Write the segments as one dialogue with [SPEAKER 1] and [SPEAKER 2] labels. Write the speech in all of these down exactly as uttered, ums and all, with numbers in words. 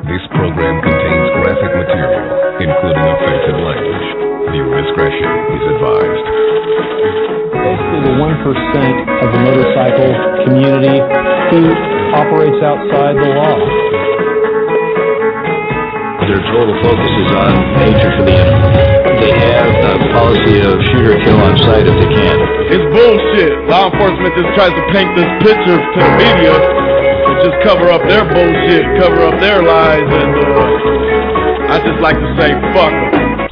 [SPEAKER 1] This program contains graphic material, including offensive language. Viewer discretion is advised.
[SPEAKER 2] Basically, the one percent of the motorcycle community who operates outside the law.
[SPEAKER 3] Their total focus is on hatred for the enemy. They have a policy of shoot or kill on sight if they can.
[SPEAKER 4] It's bullshit. Law enforcement just tries to paint this picture to the media and just cover up their bullshit, cover up their lies, and uh, I just like to say, fuck them.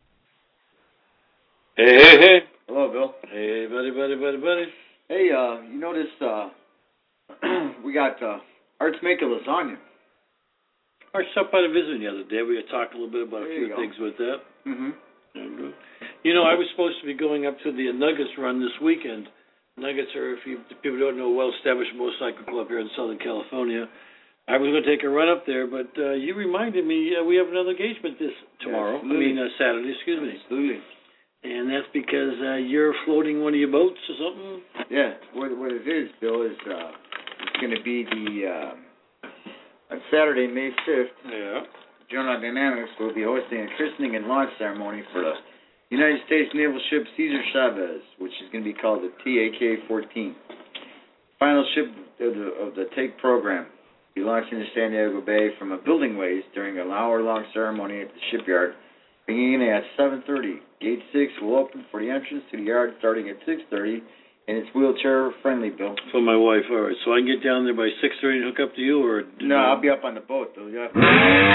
[SPEAKER 5] Hey, hey, hey.
[SPEAKER 6] Hello, Bill.
[SPEAKER 5] Hey, buddy, buddy, buddy, buddy.
[SPEAKER 6] Hey, uh, you noticed uh, we got uh, Arts Maker lasagna.
[SPEAKER 5] I stopped by to visit the other day. We had talked a little bit about
[SPEAKER 6] There
[SPEAKER 5] a
[SPEAKER 6] you
[SPEAKER 5] few
[SPEAKER 6] go.
[SPEAKER 5] things with that.
[SPEAKER 6] Mm-hmm.
[SPEAKER 5] And, uh, you know, I was supposed to be going up to the Nuggets run this weekend. Nuggets are, if, you, if people don't know, a well-established motorcycle club here in Southern California. I was going to take a run up there, but uh, you reminded me uh, we have another engagement this tomorrow.
[SPEAKER 6] Yeah,
[SPEAKER 5] I mean, uh, Saturday, excuse me.
[SPEAKER 6] Absolutely.
[SPEAKER 5] And that's because uh, you're floating one of your boats or something?
[SPEAKER 6] Yeah, what, what it is, Bill, is uh, it's going to be the, uh, on Saturday, May fifth,
[SPEAKER 5] Yeah.
[SPEAKER 6] General Dynamics will be hosting a christening and launch ceremony for the United States naval ship Cesar Chavez, which is going to be called the T A K fourteen. Final ship of the, of the Take program will be launching to San Diego Bay from a building ways during an hour-long ceremony at the shipyard, beginning at seven thirty. Gate six will open for the entrance to the yard starting at six thirty, and it's wheelchair-friendly, Bill.
[SPEAKER 5] For my wife, all right. So I can get down there by six thirty and hook up to you, or...
[SPEAKER 6] No, I'll be up on the boat, though. You have to...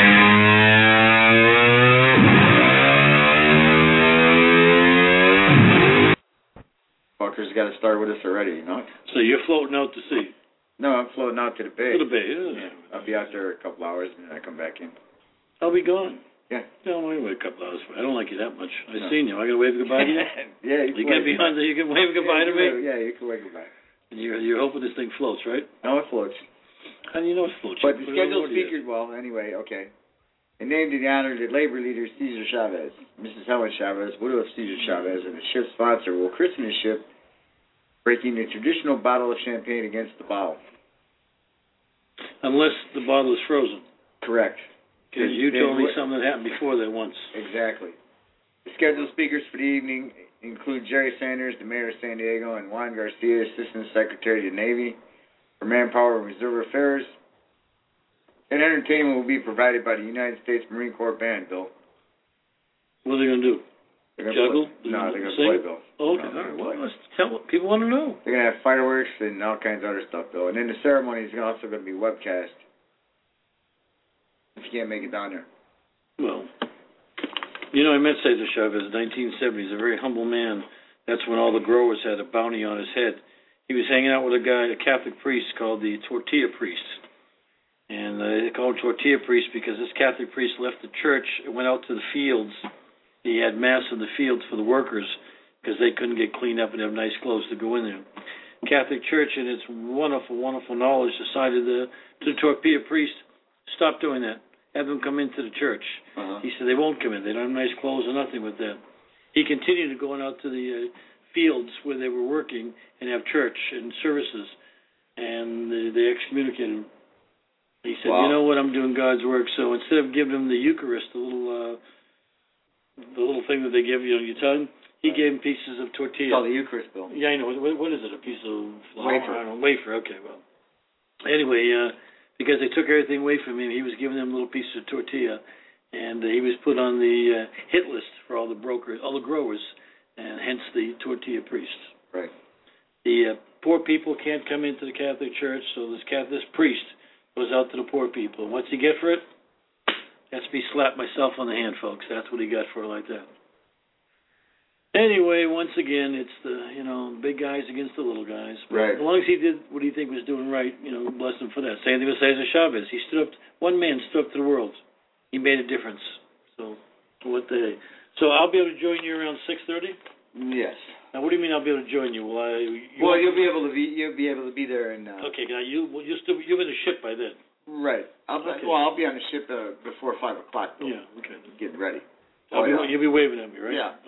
[SPEAKER 6] Fuckers got to start with us already, you know?
[SPEAKER 5] So you're floating out to sea?
[SPEAKER 6] No, I'm floating out to the bay.
[SPEAKER 5] To the bay, yeah.
[SPEAKER 6] Yeah, I'll be out there a couple hours, and then I come back in.
[SPEAKER 5] I'll be gone.
[SPEAKER 6] Yeah.
[SPEAKER 5] No, wait, wait a couple hours. I don't like you that much. I've
[SPEAKER 6] No.
[SPEAKER 5] seen you. I got to wave goodbye to you?
[SPEAKER 6] Yeah, you can
[SPEAKER 5] You can
[SPEAKER 6] wave
[SPEAKER 5] be
[SPEAKER 6] goodbye.
[SPEAKER 5] on the, you can wave goodbye
[SPEAKER 6] yeah,
[SPEAKER 5] to me?
[SPEAKER 6] you- Yeah, you can wave goodbye.
[SPEAKER 5] And you're, you're hoping this thing floats, right?
[SPEAKER 6] No, it floats.
[SPEAKER 5] How do you know it floats?
[SPEAKER 6] But
[SPEAKER 5] You
[SPEAKER 6] the
[SPEAKER 5] put it on
[SPEAKER 6] scheduled
[SPEAKER 5] board yet.
[SPEAKER 6] speakers, well, anyway, okay. And named in the honor of the labor leader, Cesar Chavez. Missus Helen Chavez, widow of Cesar Chavez, and the ship's sponsor will christen the ship, breaking the traditional bottle of champagne against the bow.
[SPEAKER 5] Unless the bottle is frozen.
[SPEAKER 6] Correct.
[SPEAKER 5] Because you told me something that happened before that once.
[SPEAKER 6] Exactly. The scheduled speakers for the evening include Jerry Sanders, the mayor of San Diego, and Juan Garcia, assistant secretary of the Navy for Manpower and Reserve Affairs. And entertainment will be provided by the United States Marine Corps Band, Bill.
[SPEAKER 5] What are they going to do?
[SPEAKER 6] They're gonna
[SPEAKER 5] Juggle?
[SPEAKER 6] Play, no, they're going to
[SPEAKER 5] Sing?
[SPEAKER 6] play, Bill.
[SPEAKER 5] Oh, okay,
[SPEAKER 6] No,
[SPEAKER 5] all
[SPEAKER 6] they're
[SPEAKER 5] right.
[SPEAKER 6] gonna
[SPEAKER 5] Well,
[SPEAKER 6] play.
[SPEAKER 5] let's tell what people want to know.
[SPEAKER 6] They're going to have fireworks and all kinds of other stuff, Bill. And then the ceremony is also going to be webcast. If you can't make it down there.
[SPEAKER 5] Well, you know, I met Cesar Chavez in nineteen seventy. He's a very humble man. That's when all the growers had a bounty on his head. He was hanging out with a guy, a Catholic priest called the Tortilla Priest. And uh, they called him Tortilla Priest because this Catholic priest left the church and went out to the fields. He had mass in the fields for the workers because they couldn't get cleaned up and have nice clothes to go in there. Catholic Church, in its wonderful, wonderful knowledge, decided to, to the Tortilla Priest, stop doing that. Have them come into the church.
[SPEAKER 6] Uh-huh.
[SPEAKER 5] He said they won't come in. They don't have nice clothes or nothing with that. He continued to go out to the uh, fields where they were working and have church and services, and they, they excommunicated him. He said,
[SPEAKER 6] Wow.
[SPEAKER 5] you know what, I'm doing God's work, so instead of giving him the Eucharist, the little uh, the little thing that they give you on your tongue, he
[SPEAKER 6] right.
[SPEAKER 5] gave him pieces of tortilla.
[SPEAKER 6] It's called the Eucharist, Bill.
[SPEAKER 5] Yeah, I know. What, what is it, a piece of flour?
[SPEAKER 6] Wafer.
[SPEAKER 5] I don't know. Wafer, okay, well. Anyway, uh, because they took everything away from him, he was giving them little pieces of tortilla, and uh, he was put on the uh, hit list for all the brokers, all the growers, and hence the Tortilla Priest.
[SPEAKER 6] Right.
[SPEAKER 5] The uh, poor people can't come into the Catholic Church, so this Catholic priest goes out to the poor people. And what's he get for it? That's me slap myself on the hand, folks. That's what he got for it like that. Anyway, once again, it's the, you know, big guys against the little guys. But
[SPEAKER 6] right.
[SPEAKER 5] As long as he did what he think was doing right, you know, bless him for that. Same thing with Cesar Chavez. He stood up, one man stood up to the world. He made a difference. So, what the, so I'll be able to join you around six thirty?
[SPEAKER 6] Yes.
[SPEAKER 5] Now, what do you mean I'll be able to join you? Will I? You
[SPEAKER 6] Well, you'll be able to be you'll be able to be there and. Uh,
[SPEAKER 5] okay, now you well, you'll still you'll be in the ship by then.
[SPEAKER 6] Right. I'll be,
[SPEAKER 5] Okay.
[SPEAKER 6] Well, I'll be on the ship uh, before five o'clock. Though,
[SPEAKER 5] Yeah. Okay.
[SPEAKER 6] Getting ready.
[SPEAKER 5] I'll
[SPEAKER 6] Oh,
[SPEAKER 5] be,
[SPEAKER 6] yeah.
[SPEAKER 5] You'll be waving at me, right?
[SPEAKER 6] Yeah.
[SPEAKER 5] All right.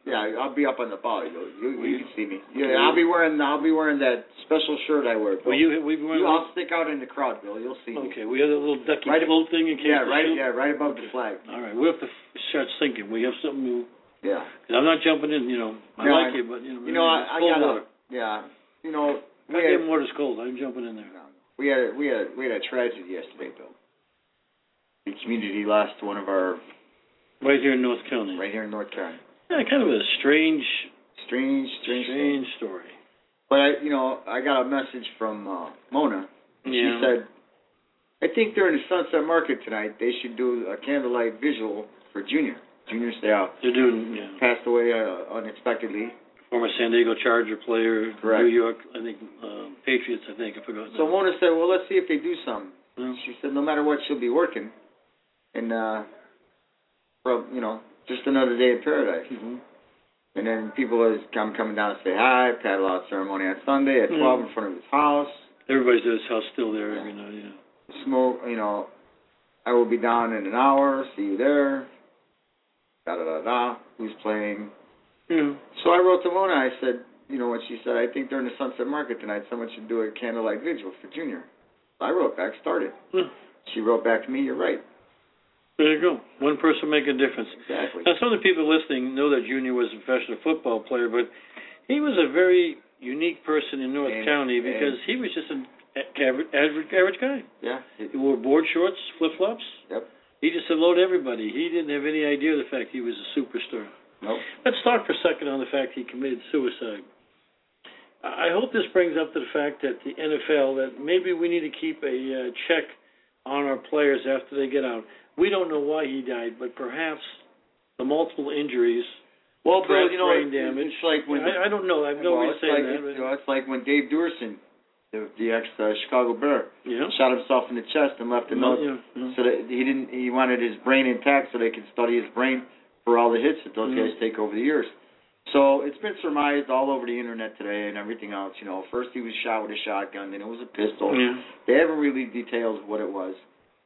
[SPEAKER 6] Yeah, I'll be up on the bar. You, you, you can see me. Yeah, I'll be wearing I'll be wearing that special shirt I wear. Bill.
[SPEAKER 5] Well, you we wearing.
[SPEAKER 6] You, I'll stick out in the crowd, Bill. You'll see me.
[SPEAKER 5] Okay, we have a little ducky
[SPEAKER 6] right
[SPEAKER 5] float thing in case.
[SPEAKER 6] Yeah, right.
[SPEAKER 5] Shoot.
[SPEAKER 6] Yeah, right above the flag.
[SPEAKER 5] All right, we have to f- start thinking. We have something new.
[SPEAKER 6] Yeah.
[SPEAKER 5] I'm not jumping in. You know, I
[SPEAKER 6] no,
[SPEAKER 5] like
[SPEAKER 6] I,
[SPEAKER 5] it, but you know,
[SPEAKER 6] you know, I, I
[SPEAKER 5] cold
[SPEAKER 6] got
[SPEAKER 5] water.
[SPEAKER 6] Yeah, you know, we
[SPEAKER 5] I
[SPEAKER 6] had,
[SPEAKER 5] get water's cold. I'm jumping in there.
[SPEAKER 6] We had we had we had a tragedy yesterday, Bill. The community lost one of our.
[SPEAKER 5] Right here in North Carolina.
[SPEAKER 6] Right here in North Carolina.
[SPEAKER 5] Yeah, kind of a strange,
[SPEAKER 6] strange, strange,
[SPEAKER 5] strange story.
[SPEAKER 6] But I, you know, I got a message from uh, Mona.
[SPEAKER 5] Yeah.
[SPEAKER 6] She said, "I think during the Sunset Market tonight they should do a candlelight visual for Junior. Junior Seau.
[SPEAKER 5] They're doing, yeah.
[SPEAKER 6] Passed away uh, unexpectedly.
[SPEAKER 5] Former San Diego Charger player,
[SPEAKER 6] Correct.
[SPEAKER 5] New York, I think, uh, Patriots. I think I forgot.
[SPEAKER 6] So Mona said, "Well, let's see if they do something."
[SPEAKER 5] Yeah.
[SPEAKER 6] She said, "No matter what, she'll be working, and uh, from you know." Just another day in paradise.
[SPEAKER 5] Mm-hmm.
[SPEAKER 6] And then people is come coming down to say hi, paddle out ceremony on Sunday at twelve
[SPEAKER 5] mm-hmm.
[SPEAKER 6] in front of his house.
[SPEAKER 5] Everybody's at his house still there every night, yeah.
[SPEAKER 6] Smoke, you know, I will be down in an hour, see you there. Da da da da. Who's playing?
[SPEAKER 5] Yeah.
[SPEAKER 6] So I wrote to Mona, I said, you know what she said, I think during the Sunset Market tonight someone should do a candlelight vigil for Junior. I wrote back, started.
[SPEAKER 5] Yeah.
[SPEAKER 6] She wrote back to me, you're right.
[SPEAKER 5] There you go. One person make a difference.
[SPEAKER 6] Exactly.
[SPEAKER 5] Now, some of the people listening know that Junior was a professional football player, but he was a very unique person in North
[SPEAKER 6] and,
[SPEAKER 5] County because he was just an average, average, average guy.
[SPEAKER 6] Yeah.
[SPEAKER 5] He wore board shorts, flip-flops.
[SPEAKER 6] Yep.
[SPEAKER 5] He just said hello to everybody. He didn't have any idea of the fact he was a superstar.
[SPEAKER 6] Nope.
[SPEAKER 5] Let's talk for a second on the fact he committed suicide. I hope this brings up to the fact that the N F L, that maybe we need to keep a uh, check on our players after they get out. We don't know why he died, but perhaps the multiple injuries,
[SPEAKER 6] well, Bill, you know,
[SPEAKER 5] brain damage.
[SPEAKER 6] It's like when
[SPEAKER 5] I, I don't know. I have no
[SPEAKER 6] well,
[SPEAKER 5] way to say
[SPEAKER 6] like,
[SPEAKER 5] that.
[SPEAKER 6] It's, you know, it's like when Dave Duerson, the, the ex uh, Chicago Bear,
[SPEAKER 5] yeah.
[SPEAKER 6] shot himself in the chest and left a
[SPEAKER 5] no,
[SPEAKER 6] note
[SPEAKER 5] yeah, yeah.
[SPEAKER 6] so that he didn't. He wanted his brain intact so they could study his brain for all the hits that those
[SPEAKER 5] mm-hmm.
[SPEAKER 6] guys take over the years. So it's been surmised all over the internet today and everything else. You know, first he was shot with a shotgun, then it was a pistol.
[SPEAKER 5] Yeah.
[SPEAKER 6] They haven't really detailed what it was.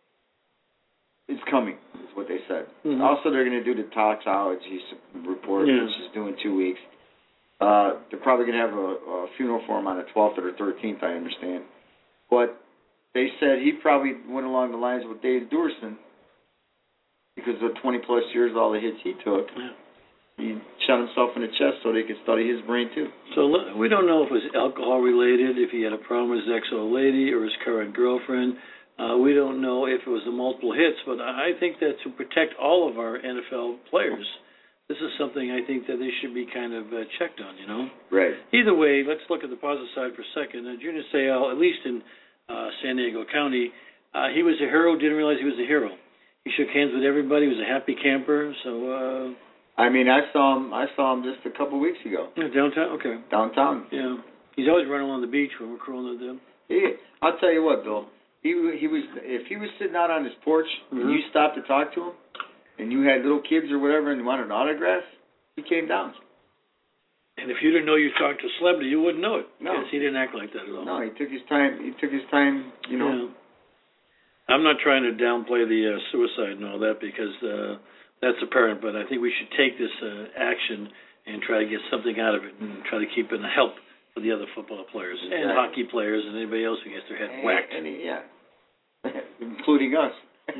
[SPEAKER 6] It's coming, is what they said.
[SPEAKER 5] Mm-hmm.
[SPEAKER 6] Also, they're going to do the toxicology report,
[SPEAKER 5] yeah.
[SPEAKER 6] which is due in two weeks. Uh, they're probably going to have a, a funeral for him on the twelfth or the thirteenth, I understand. But they said he probably went along the lines with Dave Duerson because of twenty-plus years, all the hits he took.
[SPEAKER 5] Yeah.
[SPEAKER 6] He shot himself in the chest so they could study his brain, too.
[SPEAKER 5] So we don't know if it was alcohol-related, if he had a problem with his ex-old lady or his current girlfriend. Uh, we don't know if it was the multiple hits, but I think that to protect all of our N F L players, this is something I think that they should be kind of uh, checked on, you know?
[SPEAKER 6] Right.
[SPEAKER 5] Either way, let's look at the positive side for a second. Uh, Junior Seau, at least in uh, San Diego County, uh, he was a hero, didn't realize he was a hero. He shook hands with everybody, he was a happy camper, so... Uh,
[SPEAKER 6] I mean, I saw him I saw him just a couple weeks ago.
[SPEAKER 5] yeah, downtown? Okay.
[SPEAKER 6] Downtown.
[SPEAKER 5] Yeah. He's always running along the beach when we're crawling with them.
[SPEAKER 6] He, I'll tell you what, Bill. He he was if he was sitting out on his porch
[SPEAKER 5] mm-hmm.
[SPEAKER 6] and you stopped to talk to him, and you had little kids or whatever and you wanted an autograph, he came down.
[SPEAKER 5] And if you didn't know you talked to a celebrity, you wouldn't know it.
[SPEAKER 6] No,
[SPEAKER 5] because he didn't act like that at all.
[SPEAKER 6] No, he took his time. He took his time. You know.
[SPEAKER 5] Yeah. I'm not trying to downplay the uh, suicide and all that because uh, that's apparent, but I think we should take this uh, action and try to get something out of it and try to keep it a help for the other football players exactly. and hockey players and anybody else who gets their head
[SPEAKER 6] and,
[SPEAKER 5] whacked.
[SPEAKER 6] And, yeah, including us.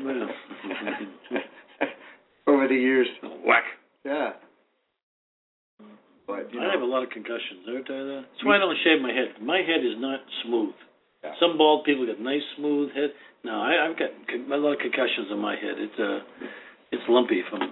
[SPEAKER 6] Over the years.
[SPEAKER 5] Whack.
[SPEAKER 6] Yeah. But, you
[SPEAKER 5] I
[SPEAKER 6] know,
[SPEAKER 5] have a lot of concussions. Did I tell you that? That's why I don't shave my head. My head is not smooth.
[SPEAKER 6] Yeah.
[SPEAKER 5] Some bald people get nice, smooth head. No, I, I've got con- a lot of concussions on my head. It's uh, it's lumpy from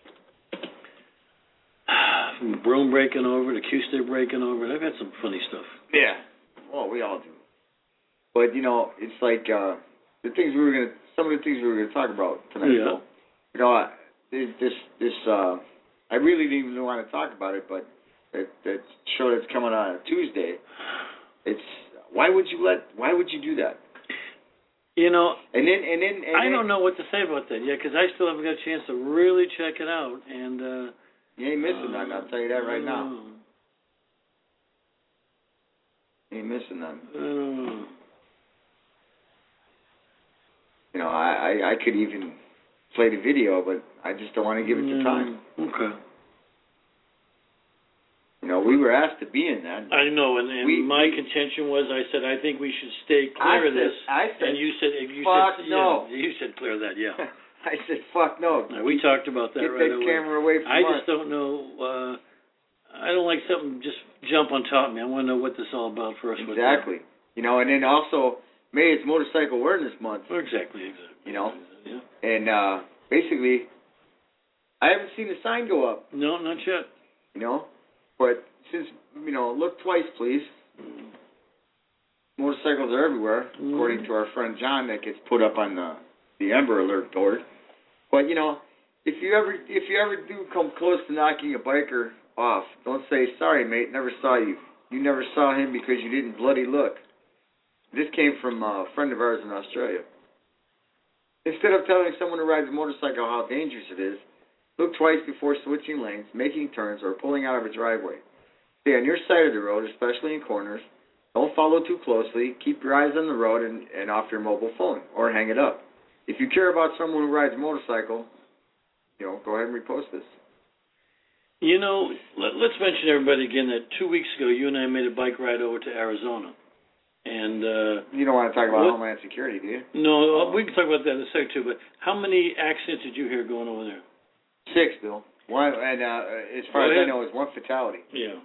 [SPEAKER 5] from broom breaking over to Q-stick breaking over. I've had some funny stuff.
[SPEAKER 6] Yeah. Well, we all do. But you know, it's like uh, the things we were gonna, some of the things we were gonna talk about tonight.
[SPEAKER 5] Yeah.
[SPEAKER 6] So, you know, I, this this this uh, I really didn't even want to talk about it, but that that show that's coming on Tuesday. It's why would you let? Why would you do that?
[SPEAKER 5] You know,
[SPEAKER 6] and then and then and
[SPEAKER 5] I
[SPEAKER 6] then,
[SPEAKER 5] don't know what to say about that yet because I still haven't got a chance to really check it out. And uh,
[SPEAKER 6] you ain't missing
[SPEAKER 5] uh,
[SPEAKER 6] nothing. I'll tell you that right now.
[SPEAKER 5] Uh,
[SPEAKER 6] you ain't missing nothing.
[SPEAKER 5] Uh,
[SPEAKER 6] you know, I, I I could even play the video, but I just don't want to give it the time.
[SPEAKER 5] Okay.
[SPEAKER 6] You know, we were asked to be in that.
[SPEAKER 5] I know, and, and
[SPEAKER 6] we,
[SPEAKER 5] my
[SPEAKER 6] we,
[SPEAKER 5] contention was, I said, I think we should stay clear
[SPEAKER 6] I
[SPEAKER 5] of
[SPEAKER 6] said,
[SPEAKER 5] this.
[SPEAKER 6] I said,
[SPEAKER 5] and you said, you
[SPEAKER 6] fuck
[SPEAKER 5] said,
[SPEAKER 6] no.
[SPEAKER 5] Yeah, you said clear of that, yeah.
[SPEAKER 6] I said, fuck no.
[SPEAKER 5] Now, we talked about that
[SPEAKER 6] Get
[SPEAKER 5] right
[SPEAKER 6] that
[SPEAKER 5] away.
[SPEAKER 6] camera away from
[SPEAKER 5] I
[SPEAKER 6] us.
[SPEAKER 5] just don't know. Uh, I don't like something just jump on top of me. I want to know what this is all about first.
[SPEAKER 6] Exactly. You know, and then also, May is Motorcycle Awareness Month.
[SPEAKER 5] Well, exactly, exactly.
[SPEAKER 6] You know?
[SPEAKER 5] Yeah.
[SPEAKER 6] And uh, basically, I haven't seen the sign go up.
[SPEAKER 5] No, not yet.
[SPEAKER 6] You know? But since, you know, look twice, please.
[SPEAKER 5] Mm.
[SPEAKER 6] Motorcycles are everywhere,
[SPEAKER 5] Mm.
[SPEAKER 6] according to our friend John that gets put up on the, the Amber Alert board. But, you know, if you ever if you ever do come close to knocking a biker off, don't say, sorry, mate, never saw you. You never saw him because you didn't bloody look. This came from a friend of ours in Australia. Instead of telling someone who rides a motorcycle how dangerous it is, look twice before switching lanes, making turns, or pulling out of a driveway. Stay on your side of the road, especially in corners. Don't follow too closely. Keep your eyes on the road and, and off your mobile phone, or hang it up. If you care about someone who rides a motorcycle, you know, go ahead and repost this.
[SPEAKER 5] You know, let, let's mention everybody again that two weeks ago you and I made a bike ride over to Arizona. And uh,
[SPEAKER 6] you don't want to talk about
[SPEAKER 5] what,
[SPEAKER 6] Homeland Security, do you?
[SPEAKER 5] No, oh. we can talk about that in a second too. But how many accidents did you hear going over there?
[SPEAKER 6] Six, Bill. One, and uh, as far as I know, it was one fatality.
[SPEAKER 5] Yeah.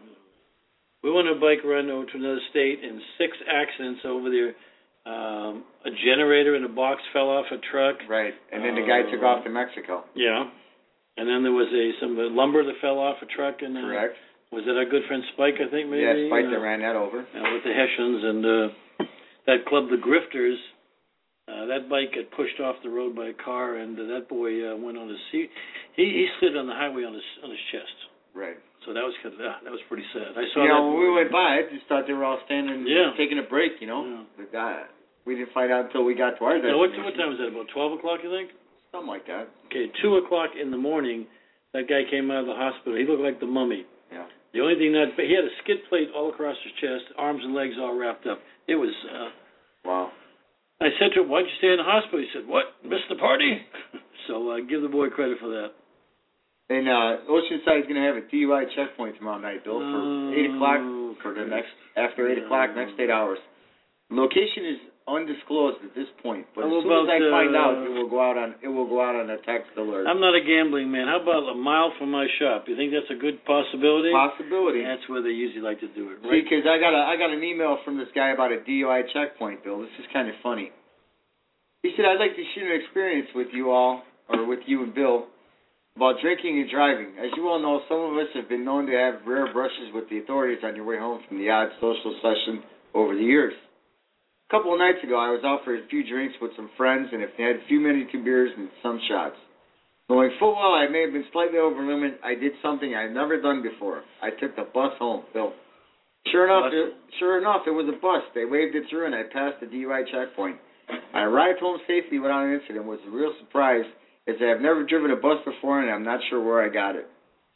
[SPEAKER 5] We went on a bike ride over to another state, and six accidents over there. Um, a generator in a box fell off a truck.
[SPEAKER 6] Right, and then the guy uh, took off to Mexico.
[SPEAKER 5] Yeah. And then there was a some lumber that fell off a truck. And, uh,
[SPEAKER 6] correct.
[SPEAKER 5] Was it our good friend Spike, I think, maybe?
[SPEAKER 6] Yeah, Spike
[SPEAKER 5] uh,
[SPEAKER 6] that ran that over.
[SPEAKER 5] Uh, with the Hessians. And uh, that club, the Grifters, uh, that bike got pushed off the road by a car, and uh, that boy uh, went on his seat. He, he slid on the highway on his on his chest.
[SPEAKER 6] Right.
[SPEAKER 5] So that was kind of, uh, that was pretty sad. I saw
[SPEAKER 6] you know,
[SPEAKER 5] that
[SPEAKER 6] when we went by, I just thought they were all standing,
[SPEAKER 5] yeah.
[SPEAKER 6] taking a break, you know.
[SPEAKER 5] Yeah.
[SPEAKER 6] But uh, we didn't find out until we got to our destination.
[SPEAKER 5] Now, what, what time was that, about twelve o'clock, you think?
[SPEAKER 6] Something like that.
[SPEAKER 5] Okay, two o'clock in the morning, that guy came out of the hospital. He looked like the mummy.
[SPEAKER 6] Yeah.
[SPEAKER 5] The only thing that, he had a skid plate all across his chest, arms and legs all wrapped up. It was, uh...
[SPEAKER 6] Wow.
[SPEAKER 5] I said to him, why'd you stay in the hospital? He said, what, missed the party? So uh, give the boy credit for that.
[SPEAKER 6] And uh, Oceanside is going to have a D U I checkpoint tomorrow night, Bill, for
[SPEAKER 5] oh,
[SPEAKER 6] eight o'clock, for the next, after eight o'clock, next eight hours. Location is undisclosed at this point, but
[SPEAKER 5] How
[SPEAKER 6] as soon
[SPEAKER 5] about,
[SPEAKER 6] as I find
[SPEAKER 5] uh,
[SPEAKER 6] out, it will go out on it will go out on a text alert.
[SPEAKER 5] I'm not a gambling man. How about a mile from my shop? You think that's a good possibility?
[SPEAKER 6] Possibility.
[SPEAKER 5] That's where they usually like to do it, right?
[SPEAKER 6] See, because I got a I got an email from this guy about a D U I checkpoint, Bill. This is kind of funny. He said, I'd like to share an experience with you all, or with you and Bill, about drinking and driving. As you all know, some of us have been known to have rare brushes with the authorities on your way home from the odd social session over the years. A couple of nights ago, I was out for a few drinks with some friends, and if they had a few many two beers and some shots. Knowing full well I may have been slightly over limit, I did something I've never done before. I took the bus home, Bill. Sure enough, it, sure enough, it was a bus. They waved it through, and I passed the D U I checkpoint. I arrived home safely without an incident. It was a real surprise, as I have never driven a bus before, and I'm not sure where I got it.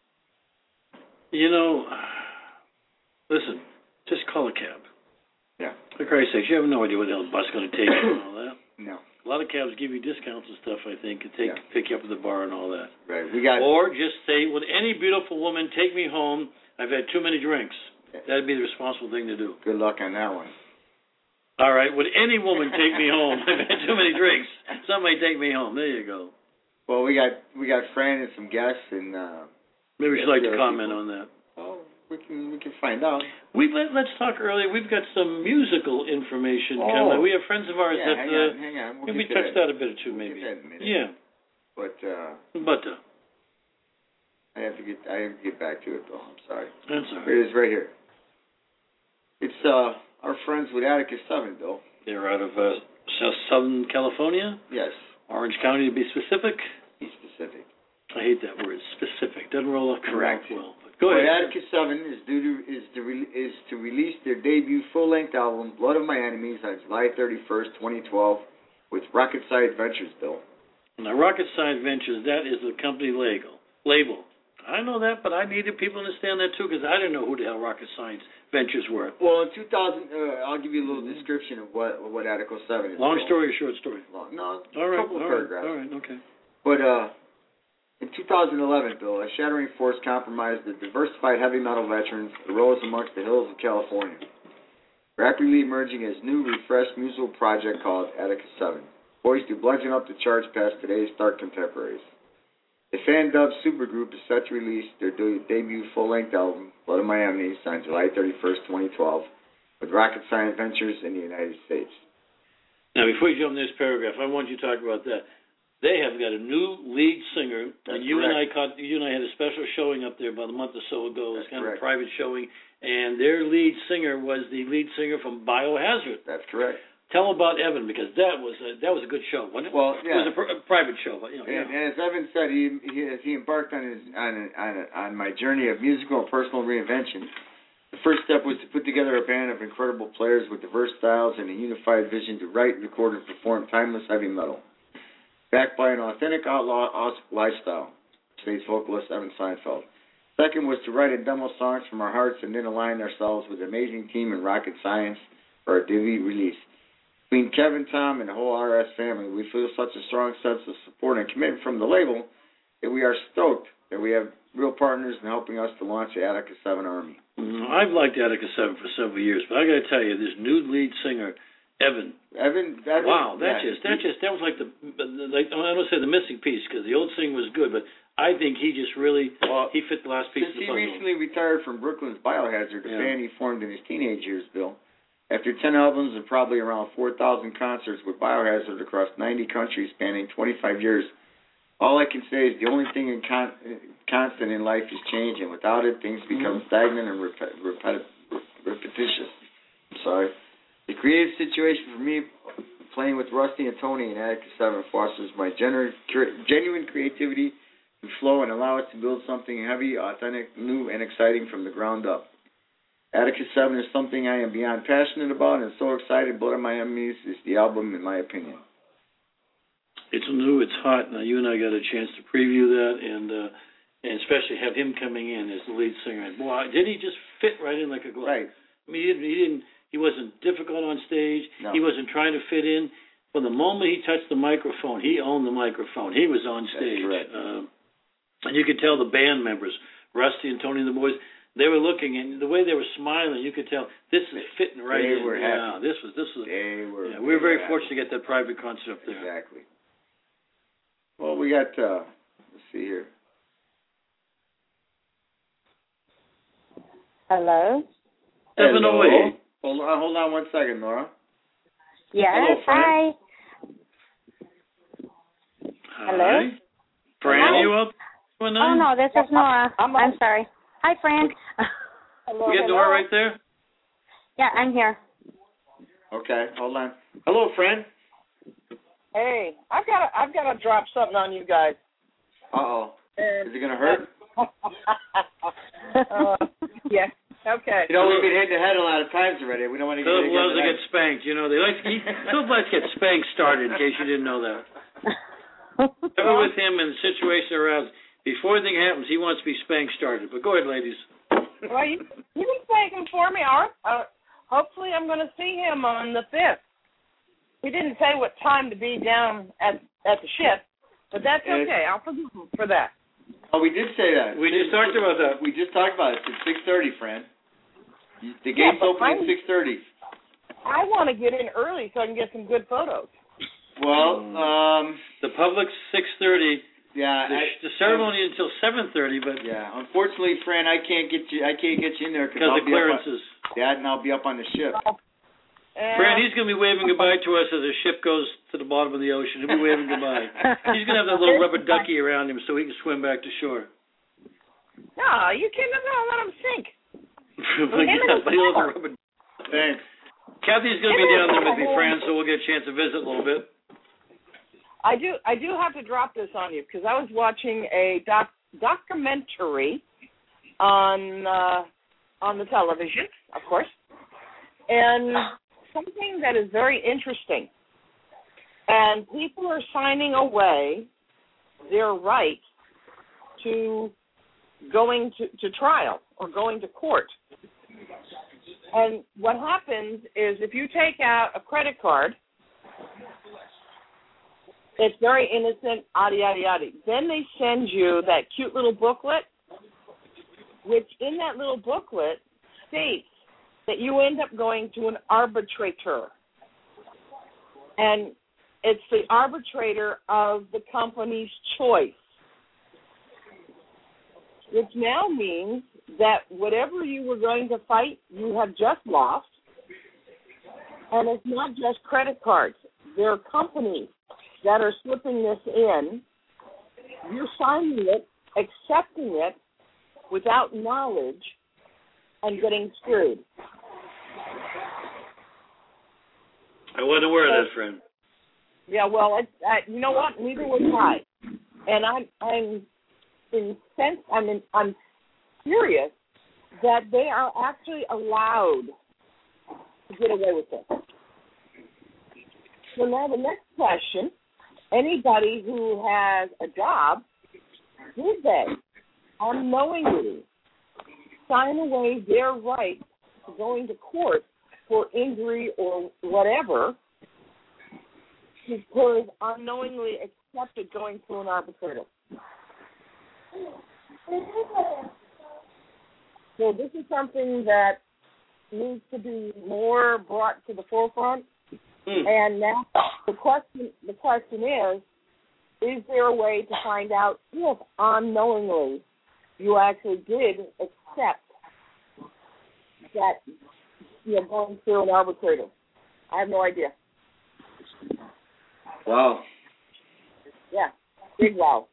[SPEAKER 5] You know, listen, just call a cab.
[SPEAKER 6] Yeah.
[SPEAKER 5] For Christ's sake, you have no idea what the hell the bus is going to take you and all that.
[SPEAKER 6] No.
[SPEAKER 5] A lot of cabs give you discounts and stuff, I think, and take
[SPEAKER 6] Yeah.
[SPEAKER 5] pick you up at the bar and all that.
[SPEAKER 6] Right. We got.
[SPEAKER 5] Or just say, would any beautiful woman take me home? I've had too many drinks. That'd be the responsible thing to do.
[SPEAKER 6] Good luck on that one.
[SPEAKER 5] All right. Would any woman take me home? I've had too many drinks. Somebody take me home. There you go.
[SPEAKER 6] Well, we got we got Fran and some guests, and uh,
[SPEAKER 5] maybe she'd like to comment on that.
[SPEAKER 6] Oh, we can we can find out.
[SPEAKER 5] We let, let's talk earlier. We've got some musical information
[SPEAKER 6] oh.
[SPEAKER 5] coming. We have friends of ours
[SPEAKER 6] yeah,
[SPEAKER 5] that
[SPEAKER 6] hang
[SPEAKER 5] uh,
[SPEAKER 6] on, hang on. We'll
[SPEAKER 5] maybe
[SPEAKER 6] get
[SPEAKER 5] touch
[SPEAKER 6] that.
[SPEAKER 5] that a bit or two,
[SPEAKER 6] We'll
[SPEAKER 5] maybe.
[SPEAKER 6] get that in a minute.
[SPEAKER 5] Yeah.
[SPEAKER 6] But uh,
[SPEAKER 5] But uh,
[SPEAKER 6] I have to get I have to get back to it, though. I'm sorry.
[SPEAKER 5] That's all right.
[SPEAKER 6] Here it is, right here. It's uh our friends with Atticus Seven, Bill.
[SPEAKER 5] They're out of uh, South Southern California.
[SPEAKER 6] Yes.
[SPEAKER 5] Orange County, to be specific.
[SPEAKER 6] Be specific.
[SPEAKER 5] I hate that word, specific. Doesn't roll off
[SPEAKER 6] Correct.
[SPEAKER 5] well. But go
[SPEAKER 6] well,
[SPEAKER 5] ahead.
[SPEAKER 6] Atticus Seven is due to is to re- is to release their debut full-length album, Blood of My Enemies, on July thirty-first, twenty twelve, with Rocket Side Ventures, Bill.
[SPEAKER 5] Now, Rocket Side Ventures, that is the company label. Label. I know that, but I needed people to understand that too, because I didn't know who the hell Rocket Science Ventures were.
[SPEAKER 6] Well, in two thousand, uh, I'll give you a little description of what what Atticus Seven is.
[SPEAKER 5] Long
[SPEAKER 6] Bill.
[SPEAKER 5] story or short story?
[SPEAKER 6] Long. No,
[SPEAKER 5] all right,
[SPEAKER 6] a couple
[SPEAKER 5] all
[SPEAKER 6] of paragraphs.
[SPEAKER 5] Right, all right, okay.
[SPEAKER 6] But uh, In two thousand eleven, Bill, a shattering force compromised the diversified heavy metal veterans that rose amongst the hills of California, rapidly emerging as new, refreshed musical project called Attica seven, poised to bludgeon up the charts past today's stark contemporaries. The fan-dubbed supergroup is set to release their de- debut full-length album, Blood of My Enemies, on July thirty-first, twenty twelve, with Rocket Science Ventures in the United States.
[SPEAKER 5] Now, before you jump in this paragraph, I want you to talk about that. They have got a new lead singer,
[SPEAKER 6] That's
[SPEAKER 5] and you
[SPEAKER 6] correct.
[SPEAKER 5] and I caught, you and I had a special showing up there about a month or so ago. It was
[SPEAKER 6] That's
[SPEAKER 5] kind
[SPEAKER 6] correct.
[SPEAKER 5] of a private showing, and their lead singer was the lead singer from Biohazard.
[SPEAKER 6] That's correct.
[SPEAKER 5] Tell them about Evan, because that was a, that was a good show, wasn't it?
[SPEAKER 6] Well, yeah.
[SPEAKER 5] It was a, pr- a private show, but you know.
[SPEAKER 6] And,
[SPEAKER 5] yeah.
[SPEAKER 6] and as Evan said, he, he as he embarked on his on on, on my journey of musical and personal reinvention. The first step was to put together a band of incredible players with diverse styles and a unified vision to write, record, and perform timeless heavy metal, backed by an authentic outlaw lifestyle, states vocalist Evan Seinfeld. Second was to write and demo songs from our hearts and then align ourselves with an amazing team in Rocket Science for our debut release. Between Kevin, Tom, and the whole R S family, we feel such a strong sense of support and commitment from the label that we are stoked that we have real partners in helping us to launch the Attica seven Army.
[SPEAKER 5] Mm, I've liked Attica seven for several years, but I got to tell you, this new lead singer, Evan.
[SPEAKER 6] Evan, that
[SPEAKER 5] wow,
[SPEAKER 6] is,
[SPEAKER 5] that
[SPEAKER 6] yeah,
[SPEAKER 5] just that just that was like the like I don't say the missing piece because the old singer was good, but I think he just really
[SPEAKER 6] well,
[SPEAKER 5] he fit the last piece
[SPEAKER 6] since
[SPEAKER 5] of the
[SPEAKER 6] he
[SPEAKER 5] puzzle.
[SPEAKER 6] recently retired from Brooklyn's Biohazard, the
[SPEAKER 5] Yeah.
[SPEAKER 6] band he formed in his teenage years, Bill. After ten albums and probably around four thousand concerts with Biohazard across ninety countries spanning twenty-five years, all I can say is the only thing in con- constant in life is change, and without it, things become mm-hmm. stagnant and rep- repet- repetitious. I'm sorry. The creative situation for me, playing with Rusty and Tony in Attica seven, fosters my gener- genuine creativity to flow and allow us to build something heavy, authentic, new, and exciting from the ground up. Attica seven is something I am beyond passionate about and so excited. Blood of My Enemies is the album, in my opinion.
[SPEAKER 5] It's new, it's hot. Now, you and I got a chance to preview that, and uh, and especially have him coming in as the lead singer. And boy, did he just fit right in like a glove?
[SPEAKER 6] Right.
[SPEAKER 5] I mean, he didn't, he didn't. He wasn't difficult on stage.
[SPEAKER 6] No.
[SPEAKER 5] He wasn't trying to fit in. From the moment he touched the microphone, he owned the microphone. He was on stage.
[SPEAKER 6] That's correct.
[SPEAKER 5] Uh, and you could tell the band members, Rusty and Tony and the boys, they were looking, and the way they were smiling, you could tell this is fitting right
[SPEAKER 6] they
[SPEAKER 5] in.
[SPEAKER 6] Were
[SPEAKER 5] yeah,
[SPEAKER 6] happy.
[SPEAKER 5] this was this was.
[SPEAKER 6] They were.
[SPEAKER 5] Yeah, we were very
[SPEAKER 6] happy.
[SPEAKER 5] fortunate to get that private concert up there.
[SPEAKER 6] Exactly. Well, we got. Uh, let's see here.
[SPEAKER 7] Hello.
[SPEAKER 5] Evan
[SPEAKER 6] Hello.
[SPEAKER 5] away.
[SPEAKER 6] Hold on, hold on one second, Nora.
[SPEAKER 7] Yes.
[SPEAKER 6] Hello,
[SPEAKER 7] Hi. Hello.
[SPEAKER 5] Hi. Fran,
[SPEAKER 7] Hi.
[SPEAKER 5] you up?
[SPEAKER 7] Oh no, this is Nora.
[SPEAKER 8] I'm,
[SPEAKER 7] I'm sorry. Hi, Fran.
[SPEAKER 8] Hello,
[SPEAKER 5] We got Nora right there.
[SPEAKER 7] Yeah, I'm here.
[SPEAKER 6] Okay, hold on. Hello, friend.
[SPEAKER 8] Hey, I've got to, I've got to drop something on you guys.
[SPEAKER 6] Uh oh.
[SPEAKER 8] And,
[SPEAKER 6] Is it gonna hurt?
[SPEAKER 8] uh, yeah. Okay.
[SPEAKER 6] You know, we've been hit in the head a lot of times already. We don't want to get
[SPEAKER 5] Philip
[SPEAKER 6] hit
[SPEAKER 5] loves to
[SPEAKER 6] again
[SPEAKER 5] get spanked. You know, they like to, he, Philip likes to get spanked started. In case you didn't know that. Ever with him in the situation around, before anything happens, he wants to be spanked started. But go ahead, ladies.
[SPEAKER 8] Well, you, you can spank him for me, Art. Uh, hopefully, I'm going to see him on the fifth. He didn't say what time to be down at at the ship, but that's okay. I'll forgive him for that.
[SPEAKER 6] Oh, we did say that.
[SPEAKER 5] We just talked about that.
[SPEAKER 6] We just talked about it. It's six thirty, friend. The
[SPEAKER 8] Yeah,
[SPEAKER 6] gate's
[SPEAKER 8] but
[SPEAKER 6] open at
[SPEAKER 8] I'm-
[SPEAKER 6] six thirty.
[SPEAKER 8] I want to get in early so I can get some good photos.
[SPEAKER 6] Well, um,
[SPEAKER 5] The public's six thirty.
[SPEAKER 6] yeah.
[SPEAKER 5] The,
[SPEAKER 6] I,
[SPEAKER 5] the ceremony until seven thirty, but
[SPEAKER 6] Yeah, unfortunately, Fran, I can't get you. I can't get you in there
[SPEAKER 5] because
[SPEAKER 6] I'll
[SPEAKER 5] of
[SPEAKER 6] be up on-
[SPEAKER 5] clearances.
[SPEAKER 6] Yeah, and I'll be up on the ship.
[SPEAKER 8] And
[SPEAKER 5] Fran, he's going to be waving goodbye to us as the ship goes to the bottom of the ocean. He'll be waving goodbye. He's going to have that little rubber ducky around him so he can swim back to shore.
[SPEAKER 8] no, you can't. No, let him sink.
[SPEAKER 5] But yeah, but he'll have a rubber.
[SPEAKER 6] Thanks.
[SPEAKER 5] Kathy's going to be down there with me, Fran, so we'll get a chance to visit a little bit.
[SPEAKER 8] I do. I do have to drop this on you because I was watching a doc, documentary on uh, on the television, of course, and something that is very interesting. And people are signing away their right to going to, to trial or going to court. And what happens is if you take out a credit card It's very innocent, yada, yada, yada. Then they send you that cute little booklet, which in that little booklet states that you end up going to an arbitrator. And it's the arbitrator of the company's choice, which now means that whatever you were going to fight, you have just lost. And it's not just credit cards. There are companies that are slipping this in. You're signing it, accepting it without knowledge, and getting screwed.
[SPEAKER 5] I wasn't aware of that, friend.
[SPEAKER 8] Yeah, well, it's, uh, you know what? Neither was I. And I'm I'm incensed. I'm in, I'm furious that they are actually allowed to get away with this. So now the next question, anybody who has a job, did they unknowingly sign away their right to going to court for injury or whatever because unknowingly accepted going through an arbitrator? So this is something that needs to be more brought to the forefront. Mm. And now the question the question is, is there a way to find out if unknowingly you actually did accept that you're going through an arbitrator? I have no idea.
[SPEAKER 6] Wow.
[SPEAKER 8] Yeah, big wow.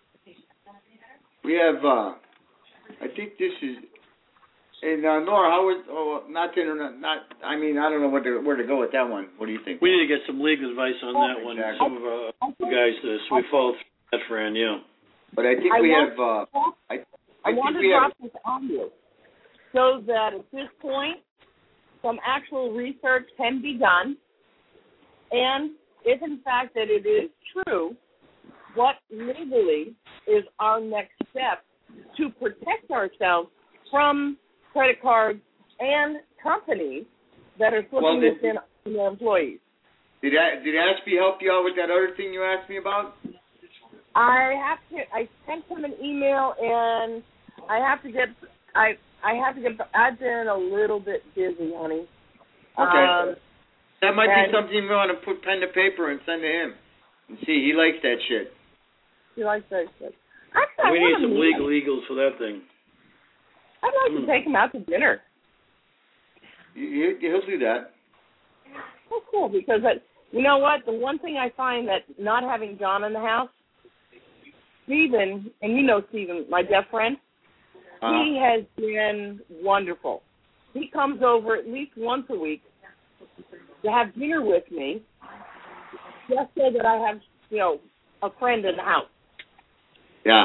[SPEAKER 6] We have, uh, I think this is, and uh, Nora, how was, oh, not to, not, I mean, I don't know what to, where to go with that one. What do you think?
[SPEAKER 5] We need to get some legal advice on
[SPEAKER 6] oh,
[SPEAKER 5] that one.
[SPEAKER 6] Exactly.
[SPEAKER 5] Some of our guys, uh, so we follow through that, Fran, yeah.
[SPEAKER 6] But I think
[SPEAKER 8] I
[SPEAKER 6] we
[SPEAKER 8] want,
[SPEAKER 6] have, uh, I, I,
[SPEAKER 8] I want
[SPEAKER 6] think
[SPEAKER 8] to
[SPEAKER 6] we
[SPEAKER 8] drop
[SPEAKER 6] have,
[SPEAKER 8] this on you so that at this point, some actual research can be done, and if in fact that it is true, what legally is our next step to protect ourselves from credit cards and companies that are slipping
[SPEAKER 6] well,
[SPEAKER 8] this in on their employees?
[SPEAKER 6] Did I, did Ashby help you out with that other thing you asked me about?
[SPEAKER 8] I have to. I sent him an email, and I have to get. I I have to get. I've been a little bit busy, honey.
[SPEAKER 6] Okay.
[SPEAKER 8] Um,
[SPEAKER 6] that might be something you want to put pen to paper and send to him and see. He likes that shit.
[SPEAKER 8] He likes that shit. Actually,
[SPEAKER 5] we
[SPEAKER 8] I
[SPEAKER 5] need some
[SPEAKER 8] meet
[SPEAKER 5] legal
[SPEAKER 8] him.
[SPEAKER 5] eagles for that thing.
[SPEAKER 8] I'd like mm. to take him out to dinner.
[SPEAKER 6] He, he'll do that.
[SPEAKER 8] Oh, cool. Because that, you know what? The one thing I find that not having John in the house, Stephen, and you know Stephen, my deaf friend, uh-huh. he has been wonderful. He comes over at least once a week to have dinner with me, just so that I have, you know, a friend in the house.
[SPEAKER 6] Yeah.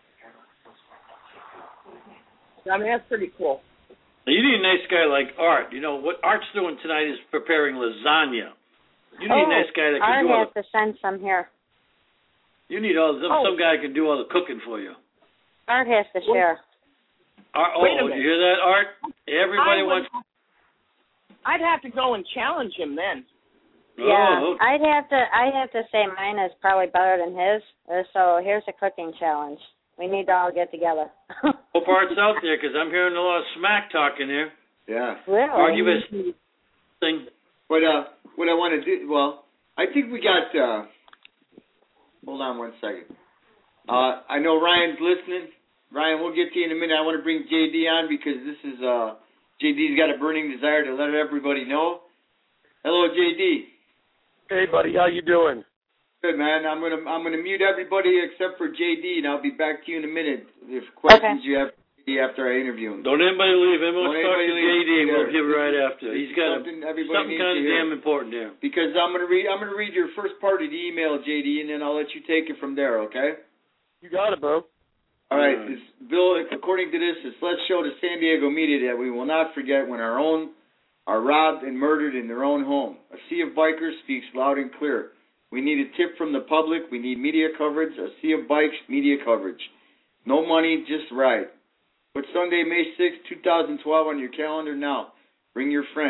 [SPEAKER 8] I mean, that's pretty cool.
[SPEAKER 5] Now, you need a nice guy like Art. You know, what Art's doing tonight is preparing lasagna. You need
[SPEAKER 7] oh,
[SPEAKER 5] a nice guy that can
[SPEAKER 7] Art
[SPEAKER 5] do all
[SPEAKER 7] has
[SPEAKER 5] the...
[SPEAKER 7] to send some here.
[SPEAKER 5] You need all some,
[SPEAKER 8] oh.
[SPEAKER 5] some guy can do all the cooking for you.
[SPEAKER 7] Art has to share.
[SPEAKER 5] Art, oh, did you hear that, Art? Everybody
[SPEAKER 8] would,
[SPEAKER 5] wants...
[SPEAKER 8] I'd have to go and challenge him then.
[SPEAKER 7] Yeah,
[SPEAKER 5] oh, okay.
[SPEAKER 7] I'd have to. I'd have to say mine is probably better than his. Uh, so here's a cooking challenge. We need to all get together.
[SPEAKER 5] Hope Art's out there because I'm hearing a lot of smack talking here.
[SPEAKER 6] Yeah.
[SPEAKER 7] Really?
[SPEAKER 5] Art, give us thing.
[SPEAKER 6] But uh, what I want to do, well, I think we got. Uh, hold on one second. Uh, I know Ryan's listening. Ryan, we'll get to you in a minute. I want to bring J D on because this is uh, J D's got a burning desire to let everybody know. Hello, J D.
[SPEAKER 9] Hey, buddy, how you doing?
[SPEAKER 6] Good, man. I'm gonna I'm gonna mute everybody except for J D, and I'll be back to you in a minute. If questions
[SPEAKER 7] okay.
[SPEAKER 6] you have after I interview him.
[SPEAKER 5] Don't anybody leave. Everyone
[SPEAKER 6] Don't
[SPEAKER 5] talk to J D. We'll give it right
[SPEAKER 6] this
[SPEAKER 5] after. He's got
[SPEAKER 6] something,
[SPEAKER 5] a,
[SPEAKER 6] everybody
[SPEAKER 5] something kind of damn
[SPEAKER 6] hear.
[SPEAKER 5] important here.
[SPEAKER 6] Because I'm gonna read I'm gonna read your first part of the email, J D, and then I'll let you take it from there. Okay?
[SPEAKER 9] You got it, bro.
[SPEAKER 6] All right. This bill, according to this, is let's show the San Diego media that we will not forget when our own are robbed and murdered in their own home. A sea of bikers speaks loud and clear. We need a tip from the public. We need media coverage. A sea of bikes, media coverage. No money, just ride. Put Sunday, May sixth, twenty twelve on your calendar now. Bring your friends.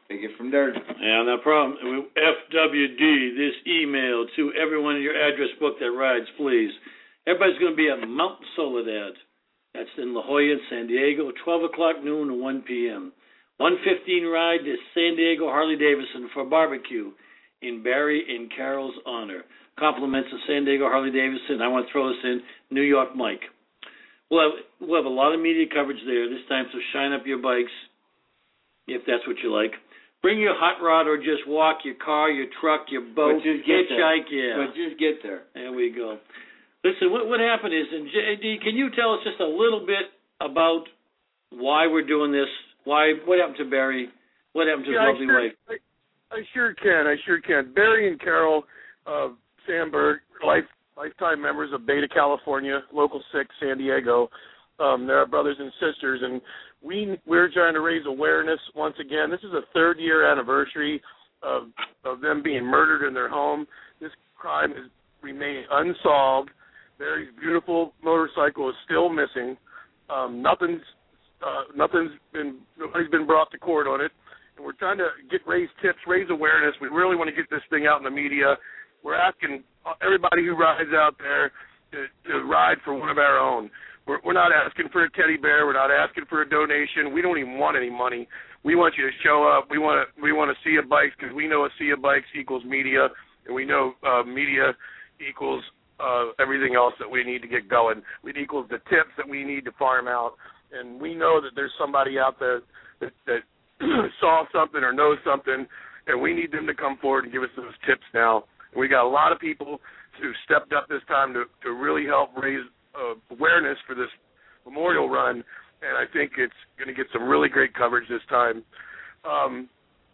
[SPEAKER 6] Take it from there.
[SPEAKER 5] Yeah, no problem. F W D, this email to everyone in your address book that rides, please. Everybody's going to be at Mount Soledad. That's in La Jolla, San Diego, twelve o'clock noon to one p.m. one fifteen ride to San Diego Harley-Davidson for barbecue in Barry and Carol's honor. Compliments of San Diego Harley-Davidson. I want to throw this in, New York Mike. We'll have, we'll have a lot of media coverage there this time, so shine up your bikes if that's what you like. Bring your hot rod or just walk, your car, your truck, your boat,
[SPEAKER 6] but just get
[SPEAKER 5] hitchhike,
[SPEAKER 6] there.
[SPEAKER 5] yeah.
[SPEAKER 6] But just get there.
[SPEAKER 5] There we go. Listen, what, what happened is, and J D, can you tell us just a little bit about why we're doing this? Why? What happened to Barry? What happened to
[SPEAKER 9] yeah,
[SPEAKER 5] his lovely
[SPEAKER 9] I sure,
[SPEAKER 5] wife?
[SPEAKER 9] I, I sure can. I sure can. Barry and Carol uh, Sandberg, life, lifetime members of Beta California, Local six, San Diego. Um, they're our brothers and sisters, and we, we're trying to raise awareness once again. This is a third-year anniversary of, of them being murdered in their home. This crime has remained unsolved. Barry's beautiful motorcycle is still missing. Um, nothing's uh, nothing's been nobody's been brought to court on it, and we're trying to get raise tips, raise awareness. We really want to get this thing out in the media. We're asking everybody who rides out there to, to ride for one of our own. We're, we're not asking for a teddy bear. We're not asking for a donation. We don't even want any money. We want you to show up. We want to we want to see a bikes because we know a sea of bikes equals media, and we know uh, media equals uh, everything else that we need to get going. It equals the tips that we need to farm out, and we know that there's somebody out there that, that saw something or knows something, and we need them to come forward and give us those tips now. And we got a lot of people who stepped up this time to, to really help raise uh, awareness for this memorial run, and I think it's going to get some really great coverage this time. Um,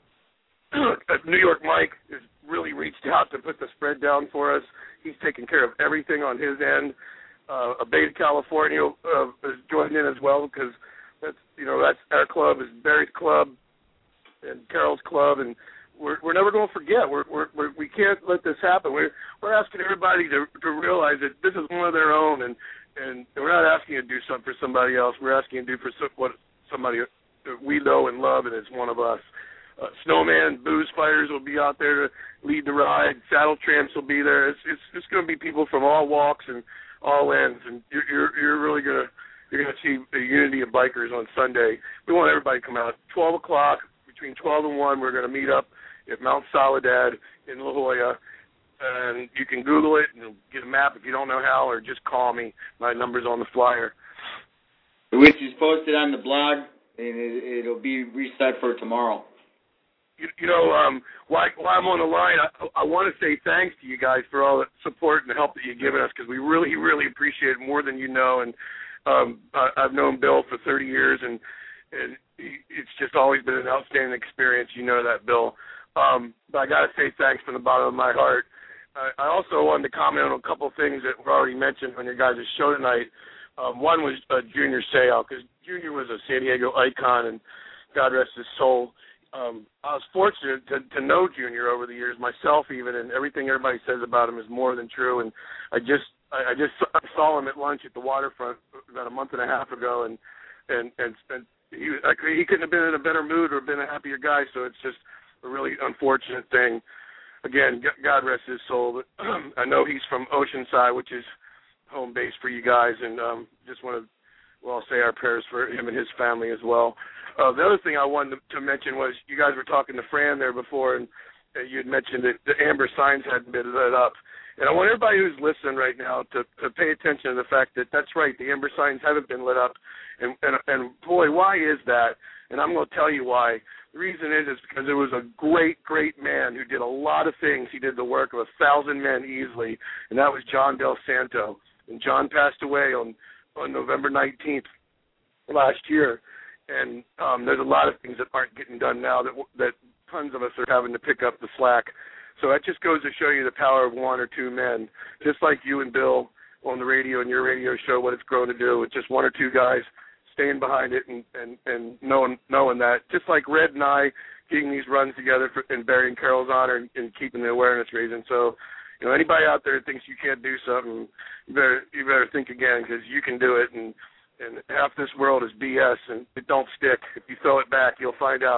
[SPEAKER 9] New York Mike has really reached out to put the spread down for us. He's taking care of everything on his end. Uh, a Beta California uh, is joined in as well because that's you know that's our club is Barry's club and Carol's club, and we're we're never going to forget. We're, we're, we're we can't let this happen. We're we're asking everybody to to realize that this is one of their own, and and we're not asking you to do something for somebody else. We're asking you to do for some, what somebody that we know and love, and it's one of us. Uh, Snowman, Booze Fighters will be out there to lead the ride. Saddle Tramps will be there. It's it's, it's going to be people from all walks and all ends, and you're you're, you're really going to you're going to see a unity of bikers on Sunday. We want everybody to come out. twelve o'clock, between twelve and one, we're going to meet up at Mount Soledad in La Jolla, and you can Google it and get a map if you don't know how, or just call me. My number's on the flyer.
[SPEAKER 6] Which is posted on the blog, and it, it'll be reset for tomorrow.
[SPEAKER 9] You, you know, um, while, while I'm on the line, I, I want to say thanks to you guys for all the support and the help that you've given us, because we really, really appreciate it more than you know. And um, I, I've known Bill for thirty years, and, and it's just always been an outstanding experience. You know that, Bill. Um, but I got to say thanks from the bottom of my heart. I, I also wanted to comment on a couple of things that were already mentioned on your guys' show tonight. Um, one was uh, Junior Seau, because Junior was a San Diego icon, and God rest his soul. Um, I was fortunate to, to know Junior over the years, myself even, and everything everybody says about him is more than true. And I just I, I just saw him at lunch at the waterfront about a month and a half ago, and and and, and he I, he couldn't have been in a better mood or been a happier guy. So it's just a really unfortunate thing. Again, God rest his soul. But I know he's from Oceanside, which is home base for you guys, and um, just want to well say our prayers for him and his family as well. Uh, the other thing I wanted to, to mention was you guys were talking to Fran there before, and uh, you had mentioned that the amber signs hadn't been lit up. And I want everybody who's listening right now to, to pay attention to the fact that that's right, the amber signs haven't been lit up. And, and, and boy, why is that? And I'm going to tell you why. The reason is is because there was a great, great man who did a lot of things. He did the work of a thousand men easily, and that was John Del Santo. And John passed away on, on November nineteenth last year. And um, there's a lot of things that aren't getting done now that that tons of us are having to pick up the slack. So that just goes to show you the power of one or two men, just like you and Bill on the radio and your radio show, what it's grown to do with just one or two guys staying behind it and, and, and knowing knowing that. Just like Red and I getting these runs together for, in Barry and Carol's honor and, and keeping the awareness raising. So, you know, anybody out there that thinks you can't do something, you better you better think again, because you can do it. And And half this world is B S, and it don't stick. If you throw it back, you'll find out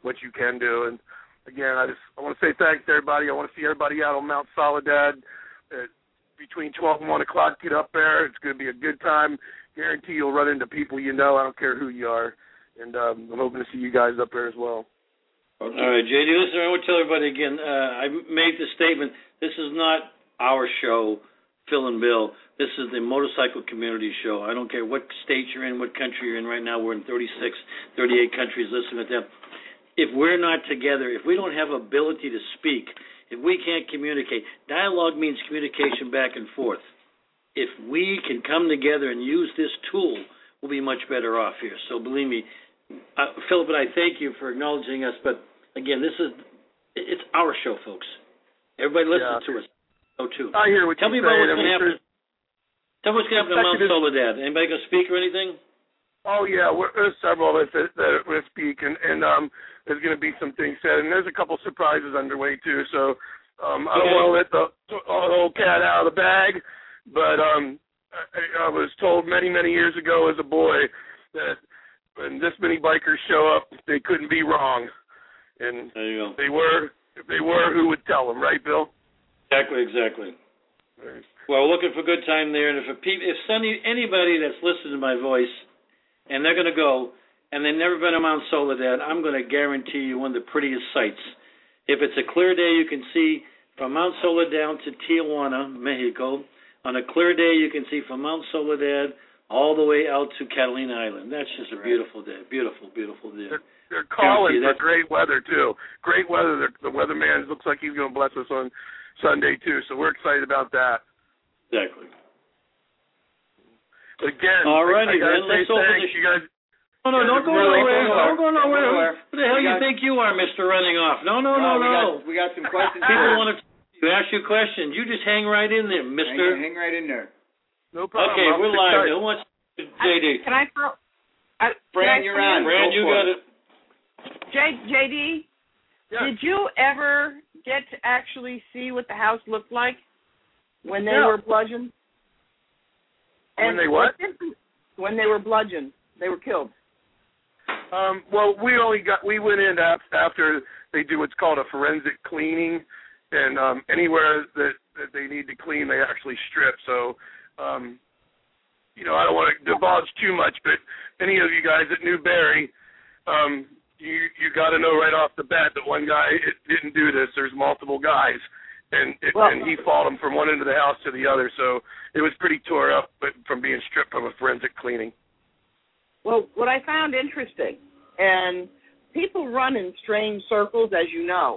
[SPEAKER 9] what you can do. And again, I just I want to say thanks to everybody. I want to see everybody out on Mount Soledad at between twelve and one o'clock. Get up there. It's going to be a good time. Guarantee you'll run into people you know. I don't care who you are. And um, I'm hoping to see you guys up there as well.
[SPEAKER 5] Okay. All right, J D, listen, I want to tell everybody again, uh, I made the statement, this is not our show, Phil and Bill. This is the motorcycle community show. I don't care what state you're in, what country you're in right now. We're in thirty-six, thirty-eight countries listening to them. If we're not together, if we don't have ability to speak, if we can't communicate, dialogue means communication back and forth. If we can come together and use this tool, we'll be much better off here. So believe me, Uh, Philip and I thank you for acknowledging us, but again, this is, it's our show, folks. Everybody listen
[SPEAKER 9] yeah.
[SPEAKER 5] to us. Oh, too.
[SPEAKER 9] I hear what
[SPEAKER 5] Tell
[SPEAKER 9] you're
[SPEAKER 5] me about
[SPEAKER 9] saying.
[SPEAKER 5] what's going to happen. Tell me what's going to happen to Mount Soledad. Anybody going to speak or anything?
[SPEAKER 9] Oh, yeah, we're, there's several of us that, that will speak, and, and um, there's going to be some things said, and there's a couple surprises underway, too, so um, I don't
[SPEAKER 5] okay.
[SPEAKER 9] want to let the, the old cat out of the bag, but um, I, I was told many, many years ago as a boy that when this many bikers show up, they couldn't be wrong. And
[SPEAKER 5] there you go.
[SPEAKER 9] they were, if they were, who would tell them, right, Bill?
[SPEAKER 5] Exactly, exactly.
[SPEAKER 9] Right.
[SPEAKER 5] Well, we're looking for good time there, and if a pe- if Sonny, anybody that's listening to my voice, and they're going to go, and they've never been to Mount Soledad, I'm going to guarantee you one of the prettiest sights. If it's a clear day, you can see from Mount Soledad down to Tijuana, Mexico. On a clear day, you can see from Mount Soledad all the way out to Catalina Island. That's just a beautiful day. Beautiful, beautiful day.
[SPEAKER 9] They're, they're calling for great weather, too. Great weather. The, the weatherman looks like he's going to bless us on Sunday, too, so we're excited about that.
[SPEAKER 5] Exactly.
[SPEAKER 9] But again,
[SPEAKER 5] all righty,
[SPEAKER 9] then.
[SPEAKER 5] Let's open the
[SPEAKER 9] you guys.
[SPEAKER 5] No, no, don't go nowhere. Don't go nowhere. Who the hell
[SPEAKER 6] we
[SPEAKER 5] you
[SPEAKER 6] got,
[SPEAKER 5] think you are, Mister Running Off? No, no, no,
[SPEAKER 6] no.
[SPEAKER 5] no.
[SPEAKER 6] We got, we got some questions.
[SPEAKER 5] People want to you ask you questions. You just hang right in there, Mister
[SPEAKER 6] Hang, hang right in there.
[SPEAKER 9] No problem.
[SPEAKER 5] Okay,
[SPEAKER 9] I'll
[SPEAKER 5] we're live. Who wants J D?
[SPEAKER 8] Can I throw? I,
[SPEAKER 6] Fran, you're on.
[SPEAKER 5] Fran, you got it.
[SPEAKER 8] J, JD,
[SPEAKER 9] yes.
[SPEAKER 8] Did you ever get to actually see what the house looked like when they
[SPEAKER 9] No.
[SPEAKER 8] were bludgeoned?
[SPEAKER 9] When they what?
[SPEAKER 8] When they were bludgeoned. They were killed.
[SPEAKER 9] Um, well, we only got we went in after they do what's called a forensic cleaning, and um, anywhere that, that they need to clean, they actually strip. So, um, you know, I don't want to divulge too much, but any of you guys that knew Barry, um, you you got to know right off the bat that one guy it, didn't do this. There's multiple guys, and it,
[SPEAKER 8] well,
[SPEAKER 9] and he fought them from one end of the house to the other. So it was pretty tore up, but from being stripped from a forensic cleaning.
[SPEAKER 8] Well, what I found interesting, and people run in strange circles, as you know.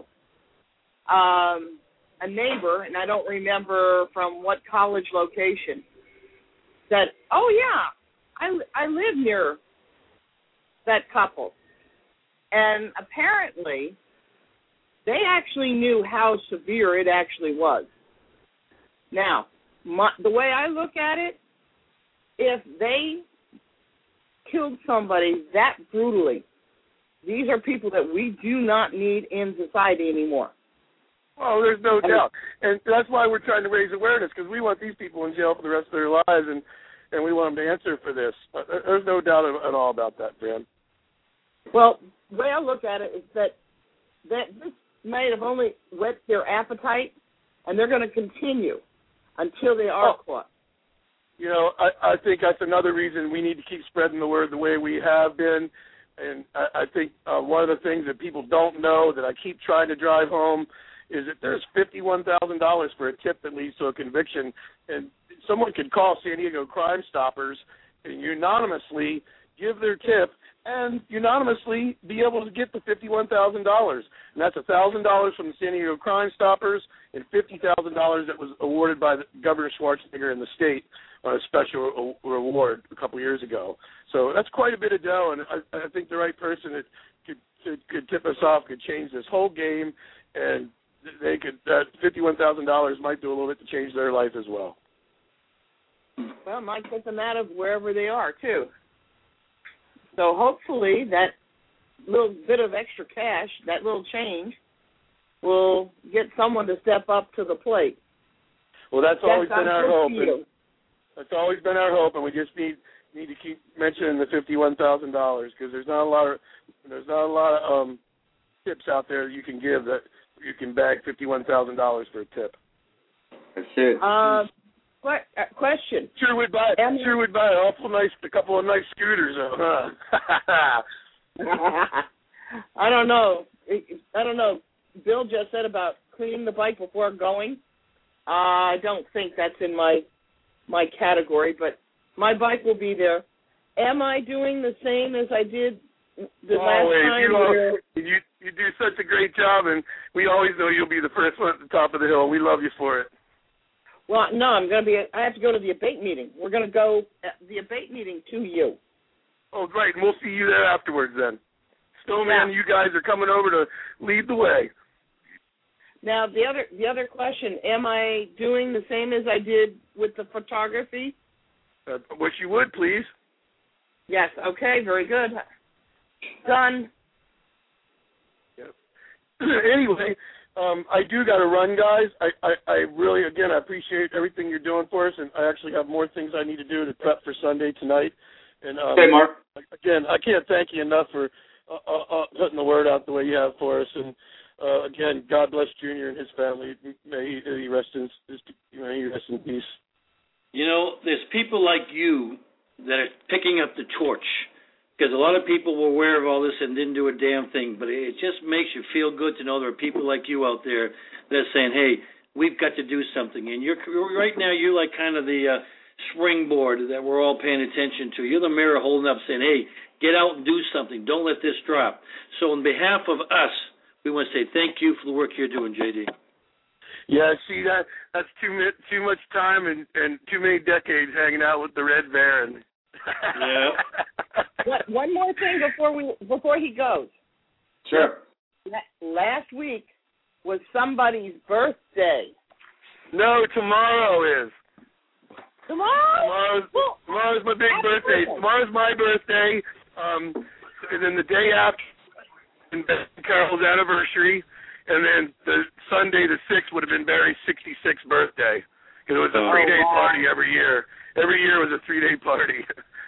[SPEAKER 8] Um, a neighbor, and I don't remember from what college location, said, oh, yeah, I, I live near that couple. And apparently, they actually knew how severe it actually was. Now, my, the way I look at it, if they killed somebody that brutally, these are people that we do not need in society anymore.
[SPEAKER 9] Well, there's no doubt. And that's why we're trying to raise awareness, because we want these people in jail for the rest of their lives, and, and we want them to answer for this. But there's no doubt at all about that, Fran.
[SPEAKER 8] Well, the way I look at it is that, that this may have only whet their appetite, and they're going to continue until they are oh. caught.
[SPEAKER 9] You know, I, I think that's another reason we need to keep spreading the word the way we have been. And I, I think uh, one of the things that people don't know that I keep trying to drive home is that there's fifty-one thousand dollars for a tip that leads to a conviction. And someone could call San Diego Crime Stoppers and unanimously give their tip and unanimously be able to get the fifty-one thousand dollars. And that's one thousand dollars from the San Diego Crime Stoppers and fifty thousand dollars that was awarded by the Governor Schwarzenegger in the state on a special reward a couple years ago. So that's quite a bit of dough, and I, I think the right person that could, could, could tip us off could change this whole game, and they could that fifty-one thousand dollars might do a little bit to change their life as well.
[SPEAKER 8] Well, it might get them out of wherever they are, too. So hopefully that little bit of extra cash, that little change, will get someone to step up to the plate.
[SPEAKER 9] Well, that's, that's always been our hope.
[SPEAKER 8] And
[SPEAKER 9] that's always been our hope, and we just need need to keep mentioning the fifty-one thousand dollars because there's not a lot of there's not a lot of um, tips out there that you can give that you can bag fifty-one thousand dollars for a tip.
[SPEAKER 6] That's it.
[SPEAKER 8] Um, what, uh, question.
[SPEAKER 9] Sure would buy.
[SPEAKER 8] Um,
[SPEAKER 9] sure would buy an awful nice, a couple of nice scooters, though, huh?
[SPEAKER 8] I don't know. I don't know. Bill just said about cleaning the bike before going. Uh, I don't think that's in my my category, but my bike will be there. Am I doing the same as I did the last
[SPEAKER 9] always.
[SPEAKER 8] time?
[SPEAKER 9] You,
[SPEAKER 8] where...
[SPEAKER 9] you you do such a great job, and we always know you'll be the first one at the top of the hill. We love you for it.
[SPEAKER 8] Well, no, I'm going to be. I have to go to the abate meeting. We're going to go at the abate meeting to you.
[SPEAKER 9] Oh, great. And we'll see you there afterwards then. Snowman,
[SPEAKER 8] yeah.
[SPEAKER 9] You guys are coming over to lead the way.
[SPEAKER 8] Now, the other the other question, am I doing the same as I did with the photography?
[SPEAKER 9] Uh, wish you would, please.
[SPEAKER 8] Yes, okay, very good. Done.
[SPEAKER 9] Yep. Anyway, um, I do got to run, guys. I, I, I really, again, I appreciate everything you're doing for us, and I actually have more things I need to do to prep for Sunday tonight. And um,
[SPEAKER 6] Hey, Mark.
[SPEAKER 9] Again, I can't thank you enough for uh, uh, putting the word out the way you have for us. And uh, again, God bless Junior and his family. May he, he rest in may he rest in peace.
[SPEAKER 5] You know, there's people like you that are picking up the torch, because a lot of people were aware of all this and didn't do a damn thing. But it just makes you feel good to know there are people like you out there that are saying, "Hey, we've got to do something." And you're right now, you're like kind of the uh, springboard that we're all paying attention to. You're the mirror holding up, saying, "Hey, get out and do something. Don't let this drop." So, on behalf of us, we want to say thank you for the work you're doing, J D.
[SPEAKER 9] Yeah, see that that's too too much time and, and too many decades hanging out with the Red Baron.
[SPEAKER 5] Yeah.
[SPEAKER 8] What, one more thing before we before he goes.
[SPEAKER 6] Sure.
[SPEAKER 8] Last week was somebody's birthday.
[SPEAKER 9] No, tomorrow is.
[SPEAKER 8] Tomorrow?
[SPEAKER 9] Tomorrow's,
[SPEAKER 8] well,
[SPEAKER 9] tomorrow's my big
[SPEAKER 8] happy
[SPEAKER 9] birthday.
[SPEAKER 8] birthday.
[SPEAKER 9] Tomorrow's my birthday. Um, and then the day after, and Carol's anniversary. And then the Sunday, the sixth, would have been Barry's sixty-sixth birthday. Because it was a
[SPEAKER 5] Oh,
[SPEAKER 9] three-day
[SPEAKER 8] wow.
[SPEAKER 9] party every year. Every year was a three-day party.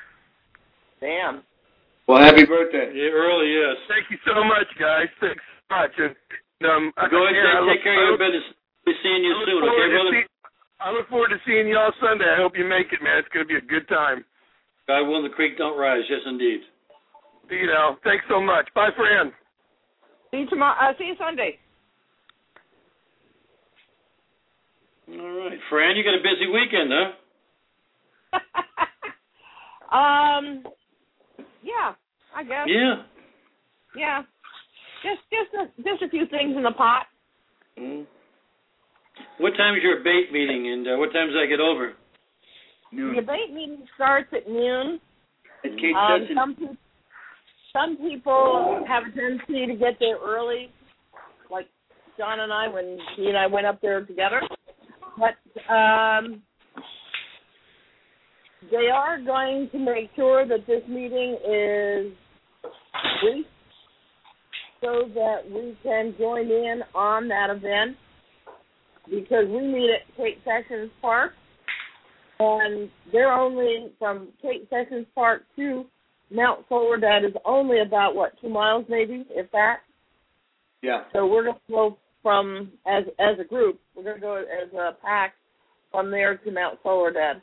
[SPEAKER 8] Damn.
[SPEAKER 6] Well, happy birthday.
[SPEAKER 5] Yeah, early, yes.
[SPEAKER 9] Thank you so much, guys. Thanks so much. And, um,
[SPEAKER 5] Go ahead,
[SPEAKER 9] yeah,
[SPEAKER 5] and take, take care of your
[SPEAKER 9] look,
[SPEAKER 5] business. We'll be seeing you
[SPEAKER 9] I look
[SPEAKER 5] soon,
[SPEAKER 9] forward
[SPEAKER 5] okay,
[SPEAKER 9] to
[SPEAKER 5] brother?
[SPEAKER 9] see- I look forward to seeing you all Sunday. I hope you make it, man. It's going to be a good time.
[SPEAKER 5] God willing, the creek don't rise. Yes, indeed.
[SPEAKER 9] You know, thanks so much. Bye, Fran.
[SPEAKER 8] See you tomorrow. Uh, see you Sunday.
[SPEAKER 5] All right. Fran, you got a busy weekend, huh?
[SPEAKER 8] um. Yeah, I guess.
[SPEAKER 5] Yeah.
[SPEAKER 8] Yeah. Just just a, just a few things in the pot.
[SPEAKER 5] Mm. What time is your bait meeting, and uh, what time does that get over?
[SPEAKER 6] Noon.
[SPEAKER 8] The debate meeting starts at noon.
[SPEAKER 6] At Kate
[SPEAKER 8] Um,
[SPEAKER 6] Sessions.
[SPEAKER 8] some, pe- some people have a tendency to get there early, like John and I when he and I went up there together. But um, they are going to make sure that this meeting is brief so that we can join in on that event, because we meet at Kate Sessions Park, and they're only from Kate Sessions Park to Mount Soledad is only about, what, two miles maybe, if that?
[SPEAKER 6] Yeah.
[SPEAKER 8] So we're going to go from, as as a group, we're going to go as a pack from there to Mount Soledad.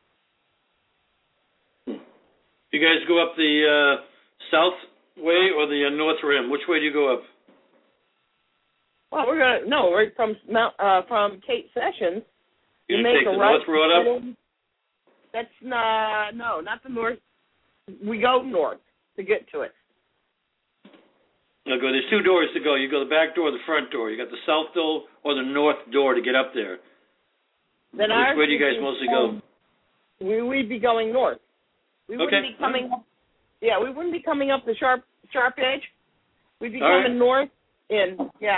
[SPEAKER 5] You guys go up the uh, south way or the uh, north rim? Which way do you go up?
[SPEAKER 8] Well, we're going to, no, we're from Mount, uh, from Kate Sessions.
[SPEAKER 5] You,
[SPEAKER 8] You
[SPEAKER 5] gonna
[SPEAKER 8] make
[SPEAKER 5] take
[SPEAKER 8] a
[SPEAKER 5] the
[SPEAKER 8] right.
[SPEAKER 5] north road up?
[SPEAKER 8] That's not, no, not the north. We go north to get to it.
[SPEAKER 5] No, go. There's two doors to go. You go the back door or the front door. You got the south door or the north door to get up there.
[SPEAKER 8] Then
[SPEAKER 5] Which
[SPEAKER 8] ours
[SPEAKER 5] way do you
[SPEAKER 8] would
[SPEAKER 5] guys
[SPEAKER 8] be
[SPEAKER 5] mostly
[SPEAKER 8] going-
[SPEAKER 5] go?
[SPEAKER 8] We we'd be going north. We wouldn't
[SPEAKER 5] Okay.
[SPEAKER 8] be coming up. Yeah, we wouldn't be coming up the sharp sharp edge. We'd be
[SPEAKER 5] All right.
[SPEAKER 8] coming north in. Yeah.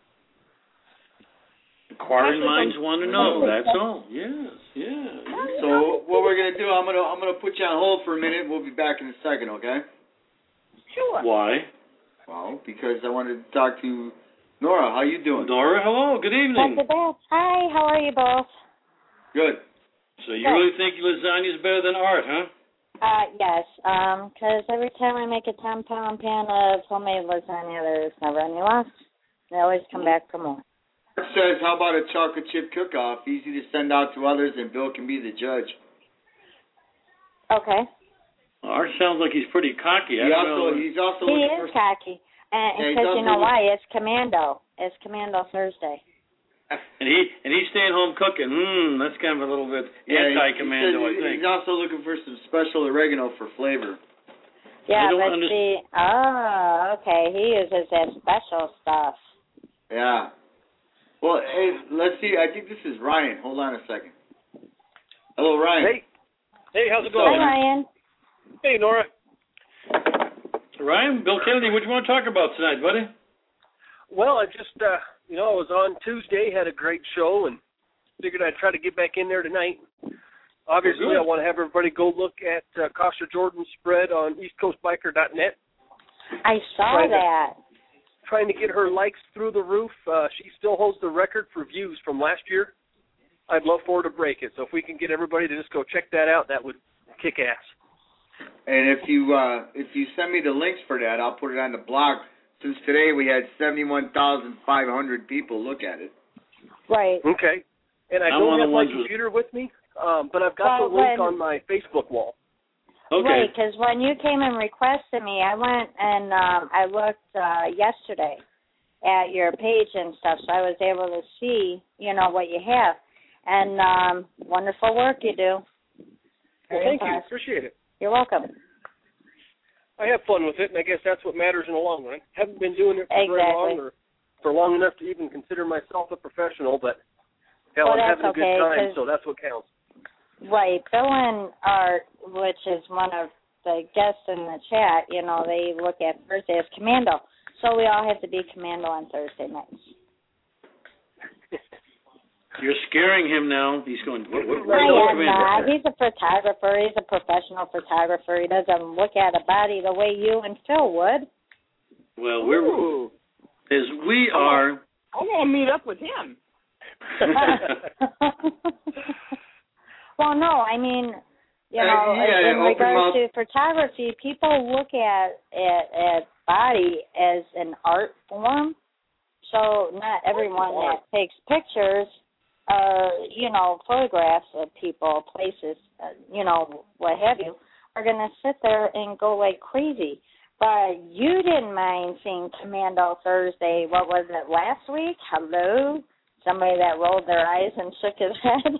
[SPEAKER 5] Inquiring
[SPEAKER 8] Actually,
[SPEAKER 5] minds
[SPEAKER 8] from-
[SPEAKER 5] want to know. That's all. Yes. Yeah.
[SPEAKER 6] So what we're gonna do? I'm gonna I'm gonna put you on hold for a minute. We'll be back in a second, okay?
[SPEAKER 8] Sure.
[SPEAKER 5] Why?
[SPEAKER 6] Well, because I wanted to talk to Nora. How you doing?
[SPEAKER 5] Nora, hello. Good evening.
[SPEAKER 7] Not the best. Hi, how are you both?
[SPEAKER 6] Good.
[SPEAKER 5] So you really think lasagna is better than art, huh?
[SPEAKER 7] Uh, yes, um, 'cause every time I make a ten-pound pan of homemade lasagna, there's never any left. They always come back for more.
[SPEAKER 6] It says, how about a chocolate chip cook-off? Easy to send out to others, and Bill can be the judge.
[SPEAKER 7] Okay.
[SPEAKER 5] Well, Art sounds like he's pretty cocky. I
[SPEAKER 6] He
[SPEAKER 5] don't
[SPEAKER 6] also,
[SPEAKER 5] know.
[SPEAKER 6] he's also
[SPEAKER 7] He
[SPEAKER 6] looking
[SPEAKER 7] is
[SPEAKER 6] for-
[SPEAKER 7] cocky. And
[SPEAKER 6] Yeah, he's
[SPEAKER 7] because you
[SPEAKER 6] also
[SPEAKER 7] know
[SPEAKER 6] look-
[SPEAKER 7] why? It's Commando. It's Commando Thursday.
[SPEAKER 5] And he and he's staying home cooking. Mmm, that's kind of a little bit
[SPEAKER 6] Yeah, he-
[SPEAKER 5] anti-commando,
[SPEAKER 6] he
[SPEAKER 5] I
[SPEAKER 6] says
[SPEAKER 5] think.
[SPEAKER 6] He's also looking for some special oregano for flavor.
[SPEAKER 7] Yeah,
[SPEAKER 5] I don't
[SPEAKER 7] but
[SPEAKER 5] under-
[SPEAKER 7] see, oh, okay, he uses that special stuff.
[SPEAKER 6] Yeah. Well, hey, let's see. I think this is Ryan. Hold on a second. Hello, Ryan.
[SPEAKER 10] Hey. Hey, how's it
[SPEAKER 7] Hi,
[SPEAKER 10] going?
[SPEAKER 7] Ryan.
[SPEAKER 10] Hey, Nora.
[SPEAKER 5] Ryan, Bill Kennedy, what do you want to talk about tonight, buddy?
[SPEAKER 10] Well, I just, uh, you know, I was on Tuesday, had a great show, and figured I'd try to get back in there tonight. Obviously,
[SPEAKER 5] good.
[SPEAKER 10] I want to have everybody go look at uh, Costa Jordan's spread on east coast biker dot net.
[SPEAKER 7] I saw
[SPEAKER 10] Trying to-
[SPEAKER 7] that.
[SPEAKER 10] Trying to get her likes through the roof. Uh, she still holds the record for views from last year. I'd love for her to break it. So if we can get everybody to just go check that out, that would kick ass.
[SPEAKER 6] And if you uh, if you send me the links for that, I'll put it on the blog. Since today we had seventy-one thousand five hundred people look at it.
[SPEAKER 7] Right.
[SPEAKER 10] Okay. And I
[SPEAKER 5] I'm
[SPEAKER 10] don't
[SPEAKER 5] one of
[SPEAKER 10] have
[SPEAKER 5] the
[SPEAKER 10] my
[SPEAKER 5] ones with-
[SPEAKER 10] computer with me, um, but I've got
[SPEAKER 7] Well,
[SPEAKER 10] the link
[SPEAKER 7] when-
[SPEAKER 10] on my Facebook wall.
[SPEAKER 5] Okay.
[SPEAKER 7] Right, because when you came and requested me, I went and um, I looked uh, yesterday at your page and stuff, so I was able to see, you know, what you have. And um, wonderful work you do.
[SPEAKER 10] Well,
[SPEAKER 7] Very
[SPEAKER 10] thank you.
[SPEAKER 7] impressed.
[SPEAKER 10] Appreciate it.
[SPEAKER 7] You're welcome.
[SPEAKER 10] I have fun with it, and I guess that's what matters in the long run. Haven't been doing it for very
[SPEAKER 7] Exactly.
[SPEAKER 10] long or for long enough to even consider myself a professional, but hell,
[SPEAKER 7] Well,
[SPEAKER 10] I'm
[SPEAKER 7] that's
[SPEAKER 10] having a
[SPEAKER 7] okay,
[SPEAKER 10] good time,
[SPEAKER 7] 'cause-
[SPEAKER 10] so that's what counts.
[SPEAKER 7] Right. Bill and Art, which is one of the guests in the chat, you know, they look at Thursday as Commando. So we all have to be Commando on Thursday nights.
[SPEAKER 5] You're scaring him now. He's going, what, what, what,
[SPEAKER 7] I
[SPEAKER 5] what
[SPEAKER 7] am not. He's a photographer. He's a professional photographer. He doesn't look at a body the way you and Phil would.
[SPEAKER 5] Well, we're,
[SPEAKER 8] Ooh.
[SPEAKER 5] as we are,
[SPEAKER 8] I want to meet up with him.
[SPEAKER 7] Well, no, I mean, you
[SPEAKER 6] Uh,
[SPEAKER 7] know,
[SPEAKER 6] yeah,
[SPEAKER 7] in
[SPEAKER 6] open
[SPEAKER 7] regards
[SPEAKER 6] mouth.
[SPEAKER 7] to photography, people look at, at at body as an art form. So not everyone that takes pictures, uh, you know, photographs of people, places, uh, you know, what have you, are going to sit there and go like crazy. But you didn't mind seeing Commando Thursday, what was it, last week? Hello? Somebody that rolled their eyes and shook his head.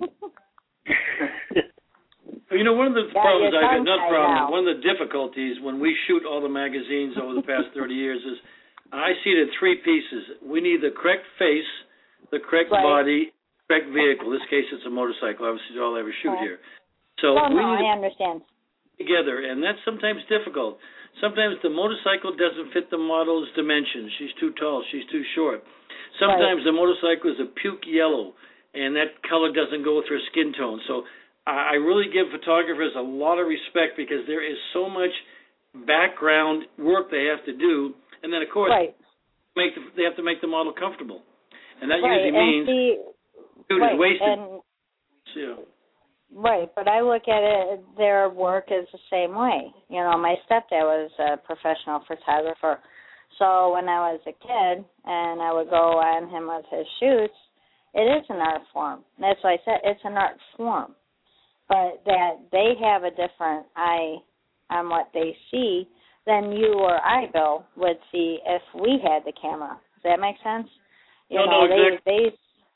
[SPEAKER 5] you know, one of the
[SPEAKER 7] Yeah,
[SPEAKER 5] problems,
[SPEAKER 7] you're
[SPEAKER 5] I've got not
[SPEAKER 7] tongue-tied
[SPEAKER 5] problem,
[SPEAKER 7] now.
[SPEAKER 5] one of the difficulties when we shoot all the magazines over the past thirty years is I see it in three pieces. We need the correct face, the correct
[SPEAKER 7] Right.
[SPEAKER 5] body, correct vehicle. In this case, it's a motorcycle. Obviously, all I ever shoot
[SPEAKER 7] Right.
[SPEAKER 5] here. So
[SPEAKER 7] well,
[SPEAKER 5] we
[SPEAKER 7] no,
[SPEAKER 5] need
[SPEAKER 7] I understand.
[SPEAKER 5] together, and that's sometimes difficult. Sometimes the motorcycle doesn't fit the model's dimensions. She's too tall, she's too short. Sometimes the motorcycle is a puke yellow, and that color doesn't go with her skin tone. So I I really give photographers a lot of respect because there is so much background work they have to do, and then, of course,
[SPEAKER 7] Right.
[SPEAKER 5] make the, they have to make the model comfortable. And that
[SPEAKER 7] Right,
[SPEAKER 5] usually
[SPEAKER 7] and
[SPEAKER 5] means
[SPEAKER 7] see,
[SPEAKER 5] dude
[SPEAKER 7] right,
[SPEAKER 5] is wasted.
[SPEAKER 7] and
[SPEAKER 5] you know.
[SPEAKER 7] right, but I look at it, their work is the same way. You know, my stepdad was a professional photographer. So when I was a kid and I would go on him with his shoots, it is an art form. That's why I said it's an art form. But that they have a different eye on what they see than you or I, Bill, would see if we had the camera. Does that make sense? You
[SPEAKER 5] No,
[SPEAKER 7] know,
[SPEAKER 5] no,
[SPEAKER 7] they,
[SPEAKER 5] exactly.
[SPEAKER 7] they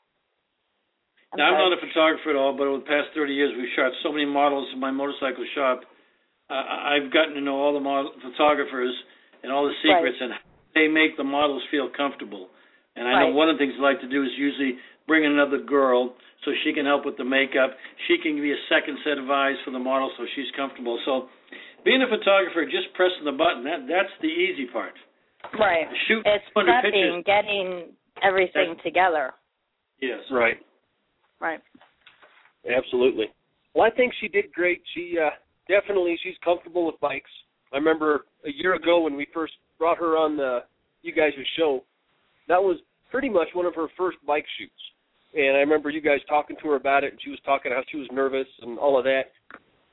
[SPEAKER 7] I'm
[SPEAKER 5] Now, I'm
[SPEAKER 7] sorry.
[SPEAKER 5] not a photographer at all, but over the past thirty years, we've shot so many models in my motorcycle shop. Uh, I've gotten to know all the model photographers and all the secrets,
[SPEAKER 7] Right.
[SPEAKER 5] and they make the models feel comfortable. And I know
[SPEAKER 7] Right.
[SPEAKER 5] one of the things I like to do is usually bring another girl so she can help with the makeup. She can be a second set of eyes for the model so she's comfortable. So being a photographer, just pressing the button, that that's the easy part.
[SPEAKER 7] Right.
[SPEAKER 5] Shoot
[SPEAKER 7] It's
[SPEAKER 5] one hundred
[SPEAKER 7] prepping,
[SPEAKER 5] pictures.
[SPEAKER 7] getting everything
[SPEAKER 5] That's-
[SPEAKER 7] together.
[SPEAKER 5] Yes.
[SPEAKER 10] Right.
[SPEAKER 7] Right.
[SPEAKER 10] Absolutely. Well, I think she did great. She uh, definitely, she's comfortable with bikes. I remember a year ago when we first brought her on the you guys' show, that was pretty much one of her first bike shoots. And I remember you guys talking to her about it, and she was talking how she was nervous and all of that.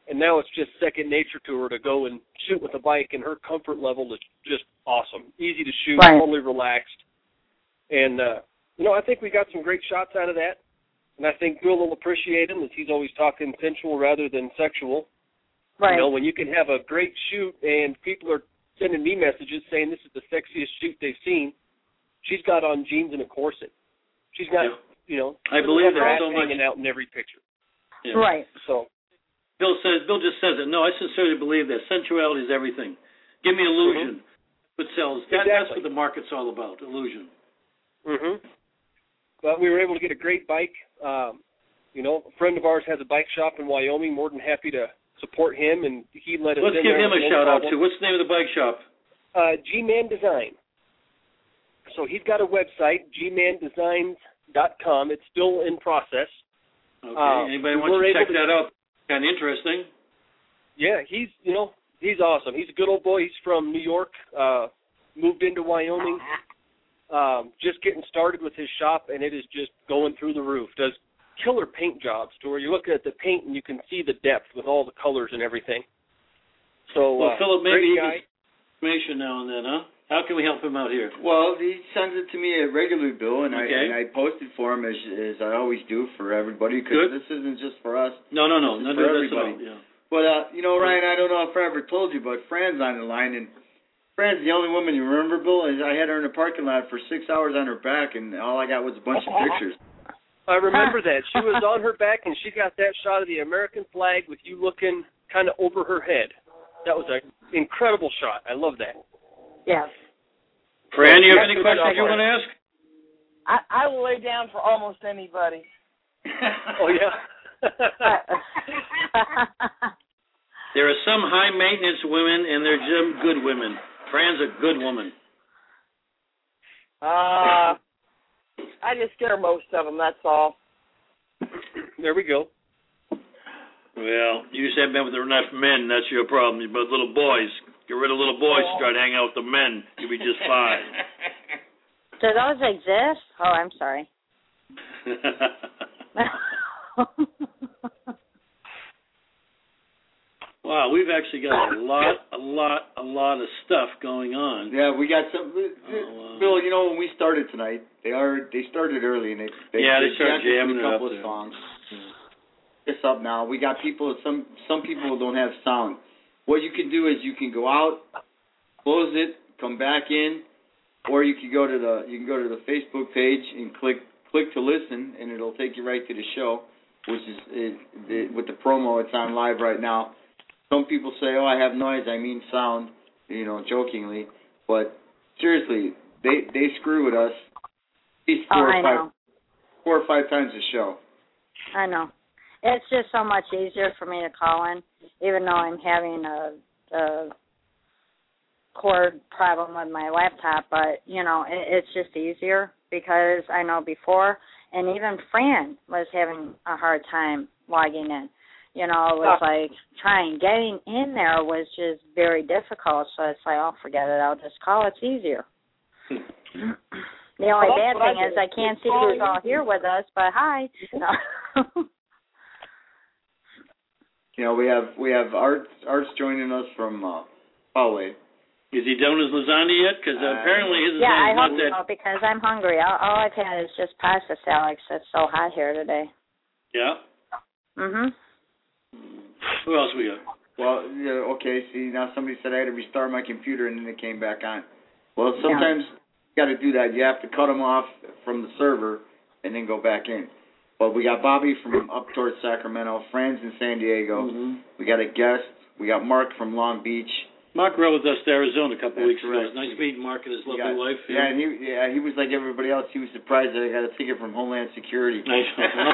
[SPEAKER 10] and now it's just second nature to her to go and shoot with a bike, and her comfort level is just awesome. Easy to shoot,
[SPEAKER 7] right.
[SPEAKER 10] totally relaxed. And, uh, you know, I think we got some great shots out of that, and I think Bill will appreciate him, as he's always talking sensual rather than sexual.
[SPEAKER 7] Right.
[SPEAKER 10] You know, when you can have a great shoot and people are sending me messages saying this is the sexiest shoot they've seen, she's got on jeans and a corset. She's got,
[SPEAKER 5] yeah.
[SPEAKER 10] you know,
[SPEAKER 5] I believe
[SPEAKER 10] her
[SPEAKER 5] that
[SPEAKER 10] ass
[SPEAKER 5] so much.
[SPEAKER 10] hanging out in every picture.
[SPEAKER 5] Yeah.
[SPEAKER 7] Right.
[SPEAKER 10] So
[SPEAKER 5] Bill says. Bill just says it. No, I sincerely believe that sensuality is everything. Give me illusion. Mm-hmm. What sells? That,
[SPEAKER 10] exactly.
[SPEAKER 5] That's what the market's all about. Illusion.
[SPEAKER 10] Mhm. But we were able to get a great bike. Um, you know, a friend of ours has a bike shop in Wyoming. More than happy to support him, and he let us.
[SPEAKER 5] Let's
[SPEAKER 10] in
[SPEAKER 5] give
[SPEAKER 10] there
[SPEAKER 5] him a
[SPEAKER 10] no
[SPEAKER 5] shout
[SPEAKER 10] problem.
[SPEAKER 5] out too. What's the name of the bike shop?
[SPEAKER 10] Uh, G-Man Design. So he's got a website, G man designs dot com. It's still in process.
[SPEAKER 5] Okay.
[SPEAKER 10] Uh,
[SPEAKER 5] Anybody
[SPEAKER 10] we
[SPEAKER 5] wants to check
[SPEAKER 10] to,
[SPEAKER 5] that out? Kind of interesting.
[SPEAKER 10] Yeah, he's you know he's awesome. He's a good old boy. He's from New York. Uh, moved into Wyoming. Um, just getting started with his shop, and it is just going through the roof. Does killer paint jobs to where you're looking at the paint and you can see the depth with all the colors and everything. So,
[SPEAKER 5] well,
[SPEAKER 10] uh,
[SPEAKER 5] Philip, maybe
[SPEAKER 10] great guy.
[SPEAKER 5] Information now and then, huh? How can we help him out here?
[SPEAKER 6] Well, he sends it to me regularly, Bill, and,
[SPEAKER 5] okay.
[SPEAKER 6] I, and I post it for him as, as I always do for everybody, because this isn't just for us.
[SPEAKER 5] No, no, no.
[SPEAKER 6] This is
[SPEAKER 5] no
[SPEAKER 6] for
[SPEAKER 5] no,
[SPEAKER 6] everybody.
[SPEAKER 5] All, yeah.
[SPEAKER 6] But, uh, you know, Ryan, I don't know if I ever told you, but Fran's on the line, and Fran's the only woman you remember, Bill, and I had her in the parking lot for six hours on her back, and all I got was a bunch of pictures.
[SPEAKER 10] I remember that. She was on her back, and she got that shot of the American flag with you looking kind of over her head. That was an incredible shot. I love that.
[SPEAKER 7] Yeah.
[SPEAKER 5] Fran, you have any questions you want to ask?
[SPEAKER 8] I, I will lay down for almost anybody.
[SPEAKER 10] Oh, yeah.
[SPEAKER 5] There are some high-maintenance women, and there are some good women. Fran's a good woman.
[SPEAKER 8] Uh, I just scare most of them, that's all.
[SPEAKER 10] There we go.
[SPEAKER 5] Well, you just haven't been with enough men. That's your problem. But little boys, get rid of little boys, start hanging out with the men. You'll be just fine.
[SPEAKER 7] Do those exist? Oh, I'm sorry.
[SPEAKER 5] Wow, we've actually got a lot, a lot, a lot of stuff going on.
[SPEAKER 6] Yeah, we got some.
[SPEAKER 5] Oh, uh,
[SPEAKER 6] Bill, you know, when we started tonight, they are they started early, and they, they
[SPEAKER 5] yeah, they,
[SPEAKER 6] they
[SPEAKER 5] started jamming
[SPEAKER 6] a
[SPEAKER 5] it up
[SPEAKER 6] couple of
[SPEAKER 5] there.
[SPEAKER 6] songs. It's up now. We got people. Some some people don't have sound. What you can do is you can go out, close it, come back in, or you can go to the you can go to the Facebook page and click click to listen, and it'll take you right to the show, which is it, it, with the promo. It's on live right now. Some people say, "Oh, I have noise. I mean sound," you know, jokingly. But seriously, they they screw with us. At least four
[SPEAKER 7] oh,
[SPEAKER 6] or
[SPEAKER 7] I
[SPEAKER 6] five,
[SPEAKER 7] know.
[SPEAKER 6] four or five times a show.
[SPEAKER 7] I know. It's just so much easier for me to call in, even though I'm having a, a cord problem with my laptop. But, you know, it, it's just easier because I know before, and even Fran was having a hard time logging in. You know, it was like trying, getting in there was just very difficult. So it's like, oh, forget it. I'll just call. It's easier. The only
[SPEAKER 8] well,
[SPEAKER 7] bad thing
[SPEAKER 8] I
[SPEAKER 7] is I can't see who's all here with us, but hi. No.
[SPEAKER 6] You know, we have we have Art Art's joining us from uh, Poway.
[SPEAKER 5] Is he done his lasagna yet? Because uh, apparently his
[SPEAKER 7] yeah, I
[SPEAKER 5] lasagna's not
[SPEAKER 7] hope
[SPEAKER 5] that.
[SPEAKER 7] so because I'm hungry. All, all I've had is just pasta salad. It's so hot here today.
[SPEAKER 5] Yeah.
[SPEAKER 7] Mhm.
[SPEAKER 5] Who else we got?
[SPEAKER 6] Well, yeah, okay. See, now somebody said I had to restart my computer and then it came back on. Well, sometimes yeah. you got to do that. You have to cut them off from the server and then go back in. But we got Bobby from up towards Sacramento, Fran's in San Diego.
[SPEAKER 5] Mm-hmm.
[SPEAKER 6] We got a guest. We got Mark from Long Beach.
[SPEAKER 5] Mark rode with us to Arizona a couple
[SPEAKER 6] That's
[SPEAKER 5] of weeks
[SPEAKER 6] correct.
[SPEAKER 5] ago. It was nice meeting Mark and his lovely
[SPEAKER 6] got,
[SPEAKER 5] wife.
[SPEAKER 6] Yeah, and he yeah he was like everybody else. He was surprised that I got a ticket from Homeland Security.
[SPEAKER 5] Nice.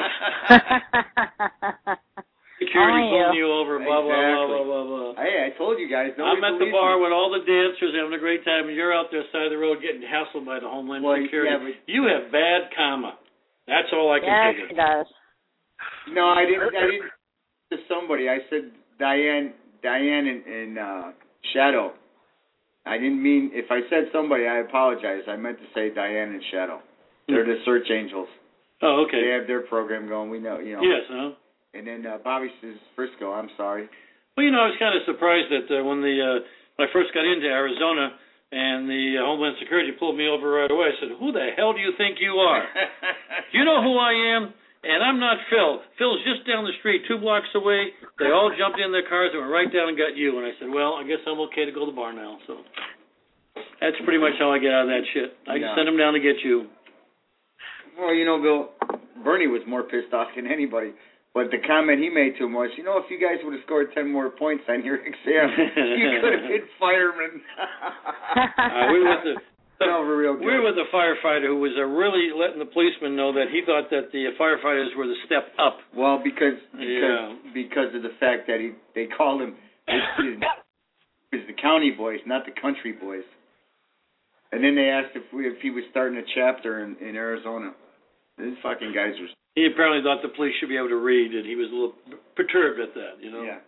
[SPEAKER 5] Security pulling you over, blah,
[SPEAKER 6] exactly.
[SPEAKER 5] blah, blah, blah, blah, blah.
[SPEAKER 6] Hey, I told you guys.
[SPEAKER 5] I'm at the bar
[SPEAKER 6] me.
[SPEAKER 5] with all the dancers having a great time, and you're out there side of the road getting hassled by the Homeland
[SPEAKER 6] well,
[SPEAKER 5] Security.
[SPEAKER 6] Yeah, but,
[SPEAKER 5] you have bad karma. That's all I can
[SPEAKER 7] yes,
[SPEAKER 5] figure.
[SPEAKER 7] he does.
[SPEAKER 6] No, I didn't. I didn't. To somebody, I said Diane, Diane, and, and uh, Shadow. I didn't mean. If I said somebody, I apologize. I meant to say Diane and Shadow. They're the Search Angels.
[SPEAKER 5] Oh, okay.
[SPEAKER 6] They have their program going. We know, you know.
[SPEAKER 5] Yes, huh?
[SPEAKER 6] And then uh, Bobby says Frisco. I'm sorry.
[SPEAKER 5] Well, you know, I was kind of surprised that uh, when the uh, when I first got into Arizona and the uh, Homeland Security pulled me over right away, I said, "Who the hell do you think you are? Do you know who I am? And I'm not Phil. Phil's just down the street, two blocks away. They all jumped in their cars and went right down and got you." And I said, "Well, I guess I'm okay to go to the bar now." So that's pretty much how I get out of that shit. I
[SPEAKER 6] Yeah.
[SPEAKER 5] can send them down to get you.
[SPEAKER 6] Well, you know, Bill, Bernie was more pissed off than anybody. But the comment he made to him was, you know, if you guys would have scored ten more points on your exam, you could have been firemen.
[SPEAKER 5] uh, we were with the,
[SPEAKER 6] no, we're real good.
[SPEAKER 5] we were with the firefighter who was uh, really letting the policeman know that he thought that the firefighters were the step up.
[SPEAKER 6] Well, because because
[SPEAKER 5] Yeah.
[SPEAKER 6] because of the fact that he they called him it was the county boys, not the country boys. And then they asked if we if he was starting a chapter in, in Arizona. These fucking guys were.
[SPEAKER 5] He apparently thought the police should be able to read, and he was a little perturbed at that, you know.
[SPEAKER 6] Yeah.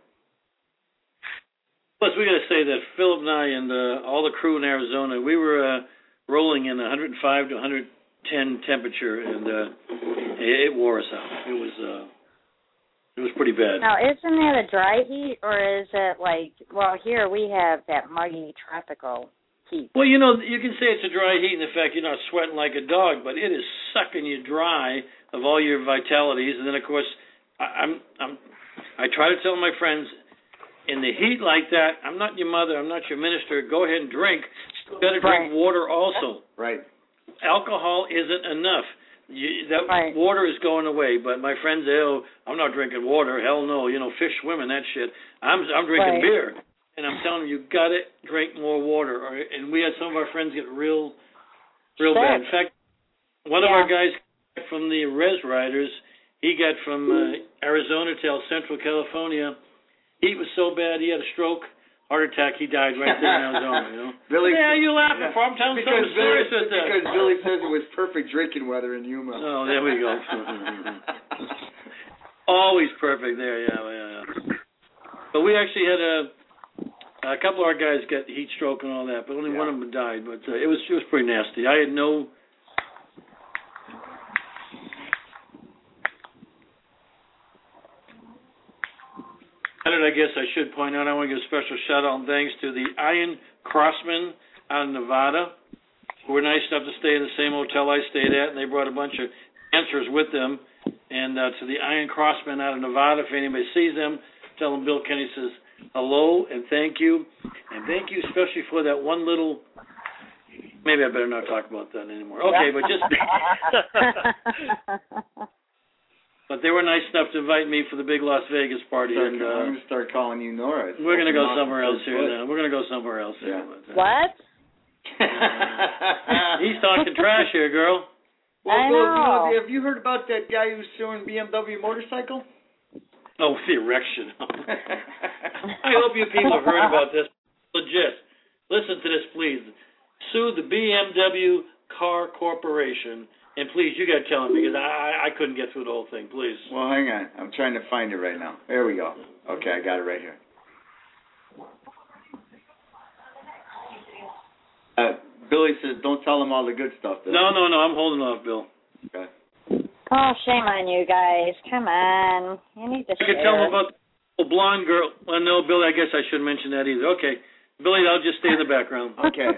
[SPEAKER 5] Plus, we got to say that Philip and I and uh, all the crew in Arizona, we were uh, rolling in one hundred five to one hundred ten temperature, and uh, it, it wore us out. It was uh, it was pretty bad.
[SPEAKER 7] Now, isn't that a dry heat, or is it like, well, here we have that muggy tropical heat.
[SPEAKER 5] Well, you know, you can say it's a dry heat in the fact you're not sweating like a dog, but it is sucking you dry of all your vitalities. And then, of course, I, I'm, I'm, I try to tell my friends, in the heat like that, I'm not your mother, I'm not your minister, go ahead and drink. Still got to drink
[SPEAKER 7] Right.
[SPEAKER 5] water also.
[SPEAKER 6] Right.
[SPEAKER 5] Alcohol isn't enough. You, that
[SPEAKER 7] Right.
[SPEAKER 5] water is going away. But my friends say, oh, I'm not drinking water. Hell no. You know, fish swim in that shit. I'm, I'm drinking
[SPEAKER 7] Right.
[SPEAKER 5] beer. And I'm telling you, you got to drink more water. Or, and we had some of our friends get real, real
[SPEAKER 7] Sick.
[SPEAKER 5] bad. In fact, one of
[SPEAKER 7] Yeah.
[SPEAKER 5] our guys from the Res Riders, he got from uh, Arizona to El Central, California. Heat was so bad, he had a stroke, heart attack. He died right there in Arizona. You know.
[SPEAKER 6] Billy,
[SPEAKER 5] yeah, you laughing
[SPEAKER 6] yeah.
[SPEAKER 5] for? I'm telling you
[SPEAKER 6] because
[SPEAKER 5] something
[SPEAKER 6] Billy,
[SPEAKER 5] serious with that.
[SPEAKER 6] because Billy says it was perfect drinking weather in Yuma.
[SPEAKER 5] Oh, there we go. Always perfect there, yeah, yeah, yeah. But we actually had a a couple of our guys got heat stroke and all that, but only
[SPEAKER 6] Yeah.
[SPEAKER 5] one of them died. But uh, it was it was pretty nasty. I had no. I guess I should point out, I want to give a special shout out and thanks to the Iron Crossmen out of Nevada, who were nice enough to stay in the same hotel I stayed at, and they brought a bunch of dancers with them. And uh, to the Iron Crossmen out of Nevada, if anybody sees them, tell them Bill Kenny says hello and thank you. And thank you especially for that one little, maybe I better not talk about that anymore. Okay, but just... But they were nice enough to invite me for the big Las Vegas party.
[SPEAKER 6] Start,
[SPEAKER 5] and uh,
[SPEAKER 6] I'm going to start calling you Nora.
[SPEAKER 5] we're going to go
[SPEAKER 6] Off
[SPEAKER 5] somewhere
[SPEAKER 6] the
[SPEAKER 5] else here
[SPEAKER 6] foot.
[SPEAKER 5] now. We're going to go somewhere else
[SPEAKER 6] Yeah.
[SPEAKER 5] here. But, uh,
[SPEAKER 7] What?
[SPEAKER 5] he's talking trash here, girl.
[SPEAKER 6] Well,
[SPEAKER 7] I
[SPEAKER 6] Bill, you know,
[SPEAKER 7] know.
[SPEAKER 6] have you heard about that guy who's suing B M W motorcycle?
[SPEAKER 5] Oh, the erection. I hope you people have heard about this. Legit. Listen to this, please. Sue the B M W Car Corporation. And please, you got to tell him because I, I couldn't get through the whole thing. Please.
[SPEAKER 6] Well, hang on. I'm trying to find it right now. There we go. Okay, I got it right here. Uh, Billy says, don't tell him all the good stuff. Bill.
[SPEAKER 5] No, no, no. I'm holding off, Bill.
[SPEAKER 6] Okay.
[SPEAKER 7] Oh, shame on you guys. Come on. You need to
[SPEAKER 5] I could
[SPEAKER 7] share.
[SPEAKER 5] tell him about the blonde girl. Well, no, Billy, I guess I shouldn't mention that either. Okay. Billy, I'll just stay in the background.
[SPEAKER 6] Okay.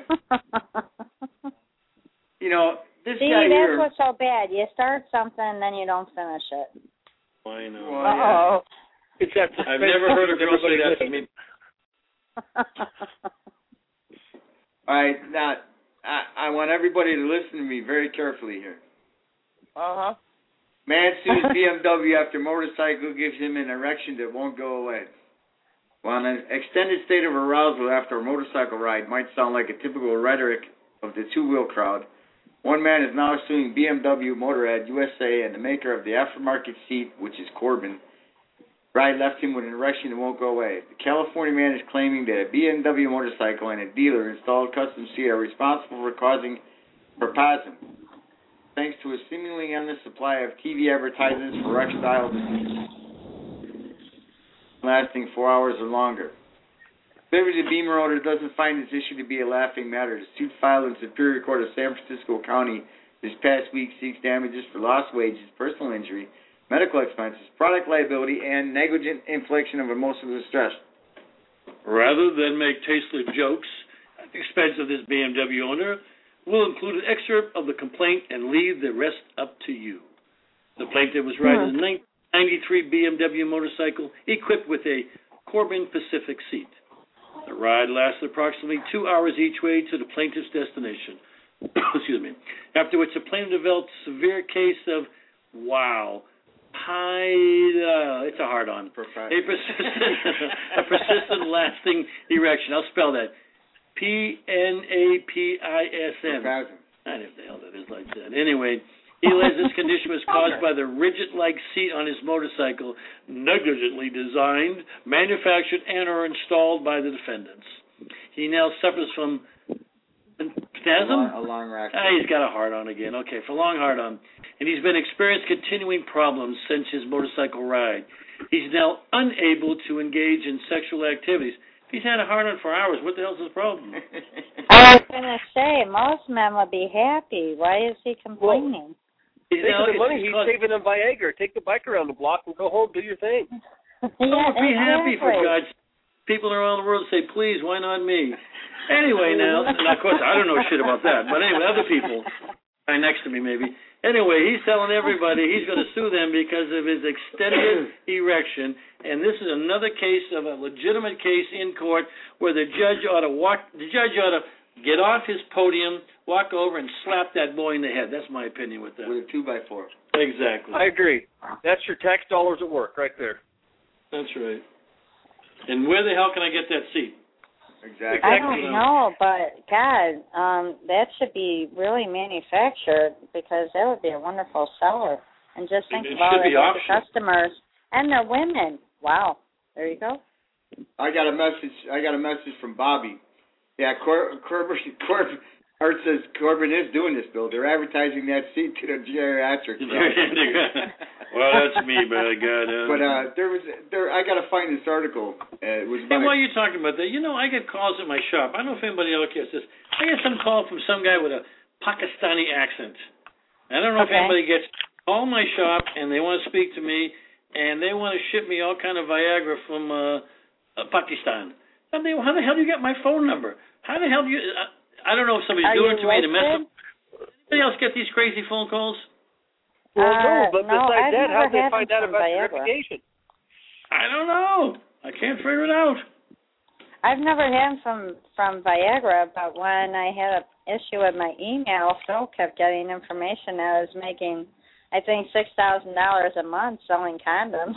[SPEAKER 6] You know, this
[SPEAKER 7] See,
[SPEAKER 6] guy
[SPEAKER 7] that's
[SPEAKER 6] here.
[SPEAKER 7] what's so bad. You start something, then you don't finish it.
[SPEAKER 5] I know.
[SPEAKER 6] Well, yeah.
[SPEAKER 7] Uh-oh.
[SPEAKER 10] It's that
[SPEAKER 5] I've never heard a girl say that to me.
[SPEAKER 6] All right, now, I, I want everybody to listen to me very carefully here.
[SPEAKER 8] Uh-huh.
[SPEAKER 6] Man sues B M W after motorcycle gives him an erection that won't go away. While an extended state of arousal after a motorcycle ride might sound like a typical rhetoric of the two-wheel crowd, one man is now suing B M W Motorrad U S A and the maker of the aftermarket seat, which is Corbin. Ride left him with an erection that won't go away. The California man is claiming that a B M W motorcycle and a dealer installed custom seat are responsible for causing perpasm, thanks to a seemingly endless supply of T V advertisements for Rex style lasting four hours or longer. Liberty Beamer owner doesn't find this issue to be a laughing matter. The suit filed in Superior Court of San Francisco County this past week seeks damages for lost wages, personal injury, medical expenses, product liability, and negligent infliction of emotional distress.
[SPEAKER 5] Rather than make tasteless jokes at the expense of this B M W owner, we'll include an excerpt of the complaint and leave the rest up to you. The plaintiff was riding a nineteen ninety-three B M W motorcycle equipped with a Corbin Pacific seat. The ride lasted approximately two hours each way to the plaintiff's destination. Excuse me. After which the plaintiff developed a severe case of, wow, Pida, it's a hard-on. A persistent, a persistent, lasting erection. I'll spell that. P N A P I S N. I don't know what the hell that is like that. Anyway, he alleges this condition was caused by the rigid-like seat on his motorcycle, negligently designed, manufactured, and or installed by the defendants. He now suffers from spasm?
[SPEAKER 6] A long rack.
[SPEAKER 5] Ah, he's got a hard-on again. Okay, for long hard-on. And he's been experiencing continuing problems since his motorcycle ride. He's now unable to engage in sexual activities. If he's had a hard-on for hours, what the hell's his problem?
[SPEAKER 7] I was going to say, most men would be happy. Why is he complaining?
[SPEAKER 10] Well, Take the money he's cause... saving on Viagra. Take the bike around the block and go home, do your thing.
[SPEAKER 5] Yeah, oh, be exactly. happy, for God's sake. People around the world say, please, why not me? Anyway, now, and of course, I don't know shit about that, but anyway, other people, right next to me maybe. Anyway, he's telling everybody he's going to sue them because of his extended erection, and this is another case of a legitimate case in court where the judge ought to walk, the judge ought to get off his podium, walk over, and slap that boy in the head. That's my opinion with that.
[SPEAKER 6] With a two by four.
[SPEAKER 5] Exactly.
[SPEAKER 10] I agree. That's your tax dollars at work right there.
[SPEAKER 5] That's right. And where the hell can I get that seat?
[SPEAKER 6] Exactly.
[SPEAKER 7] I don't know, but God, um, that should be really manufactured because that would be a wonderful seller. And just think
[SPEAKER 5] it, it
[SPEAKER 7] about it, the customers and the women. Wow, there you go.
[SPEAKER 6] I got a message. I got a message from Bobby. Yeah, Cor- Corbin, Corbin, Art says Corbin is doing this, Bill. They're advertising that seat to the geriatric.
[SPEAKER 5] Well, that's me, but God. Uh,
[SPEAKER 6] but uh, there was there. I got to find this article. Uh, it was.
[SPEAKER 5] Hey, while you're talking about that, you know, I get calls at my shop. I don't know if anybody else gets this. I get some call from some guy with a Pakistani accent. I don't know
[SPEAKER 7] okay.
[SPEAKER 5] if anybody gets call my shop and they want to speak to me and they want to ship me all kind of Viagra from uh, uh, Pakistan. How the hell do you get my phone number? How the hell do you... Uh, I don't know if somebody's
[SPEAKER 7] Are
[SPEAKER 5] doing it to
[SPEAKER 7] listed?
[SPEAKER 5] me to mess up. Anybody else get these crazy phone calls?
[SPEAKER 10] Well,
[SPEAKER 7] uh,
[SPEAKER 10] no, but
[SPEAKER 7] no,
[SPEAKER 10] besides
[SPEAKER 7] I've
[SPEAKER 10] that, how do they find out
[SPEAKER 7] from
[SPEAKER 10] about your
[SPEAKER 7] Viagra.
[SPEAKER 10] reputation?
[SPEAKER 5] I don't know. I can't figure it out.
[SPEAKER 7] I've never had from from Viagra, but when I had an issue with my email, Phil kept getting information that I was making, I think, six thousand dollars a month selling condoms.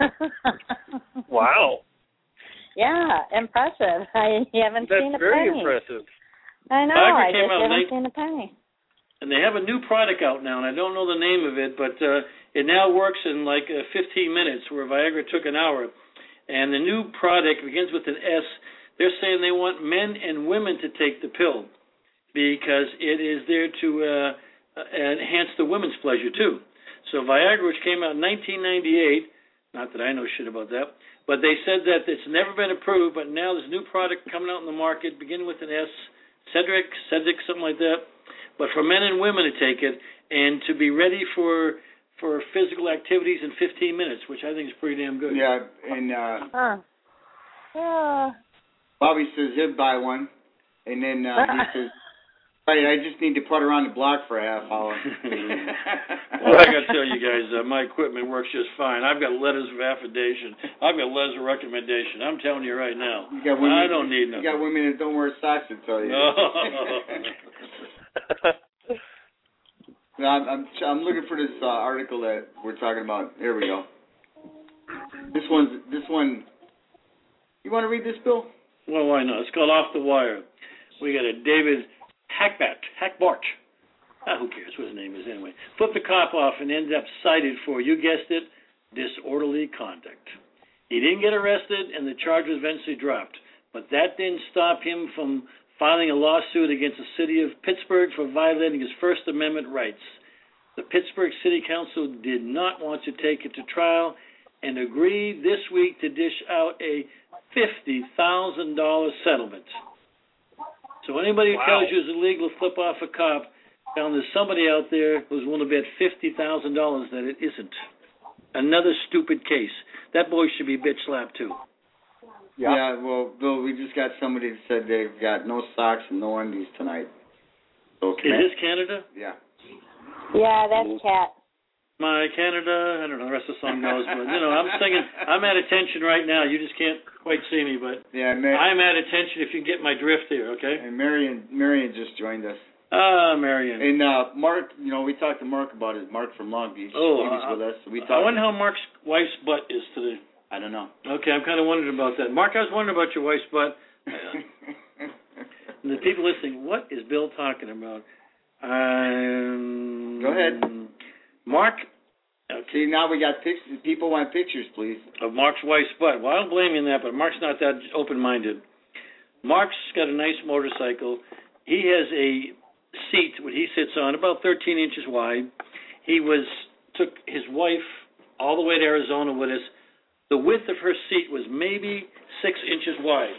[SPEAKER 10] Wow.
[SPEAKER 7] Yeah, impressive. I haven't
[SPEAKER 10] That's
[SPEAKER 7] seen a
[SPEAKER 10] very
[SPEAKER 7] penny.
[SPEAKER 10] impressive.
[SPEAKER 7] I know.
[SPEAKER 5] Viagra
[SPEAKER 7] I
[SPEAKER 5] came
[SPEAKER 7] just
[SPEAKER 5] out
[SPEAKER 7] haven't
[SPEAKER 5] late.
[SPEAKER 7] seen a penny.
[SPEAKER 5] And they have a new product out now, and I don't know the name of it, but uh, it now works in like uh, fifteen minutes, where Viagra took an hour. And the new product begins with an S. They're saying they want men and women to take the pill because it is there to uh, enhance the women's pleasure, too. So Viagra, which came out in nineteen ninety-eight, not that I know shit about that, but they said that it's never been approved, but now there's a new product coming out in the market, beginning with an S, Cedric, Cedric, something like that, but for men and women to take it and to be ready for for physical activities in fifteen minutes, which I think is pretty damn good.
[SPEAKER 6] Yeah, and uh,
[SPEAKER 7] Huh. Yeah.
[SPEAKER 6] Bobby says he'll buy one, and then uh, he says, "Hey, I just need to put her on the block for a half hour."
[SPEAKER 5] Well, I got to tell you guys, uh, my equipment works just fine. I've got letters of affidation. I've got letters of recommendation. I'm telling you right now.
[SPEAKER 6] You got women,
[SPEAKER 5] I don't need no.
[SPEAKER 6] You got women that don't wear socks to tell you.
[SPEAKER 5] No.
[SPEAKER 6] no, I'm, I'm I'm looking for this uh, article that we're talking about. Here we go. This one's this one. You want to read this, Bill?
[SPEAKER 5] Well, why not? It's called Off the Wire. We got a David Hackbat, Hackbart. Ah, who cares what his name is anyway. Flipped the cop off and ended up cited for, you guessed it, disorderly conduct. He didn't get arrested, and the charge was eventually dropped. But that didn't stop him from filing a lawsuit against the city of Pittsburgh for violating his First Amendment rights. The Pittsburgh City Council did not want to take it to trial and agreed this week to dish out a fifty thousand dollars settlement. So anybody who
[SPEAKER 10] Wow.
[SPEAKER 5] tells you it's illegal to flip off a cop, found there's somebody out there who's willing to bet fifty thousand dollars that it isn't. Another stupid case. That boy should be bitch slapped too.
[SPEAKER 6] Yeah. yeah, well, Bill, we just got somebody that said they've got no socks and no undies tonight. So
[SPEAKER 5] Is this Canada?
[SPEAKER 6] Yeah.
[SPEAKER 7] Yeah, that's Cat.
[SPEAKER 5] My Canada, I don't know how the rest of the song goes, but, you know, I'm singing, I'm at attention right now. You just can't quite see me, but
[SPEAKER 6] yeah, Mar-
[SPEAKER 5] I'm at attention if you get my drift here, okay?
[SPEAKER 6] And Marion, Marion just joined us.
[SPEAKER 5] Ah, uh, Marion.
[SPEAKER 6] And uh, Mark, you know, we talked to Mark about it. Mark from Long Beach.
[SPEAKER 5] Oh,
[SPEAKER 6] he was
[SPEAKER 5] uh,
[SPEAKER 6] with us. We talked.
[SPEAKER 5] I wonder how Mark's wife's butt is today.
[SPEAKER 6] I don't know.
[SPEAKER 5] Okay, I'm kind of wondering about that. Mark, I was wondering about your wife's butt. And the people listening, what is Bill talking about? Um,
[SPEAKER 6] Go ahead.
[SPEAKER 5] Mark. Okay.
[SPEAKER 6] See, now we got pictures. People want pictures, please.
[SPEAKER 5] Of Mark's wife's butt. Well, I don't blame you in that, but Mark's not that open-minded. Mark's got a nice motorcycle. He has a seat what he sits on, about thirteen inches wide. He was took his wife all the way to Arizona with us. The width of her seat was maybe six inches wide.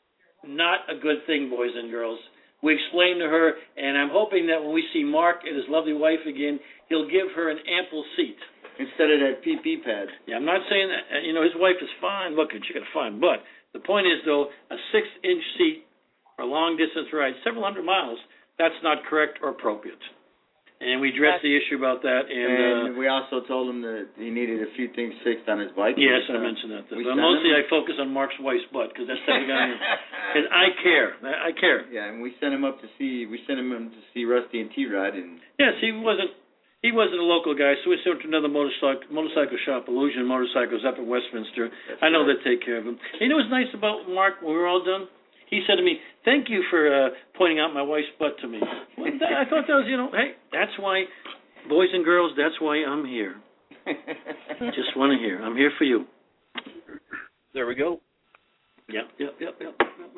[SPEAKER 5] Not a good thing, boys and girls. We explained to her, and I'm hoping that when we see Mark and his lovely wife again, he'll give her an ample seat.
[SPEAKER 6] Instead of that pee pee pad.
[SPEAKER 5] Yeah, I'm not saying that, you know, his wife is fine looking. She got a fine butt. The point is, though, a six-inch seat for a long-distance ride, several hundred miles, that's not correct or appropriate. And we addressed the issue about that. And,
[SPEAKER 6] and
[SPEAKER 5] uh,
[SPEAKER 6] we also told him that he needed a few things fixed on his bike.
[SPEAKER 5] Yes,
[SPEAKER 6] we,
[SPEAKER 5] I
[SPEAKER 6] uh,
[SPEAKER 5] mentioned that. But mostly I focus on Mark's wife's butt because that's how we got him. Because I care. I care.
[SPEAKER 6] Yeah, and we sent him up to see, we sent him to see Rusty and T-Rod. And
[SPEAKER 5] yes, he wasn't, he wasn't a local guy, so we sent him to another motorcycle, motorcycle shop, Illusion Motorcycles, up in Westminster.
[SPEAKER 6] That's
[SPEAKER 5] I know
[SPEAKER 6] right.
[SPEAKER 5] they take care of him. You know what's nice about Mark when we were all done? He said to me, thank you for uh, pointing out my wife's butt to me. Well, that, I thought that was, you know, hey, that's why, boys and girls, that's why I'm here. Just want to hear. I'm here for you.
[SPEAKER 10] There we go.
[SPEAKER 5] Yep, yep, yep, yep.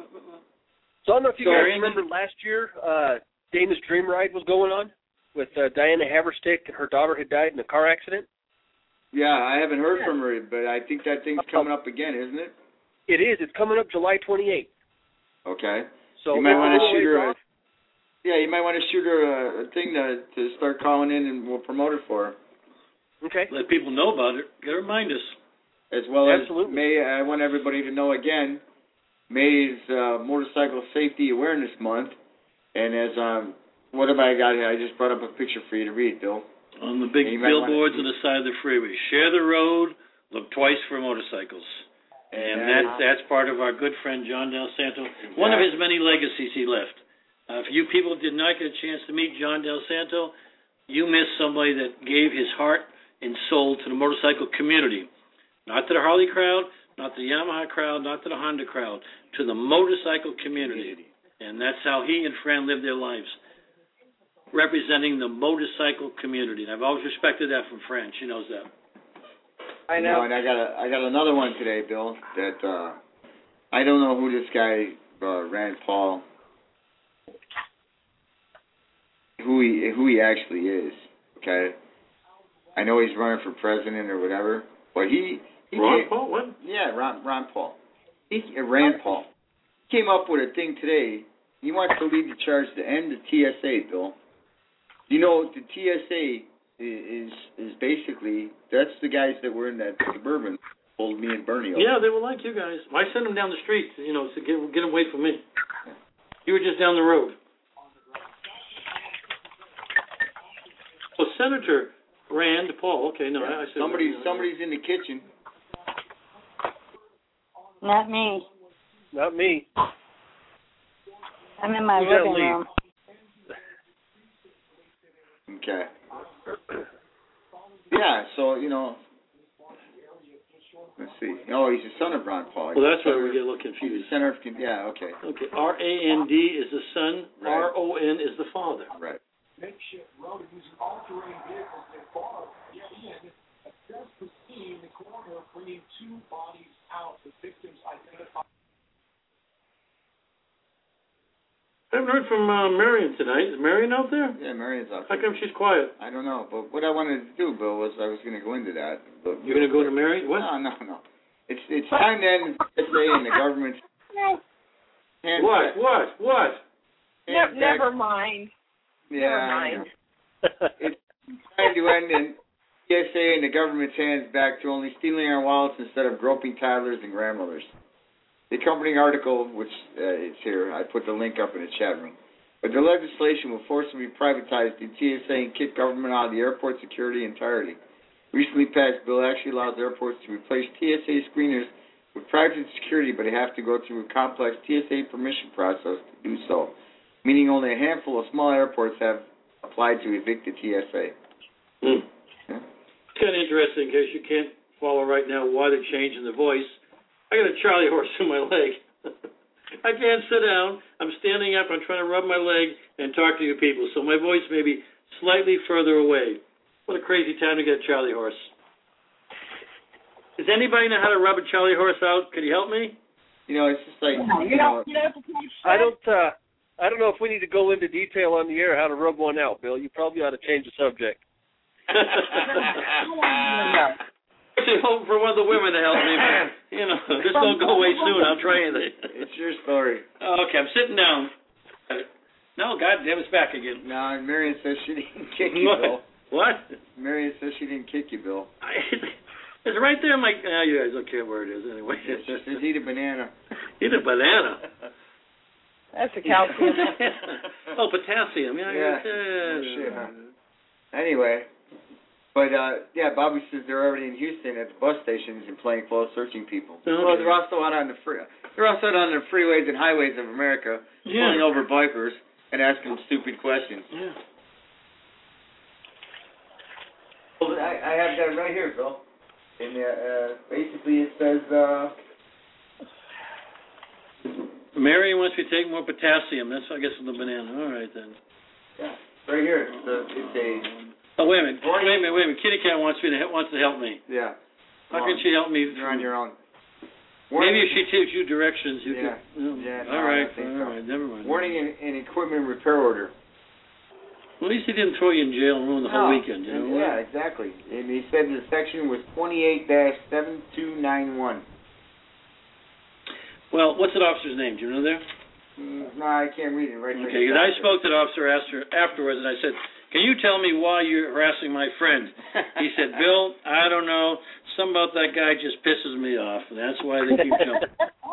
[SPEAKER 10] So I don't know if you
[SPEAKER 5] So,
[SPEAKER 10] guys remember last year, uh, Dana's Dream Ride was going on with uh, Diana Haverstick, and her daughter had died in a car accident.
[SPEAKER 6] Yeah, I haven't heard from her, but I think that thing's coming up again, isn't it?
[SPEAKER 10] It is. It's coming up July twenty-eighth.
[SPEAKER 6] Okay.
[SPEAKER 10] So
[SPEAKER 6] you might want to shoot her. A,
[SPEAKER 10] off.
[SPEAKER 6] yeah, you might want to shoot her a, a thing to to start calling in, and we'll promote her for her.
[SPEAKER 10] Okay.
[SPEAKER 5] Let people know about it. Gotta remind us.
[SPEAKER 6] As well
[SPEAKER 10] Absolutely.
[SPEAKER 6] as May, I want everybody to know again, May is uh, Motorcycle Safety Awareness Month, and as um, what have I got here? I just brought up a picture for you to read, Bill.
[SPEAKER 5] On the big billboards on the side of the freeway, share the road, look twice for motorcycles. And
[SPEAKER 6] yeah.
[SPEAKER 5] that's, that's part of our good friend John Del Santo, exactly. One of his many legacies he left. Uh, for you people who did not get a chance to meet John Del Santo, you missed somebody that gave his heart and soul to the motorcycle community. Not to the Harley crowd, not to the Yamaha crowd, not to the Honda crowd, to the motorcycle community. And that's how he and Fran lived their lives, representing the motorcycle community. And I've always respected that from Fran. She knows that.
[SPEAKER 6] I know. And I got a, I got another one today, Bill, that uh, I don't know who this guy, uh, Rand Paul, who he who he actually is, okay? I know he's running for president or whatever, but he... he
[SPEAKER 5] Ron
[SPEAKER 6] came,
[SPEAKER 5] Paul? What?
[SPEAKER 6] Yeah, Ron, Ron Paul. He, uh, Rand Paul. He came up with a thing today. He wants to lead the charge to end the T S A, Bill. You know, the T S A is is basically, that's the guys that were in that Suburban, pulled me and Bernie over.
[SPEAKER 5] Yeah, they were like you guys. I sent them down the street, you know, to get get away from me. You were just down the road. So Senator Rand Paul, okay, no,
[SPEAKER 6] yeah.
[SPEAKER 5] I, I said
[SPEAKER 6] somebody's somebody's in the kitchen.
[SPEAKER 7] Not me.
[SPEAKER 10] Not me.
[SPEAKER 7] I'm in my
[SPEAKER 10] You gotta
[SPEAKER 7] living
[SPEAKER 10] leave.
[SPEAKER 7] room.
[SPEAKER 6] Okay. Yeah, so, you know, let's see. Oh, he's the son of Ron Paul.
[SPEAKER 5] Well, that's where we get a little confused.
[SPEAKER 6] He's the center of, yeah, okay.
[SPEAKER 5] Okay, R A N D is the son,
[SPEAKER 6] Right.
[SPEAKER 5] R O N is the father.
[SPEAKER 6] Right.
[SPEAKER 11] Makeshift road using all-terrain vehicles that far get in. Assess the scene, the coroner bringing two bodies out. The victims identified.
[SPEAKER 5] I haven't heard from uh, Marion tonight. Is Marion out there?
[SPEAKER 6] Yeah, Marion's out
[SPEAKER 5] How
[SPEAKER 6] there.
[SPEAKER 5] come she's quiet?
[SPEAKER 6] I don't know, but what I wanted to do, Bill, was I was going to go into that. But
[SPEAKER 5] You're going to go to Marion? What?
[SPEAKER 6] No, no, no. It's it's time then to say in the government's hands
[SPEAKER 5] What?
[SPEAKER 6] back-
[SPEAKER 5] What? What?
[SPEAKER 6] hands
[SPEAKER 8] Ne-
[SPEAKER 6] back-
[SPEAKER 8] never mind.
[SPEAKER 6] Yeah,
[SPEAKER 8] Never
[SPEAKER 6] I
[SPEAKER 8] mind.
[SPEAKER 6] know. It's time to end in T S A and the government's hands back to only stealing our wallets instead of groping toddlers and grandmothers. The accompanying article, which uh, is here, I put the link up in the chat room. But the legislation will forcibly privatize the T S A and kick government out of the airport security entirely. Recently passed bill actually allows airports to replace T S A screeners with private security, but they have to go through a complex T S A permission process to do so, meaning only a handful of small airports have applied to evict the T S A.
[SPEAKER 5] Hmm. Yeah. It's kind of interesting, in case you can't follow right now why they're changing the voice. I got a Charlie horse in my leg. I can't sit down. I'm standing up. I'm trying to rub my leg and talk to you people, so my voice may be slightly further away. What a crazy time to get a Charlie horse. Does anybody know how to rub a Charlie horse out? Can you help me?
[SPEAKER 6] You know, it's just like,
[SPEAKER 8] you know, you know
[SPEAKER 10] I don't, uh, I don't know if we need to go into detail on the air how to rub one out, Bill. You probably ought to change the subject.
[SPEAKER 5] Actually, hope for one of the women to help me. But, you know, this won't go away soon. I'll try anything.
[SPEAKER 6] It's your story.
[SPEAKER 5] Okay, I'm sitting down. No, God damn, it's back again.
[SPEAKER 6] No, Marion says she didn't kick you,
[SPEAKER 5] What?
[SPEAKER 6] Bill.
[SPEAKER 5] What?
[SPEAKER 6] Marion says she didn't kick you, Bill.
[SPEAKER 5] I, it's right there. I'm like, oh, you guys don't care where it is anyway.
[SPEAKER 6] It's just says eat a banana.
[SPEAKER 5] Eat a banana.
[SPEAKER 8] That's a calcium.
[SPEAKER 5] Oh, potassium. Yeah.
[SPEAKER 6] Yeah.
[SPEAKER 5] yeah.
[SPEAKER 6] Oh, shit, huh? Anyway. But, uh, yeah, Bobby says they're already in Houston at the bus stations in plain clothes searching people.
[SPEAKER 5] Okay.
[SPEAKER 6] Well, they're also out on the free, they're also out on the freeways and highways of America,
[SPEAKER 5] Yeah.
[SPEAKER 6] pulling over bikers and asking them stupid questions.
[SPEAKER 5] Yeah.
[SPEAKER 6] Well, I, I have that right here, Bill. And uh, uh, basically it says, uh...
[SPEAKER 5] Mary wants me to take more potassium. That's, I guess, in the banana. All right, then.
[SPEAKER 6] Yeah, right here. It's a... It's a
[SPEAKER 5] Oh, wait a minute. Wait a minute, wait a minute. Kitty Cat wants me to wants to help me.
[SPEAKER 6] yeah.
[SPEAKER 5] How can she help me?
[SPEAKER 6] You're on your own.
[SPEAKER 5] Maybe if she gives you directions, you
[SPEAKER 6] Yeah.
[SPEAKER 5] can. Oh,
[SPEAKER 6] Yeah, no,
[SPEAKER 5] all right,
[SPEAKER 6] I don't think
[SPEAKER 5] all
[SPEAKER 6] so.
[SPEAKER 5] right, never mind.
[SPEAKER 6] Warning and, and equipment repair order.
[SPEAKER 5] Well, at least he didn't throw you in jail and ruin the whole
[SPEAKER 6] No.
[SPEAKER 5] weekend. You know?
[SPEAKER 6] Yeah, exactly. And he said the section was twenty-eight dash seven two nine one.
[SPEAKER 5] Well, what's that officer's name? Do you know there?
[SPEAKER 6] Mm, no, I can't read it right there.
[SPEAKER 5] Okay, because I spoke to the officer after, afterwards, and I said, can you tell me why you're harassing my friend? He said, Bill, I don't know. Something about that guy just pisses me off, and that's why they keep jumping.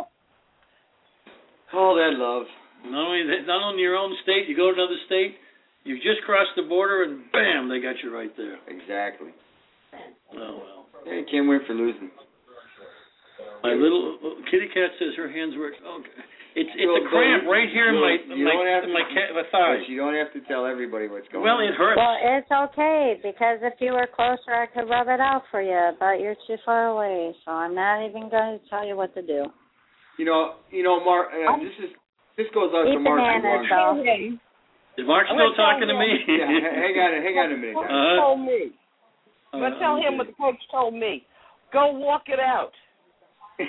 [SPEAKER 6] All that love.
[SPEAKER 5] Not only that, not only in your own state, you go to another state, you just crossed the border, and bam, they got you right there.
[SPEAKER 6] Exactly.
[SPEAKER 5] Oh, well.
[SPEAKER 6] Yeah, you can't win for losing.
[SPEAKER 5] My little kitty cat says her hands were... Okay. It's it's
[SPEAKER 6] Well,
[SPEAKER 5] a cramp
[SPEAKER 6] you-
[SPEAKER 5] right here in
[SPEAKER 6] you
[SPEAKER 5] my
[SPEAKER 6] don't- you
[SPEAKER 5] my,
[SPEAKER 6] don't have to-
[SPEAKER 5] my, cat, my thigh.
[SPEAKER 6] But you don't have to tell everybody what's going
[SPEAKER 5] Well,
[SPEAKER 6] on.
[SPEAKER 5] it hurts.
[SPEAKER 7] Well, it's okay, because if you were closer, I could rub it out for you, but you're too far away, so I'm not even going to tell you what to do.
[SPEAKER 6] You know, you know, Mark. Uh, this is this goes out
[SPEAKER 7] Eat
[SPEAKER 6] to Mark.
[SPEAKER 7] bananas,
[SPEAKER 6] Mark.
[SPEAKER 7] though.
[SPEAKER 5] Is Mark still talking to me?
[SPEAKER 6] Yeah, hang on, hang on a minute.
[SPEAKER 8] Coach
[SPEAKER 6] Guys.
[SPEAKER 5] Uh,
[SPEAKER 8] told me. I'm
[SPEAKER 5] uh,
[SPEAKER 8] going to tell him what the coach told me. Go walk it out.
[SPEAKER 5] what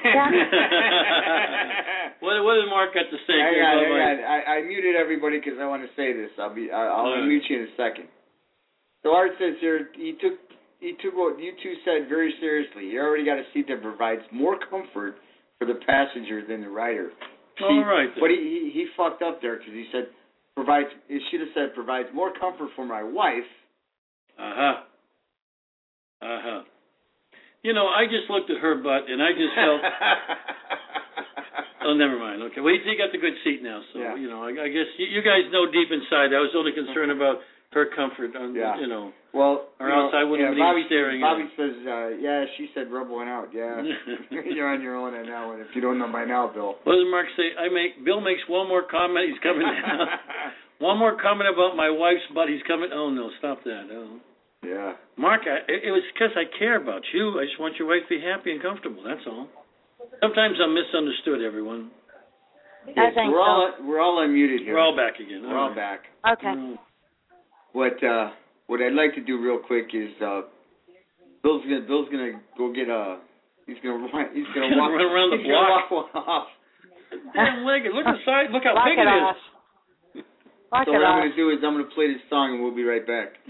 [SPEAKER 5] what did Mark got to say?
[SPEAKER 6] Hang
[SPEAKER 5] Good,
[SPEAKER 6] on,
[SPEAKER 5] bye-bye.
[SPEAKER 6] hang on. I, I muted everybody because I want to say this. I'll be. I, I'll
[SPEAKER 5] All right.
[SPEAKER 6] unmute you in a second. So Art says here he took he took what you two said very seriously. You already got a seat that provides more comfort for the passenger than the rider.
[SPEAKER 5] All
[SPEAKER 6] See,
[SPEAKER 5] right.
[SPEAKER 6] But he, he he fucked up there because he said provides. It should have said provides more comfort for my wife.
[SPEAKER 5] Uh huh. Uh huh. You know, I just looked at her butt and I just felt. Oh, never mind. Okay, well, he got the good seat now, so
[SPEAKER 6] Yeah.
[SPEAKER 5] you know, I, I guess you, you guys know deep inside. I was only concerned about her comfort. On,
[SPEAKER 6] Yeah.
[SPEAKER 5] You know,
[SPEAKER 6] Well,
[SPEAKER 5] or
[SPEAKER 6] you
[SPEAKER 5] else
[SPEAKER 6] know,
[SPEAKER 5] I wouldn't
[SPEAKER 6] yeah,
[SPEAKER 5] have
[SPEAKER 6] Bobby,
[SPEAKER 5] been staring.
[SPEAKER 6] Bobby
[SPEAKER 5] at
[SPEAKER 6] says, uh, yeah, she said rub one out. Yeah, you're on your own on that one. If you don't know by now, Bill.
[SPEAKER 5] What does Mark say? I make Bill makes one more comment. He's coming down. One more comment about my wife's butt. He's coming. Oh no, stop that. Oh.
[SPEAKER 6] Yeah.
[SPEAKER 5] Mark, I, it, it was because I care about you. I just want your wife to be happy and comfortable. That's all. Sometimes I'm misunderstood, everyone.
[SPEAKER 7] I think
[SPEAKER 6] we're
[SPEAKER 7] so.
[SPEAKER 6] all we're all unmuted here.
[SPEAKER 5] We're all back again.
[SPEAKER 6] We're all back.
[SPEAKER 7] Okay.
[SPEAKER 5] Mm.
[SPEAKER 6] What uh, what I'd like to do real quick is uh, Bill's gonna Bill's gonna go get a he's gonna run- he's gonna walk
[SPEAKER 5] Run around the
[SPEAKER 6] he's
[SPEAKER 5] block.
[SPEAKER 6] gonna walk one off.
[SPEAKER 5] Damn leg. Look at the size. Look how
[SPEAKER 7] Walk
[SPEAKER 5] big
[SPEAKER 7] it
[SPEAKER 5] it is.
[SPEAKER 7] off. Walk
[SPEAKER 6] So
[SPEAKER 7] it
[SPEAKER 6] what I'm
[SPEAKER 7] off.
[SPEAKER 6] gonna do is I'm gonna play this song and we'll be right back.
[SPEAKER 5] Yeah.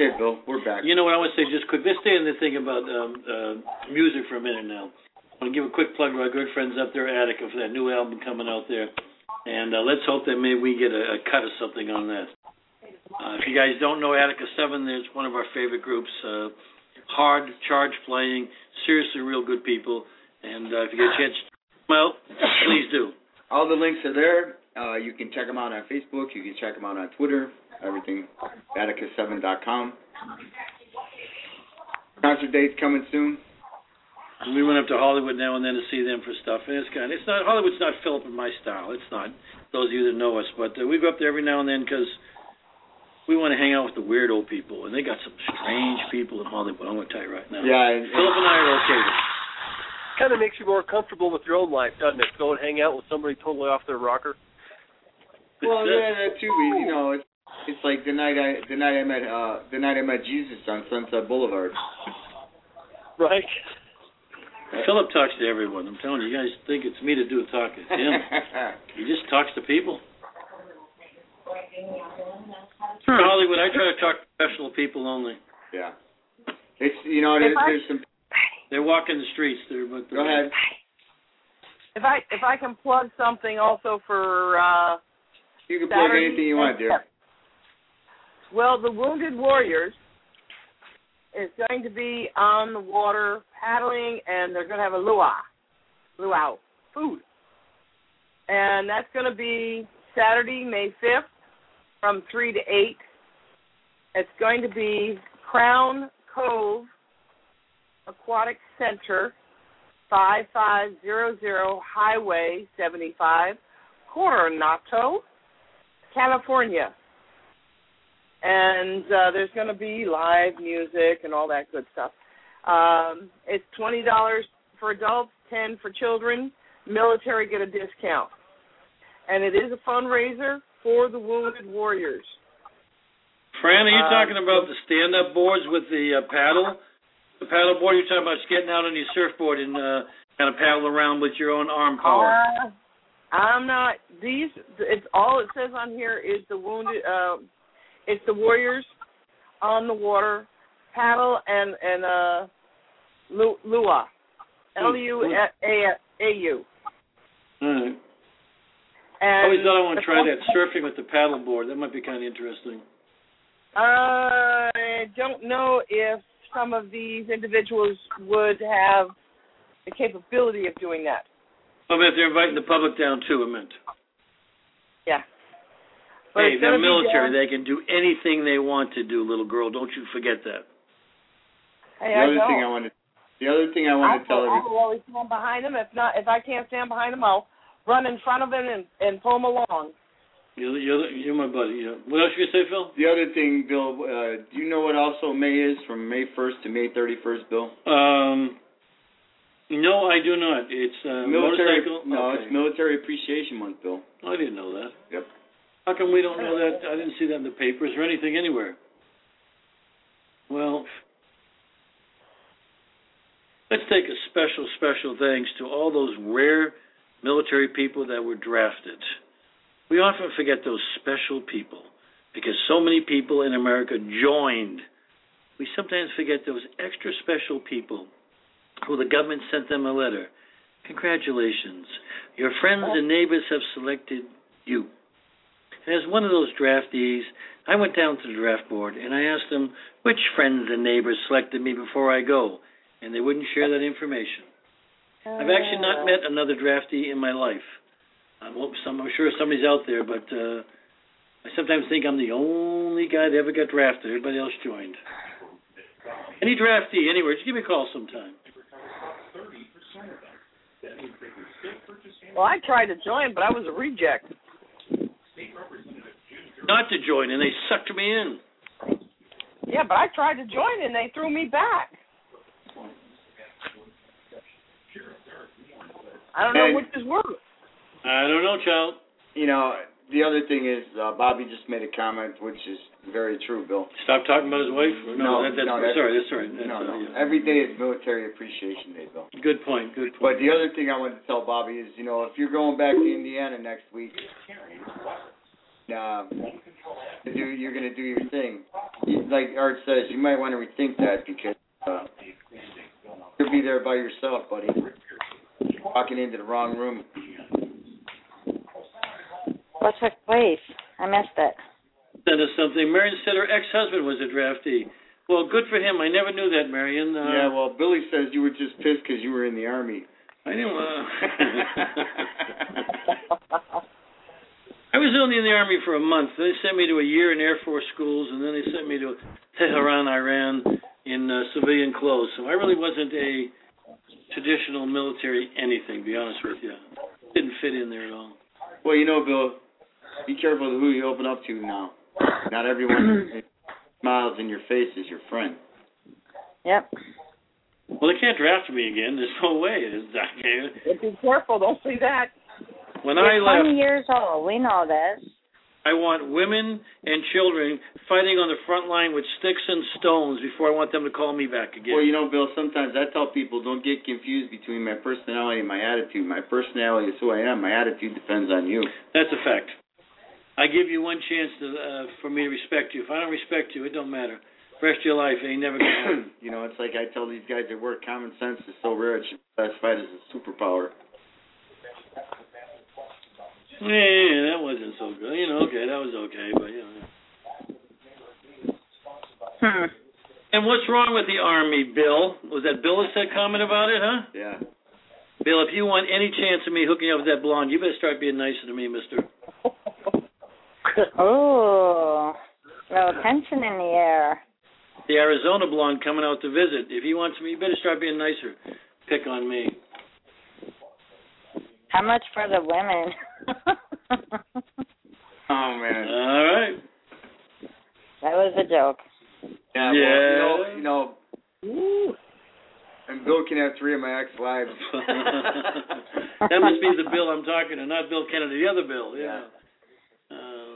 [SPEAKER 6] Okay, Bill, we're back.
[SPEAKER 5] You know what I want to say just quick? Let's stay on the thing about um, uh, music for a minute now. I want to give a quick plug to our good friends up there at Attica for that new album coming out there. And uh, let's hope that maybe we get a, a cut of something on that. Uh, if you guys don't know Attica seven, there's one of our favorite groups. Uh, hard, charge playing, seriously real good people. And uh, if you get a chance, well, please do.
[SPEAKER 6] All the links are there. Uh, you can check them out on Facebook. You can check them out on Twitter. Everything. Attica seven dot com. Concert dates coming soon.
[SPEAKER 5] We went up to Hollywood now and then to see them for stuff, and it's kind of, it's not Hollywood's not Philip and my style. It's not. Those of you that know us, but uh, we go up there every now and then because we want to hang out with the weird old people, and they got some strange people in Hollywood. I'm going to tell you right now.
[SPEAKER 6] Yeah, and,
[SPEAKER 5] Philip and I are okay with it.
[SPEAKER 10] Kind of makes you more comfortable with your own life, doesn't it? Go and hang out with somebody totally off their rocker.
[SPEAKER 6] Well, yeah, that too. You know, it's it's like the night I the night I met uh the night I met Jesus on Sunset Boulevard.
[SPEAKER 10] Right.
[SPEAKER 5] Philip talks to everyone. I'm telling you, you guys think it's me to do the talking. It's him. He just talks to people. For Hollywood, I try to talk to professional people only.
[SPEAKER 6] Yeah. It's you know there's,
[SPEAKER 8] I,
[SPEAKER 6] there's some.
[SPEAKER 5] They're walking the streets there, but
[SPEAKER 6] go ahead.
[SPEAKER 8] If I if I can plug something also for. Uh,
[SPEAKER 6] you can plug
[SPEAKER 8] Saturday
[SPEAKER 6] anything you want, dear.
[SPEAKER 8] Well, the Wounded Warriors is going to be on the water paddling, and they're going to have a luau, luau food. And that's going to be Saturday, May fifth, from three to eight. It's going to be Crown Cove Aquatic Center, five five zero zero Highway seventy-five, Coronado, California. And uh, there's going to be live music and all that good stuff. Um, it's twenty dollars for adults, ten dollars for children. Military get a discount. And it is a fundraiser for the Wounded Warriors.
[SPEAKER 5] Fran, are you
[SPEAKER 8] um,
[SPEAKER 5] talking about the stand-up boards with the uh, paddle? The paddle board, you're talking about just getting out on your surfboard and uh, kind of paddle around with your own arm power.
[SPEAKER 8] Uh, I'm not. These. It's all it says on here is the wounded. Uh, it's the Warriors on the water, paddle and and uh, luau, L U A U.
[SPEAKER 5] All right.
[SPEAKER 8] I
[SPEAKER 5] always thought I want to try that surfing with the paddle board. That might be kind of interesting.
[SPEAKER 8] I don't know if some of these individuals would have the capability of doing that.
[SPEAKER 5] I mean, if they're inviting the public down too, I meant.
[SPEAKER 8] Yeah. But
[SPEAKER 5] hey, they're military. They can do anything they want to do, little girl. Don't you forget that.
[SPEAKER 8] Hey,
[SPEAKER 6] the
[SPEAKER 8] I
[SPEAKER 6] other
[SPEAKER 8] don't.
[SPEAKER 6] thing I want to, the other thing I want
[SPEAKER 8] I'll,
[SPEAKER 6] to tell
[SPEAKER 8] I'll
[SPEAKER 6] everybody.
[SPEAKER 8] always stand behind them. If not, if I can't stand behind them, I'll run in front of them and, and pull them along.
[SPEAKER 5] You're, you're, you're my buddy. Yeah. What else you gonna say, Phil?
[SPEAKER 6] The other thing, Bill. Uh, do you know what also May is from May first to May thirty-first, Bill?
[SPEAKER 5] Um. No, I do not. It's uh,
[SPEAKER 6] military.
[SPEAKER 5] motorcycle.
[SPEAKER 6] No,
[SPEAKER 5] okay.
[SPEAKER 6] it's Military Appreciation Month, Bill.
[SPEAKER 5] I didn't know that.
[SPEAKER 6] Yep.
[SPEAKER 5] How come we don't know that? I didn't see that in the papers or anything anywhere. Well, let's take a special, special thanks to all those rare military people that were drafted. We often forget those special people because so many people in America joined. We sometimes forget those extra special people who the government sent them a letter. Congratulations. Your friends and neighbors have selected you. And as one of those draftees, I went down to the draft board and I asked them which friends and neighbors selected me before I go, and they wouldn't share that information. I've actually not met another draftee in my life. I'm, some, I'm sure somebody's out there, but uh, I sometimes think I'm the only guy that ever got drafted. Everybody else joined. Any draftee, anywhere, just give me a call sometime.
[SPEAKER 8] Well, I tried to join, but I was a reject.
[SPEAKER 5] Not to join, and they sucked me in.
[SPEAKER 8] Yeah, but I tried to join, and they threw me back. I don't know
[SPEAKER 6] And,
[SPEAKER 8] which is worse.
[SPEAKER 5] I don't know, child.
[SPEAKER 6] You know, the other thing is, uh, Bobby just made a comment, which is very true, Bill.
[SPEAKER 5] Stop talking about his wife?
[SPEAKER 6] No,
[SPEAKER 5] No, that, that's,
[SPEAKER 6] no, that's,
[SPEAKER 5] sorry, that's sorry. That's,
[SPEAKER 6] no, no.
[SPEAKER 5] uh, yeah.
[SPEAKER 6] Every day is Military Appreciation Day, Bill.
[SPEAKER 5] Good point, good
[SPEAKER 6] But
[SPEAKER 5] point.
[SPEAKER 6] the other thing I wanted to tell Bobby is, you know, if you're going back to Indiana next week, uh, to do, you're going to do your thing. You, like Art says, you might want to rethink that because uh, you'll be there by yourself, buddy. Walking into the wrong room.
[SPEAKER 7] What took place? I missed it.
[SPEAKER 5] Send us something. Marion said her ex-husband was a draftee. Well, good for him. I never knew that, Marion. Uh,
[SPEAKER 6] yeah, well, Billy says you were just pissed because you were in the Army.
[SPEAKER 5] I didn't uh... I was only in the Army for a month. They sent me to a year in Air Force schools, and then they sent me to Tehran, Iran, in uh, civilian clothes. So I really wasn't a traditional military anything, to be honest with you. Didn't fit in there at all.
[SPEAKER 6] Well, you know, Bill, be careful who you open up to now. Not everyone who smiles in your face is your friend.
[SPEAKER 7] Yep.
[SPEAKER 5] Well, they can't draft me again. There's no way.
[SPEAKER 8] Well, be careful. Don't say that.
[SPEAKER 5] When
[SPEAKER 7] You're
[SPEAKER 5] I left,
[SPEAKER 7] twenty years old. We know this.
[SPEAKER 5] I want women and children fighting on the front line with sticks and stones before I want them to call me back again.
[SPEAKER 6] Well, you know, Bill, sometimes I tell people don't get confused between my personality and my attitude. My personality is who I am. My attitude depends on you.
[SPEAKER 5] That's a fact. I give you one chance to, uh, for me to respect you. If I don't respect you, it don't matter. The rest of your life, it ain't never going to happen.
[SPEAKER 6] You know, it's like I tell these guys at work, common sense is so rare it should be classified as a superpower.
[SPEAKER 5] Yeah, that wasn't so good. You know, okay, that was okay, but, you know.
[SPEAKER 7] Hmm.
[SPEAKER 5] And what's wrong with the Army, Bill? Was that Bill that said comment about it, huh?
[SPEAKER 6] Yeah.
[SPEAKER 5] Bill, if you want any chance of me hooking up with that blonde, you better start being nicer to me, mister.
[SPEAKER 7] Oh, little tension in the air.
[SPEAKER 5] The Arizona blonde coming out to visit. If he wants me, you better start being nicer. Pick on me.
[SPEAKER 7] How much for the women?
[SPEAKER 6] Oh, man.
[SPEAKER 5] All right.
[SPEAKER 7] That was a joke.
[SPEAKER 6] Yeah,
[SPEAKER 5] yeah.
[SPEAKER 6] Well, you know, you know and Bill can have three of my ex-wives.
[SPEAKER 5] That must be the Bill I'm talking to, not Bill Kennedy, the other Bill. Yeah. Uh,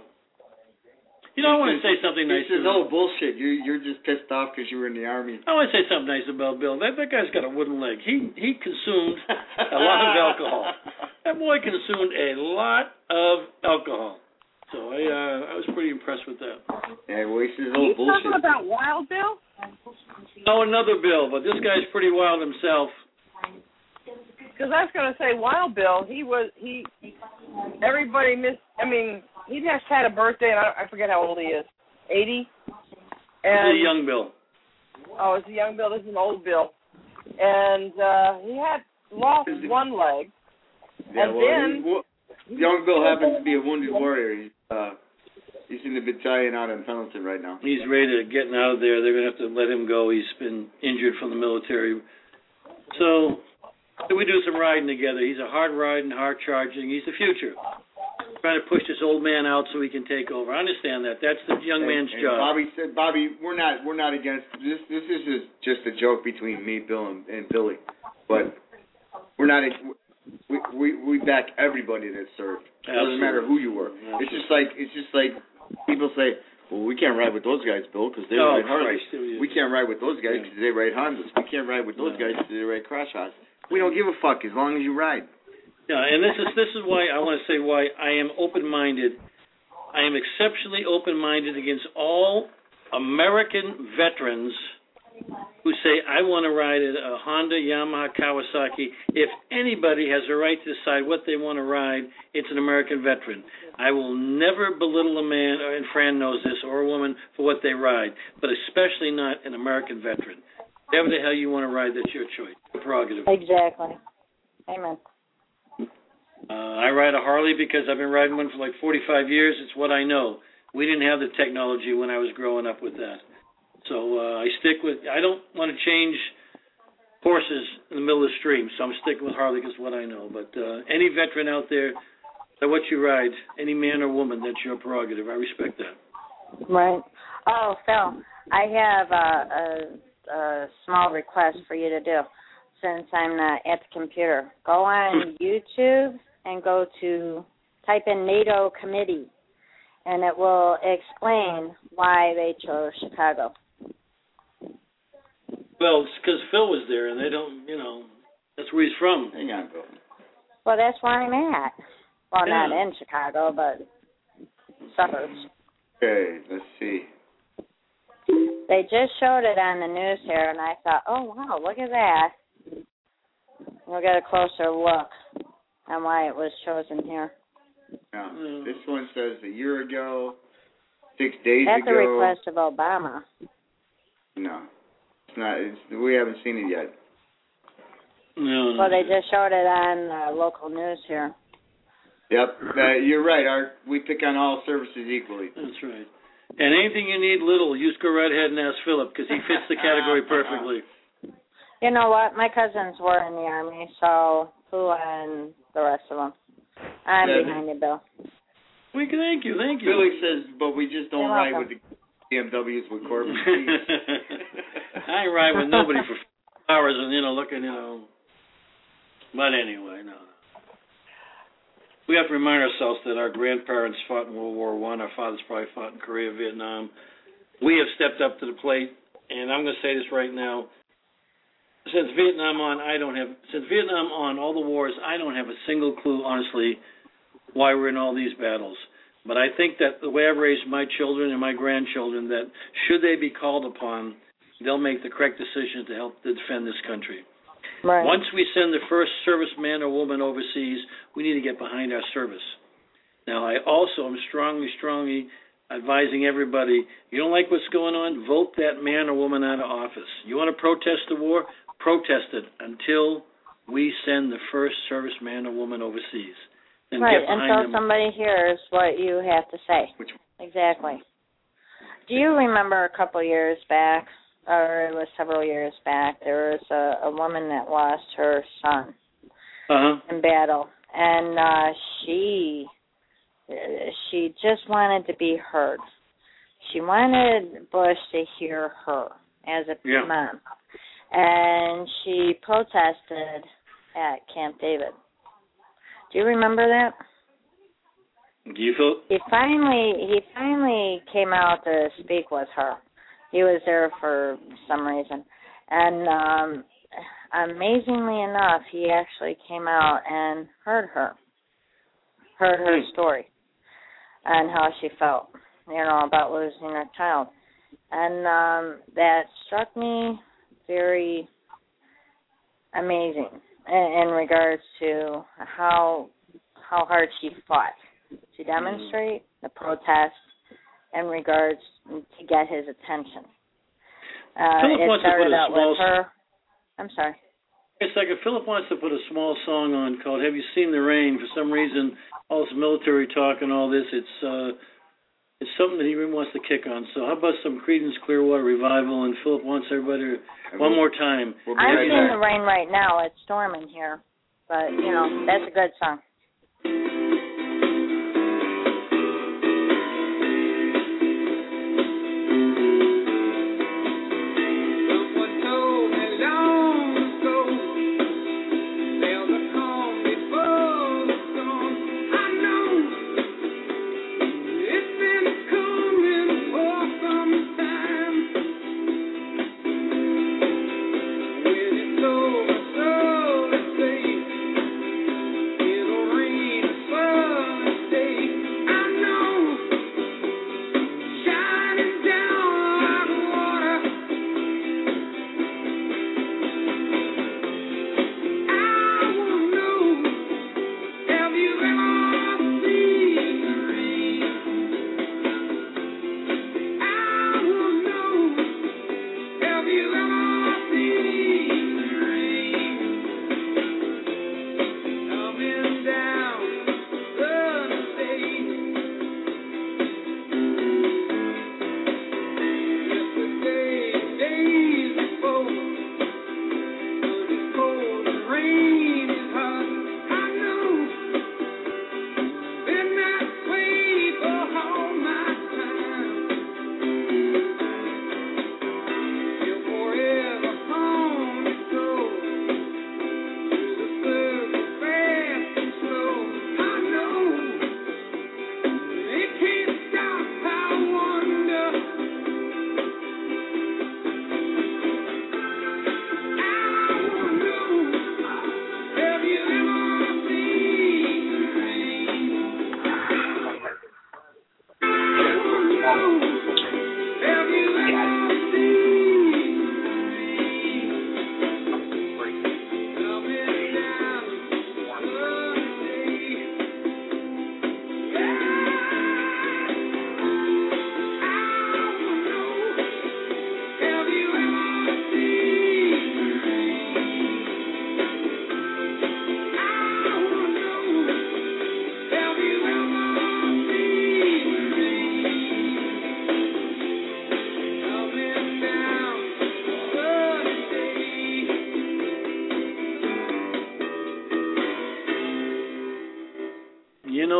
[SPEAKER 5] you know, I want to say something nice.
[SPEAKER 6] This is all bullshit. You, you're just pissed off because you were in the Army.
[SPEAKER 5] I want to say something nice about Bill. That, that guy's got a wooden leg. He he consumed a lot of alcohol. That boy consumed a lot of alcohol. So I uh, I was pretty impressed with that.
[SPEAKER 6] Yeah, well, this is
[SPEAKER 8] Are
[SPEAKER 6] all
[SPEAKER 8] you
[SPEAKER 6] bullshit.
[SPEAKER 8] talking about Wild Bill?
[SPEAKER 5] No, another Bill, but this guy's pretty wild himself.
[SPEAKER 8] Because I was going to say Wild Bill, he was, he, everybody missed, I mean, he just had a birthday, and I, I forget how old he is, eighty? And,
[SPEAKER 5] This is a young Bill.
[SPEAKER 8] Oh, it's a young Bill, this is an old Bill. And uh, he had lost one leg,
[SPEAKER 6] Yeah,
[SPEAKER 8] and
[SPEAKER 6] well,
[SPEAKER 8] then...
[SPEAKER 6] he, well, young Bill happens to be a wounded warrior. He's, uh, he's in the battalion out in Pendleton right now.
[SPEAKER 5] He's ready to get out of there. They're going to have to let him go. He's been injured from the military. So we do some riding together. He's a hard riding, hard charging. He's the future. Trying to push this old man out so he can take over. I understand that. That's the young
[SPEAKER 6] and,
[SPEAKER 5] man's
[SPEAKER 6] and
[SPEAKER 5] job.
[SPEAKER 6] Bobby said, Bobby, we're not we're not against this. This is just, just a joke between me, Bill, and, and Billy. But we're not. We, we we back everybody that served. It doesn't matter who you were. Absolutely. It's just like it's just like people say, well, we can't ride with those guys, Bill, because they
[SPEAKER 5] oh,
[SPEAKER 6] ride Harleys.
[SPEAKER 5] Christ,
[SPEAKER 6] we can't ride with those guys because they ride Hondas. We can't ride with those guys because they ride Crash Hots. We don't give a fuck as long as you ride.
[SPEAKER 5] Yeah, and this is this is why I want to say why I am open-minded. I am exceptionally open-minded against all American veterans who say, I want to ride a Honda, Yamaha, Kawasaki. If anybody has a right to decide what they want to ride, it's an American veteran. I will never belittle a man, and Fran knows this, or a woman for what they ride, but especially not an American veteran. Whatever the hell you want to ride, that's your choice. Your prerogative.
[SPEAKER 7] Exactly. Amen.
[SPEAKER 5] Uh, I ride a Harley because I've been riding one for like forty-five years. It's what I know. We didn't have the technology when I was growing up with that. So uh, I stick with, I don't want to change horses in the middle of the stream, so I'm sticking with Harley because what I know. But uh, any veteran out there, that what you ride, any man or woman, that's your prerogative. I respect that.
[SPEAKER 7] Right. Oh, Phil, I have a, a, a small request for you to do since I'm not at the computer. Go on YouTube and go to, type in NATO committee, and it will explain why they chose Chicago.
[SPEAKER 5] Well, it's because Phil was there, and they don't, you know, that's where he's from.
[SPEAKER 6] Hang on, Phil.
[SPEAKER 7] Well, that's where I'm at. Well,
[SPEAKER 5] Yeah.
[SPEAKER 7] not in Chicago, but suburbs.
[SPEAKER 6] Okay, let's see.
[SPEAKER 7] They just showed it on the news here, and I thought, oh, wow, look at that. We'll get a closer look on why it was chosen here.
[SPEAKER 6] Yeah. This one says a year ago, six days
[SPEAKER 7] That's
[SPEAKER 6] ago.
[SPEAKER 7] That's a request of Obama.
[SPEAKER 6] No. It's not. It's, we haven't seen it yet.
[SPEAKER 5] No, no.
[SPEAKER 7] Well, they just showed it on uh, local news here.
[SPEAKER 6] Yep. Uh, you're right. Our We pick on all services equally.
[SPEAKER 5] That's right. And anything you need little, you just go right ahead and ask Philip, because he fits the category perfectly.
[SPEAKER 7] You know what? My cousins were in the Army, so who and the rest of them. I'm yeah, behind you, Bill.
[SPEAKER 5] We thank you, thank you.
[SPEAKER 6] Billy says, but we just don't
[SPEAKER 7] You're
[SPEAKER 6] ride
[SPEAKER 7] welcome.
[SPEAKER 6] with the B M Ws with Corbin.
[SPEAKER 5] I ain't ride with nobody for hours and, you know, looking, you know. But anyway, no. We have to remind ourselves that our grandparents fought in World War One. Our fathers probably fought in Korea, Vietnam. We have stepped up to the plate, and I'm going to say this right now. Since Vietnam on, I don't have. Since Vietnam on, all the wars, I don't have a single clue, honestly, why we're in all these battles. But I think that the way I've raised my children and my grandchildren, that should they be called upon, they'll make the correct decision to help to defend this country.
[SPEAKER 7] Right.
[SPEAKER 5] Once we send the first serviceman or woman overseas, we need to get behind our service. Now, I also am strongly, strongly advising everybody, you don't like what's going on, vote that man or woman out of office. You want to protest the war? Protest it until we send the first serviceman or woman overseas. And
[SPEAKER 7] right,
[SPEAKER 5] get behind
[SPEAKER 7] until
[SPEAKER 5] them.
[SPEAKER 7] somebody hears what you have to say.
[SPEAKER 6] Which
[SPEAKER 7] exactly. Do you remember a couple years back, or it was several years back, there was a, a woman that lost her son
[SPEAKER 5] uh-huh.
[SPEAKER 7] in battle, and uh, she she just wanted to be heard. She wanted Bush to hear her as a
[SPEAKER 5] yeah.
[SPEAKER 7] mom, and she protested at Camp David. Do you remember that?
[SPEAKER 5] Do you feel?
[SPEAKER 7] He finally he finally came out to speak with her. He was there for some reason. And um, amazingly enough, he actually came out and heard her, heard her story and how she felt, you know, about losing her child. And um, that struck me very amazing in, in regards to how how hard she fought to demonstrate the protest in regards to get his attention. Uh,
[SPEAKER 5] Philip
[SPEAKER 7] it
[SPEAKER 5] wants to
[SPEAKER 7] started
[SPEAKER 5] put a
[SPEAKER 7] out
[SPEAKER 5] small
[SPEAKER 7] with her. I'm sorry.
[SPEAKER 5] Wait a second. Philip wants to put a small song on called "Have You Seen the Rain?" For some reason, all this military talk and all this, it's uh, it's something that he really wants to kick on. So how about some Creedence Clearwater Revival? And Philip wants everybody to, one more time.
[SPEAKER 6] We'll
[SPEAKER 7] I'm
[SPEAKER 6] right
[SPEAKER 7] seeing
[SPEAKER 6] back.
[SPEAKER 7] the rain right now. It's storming here, but you know that's a good song.
[SPEAKER 12] It'll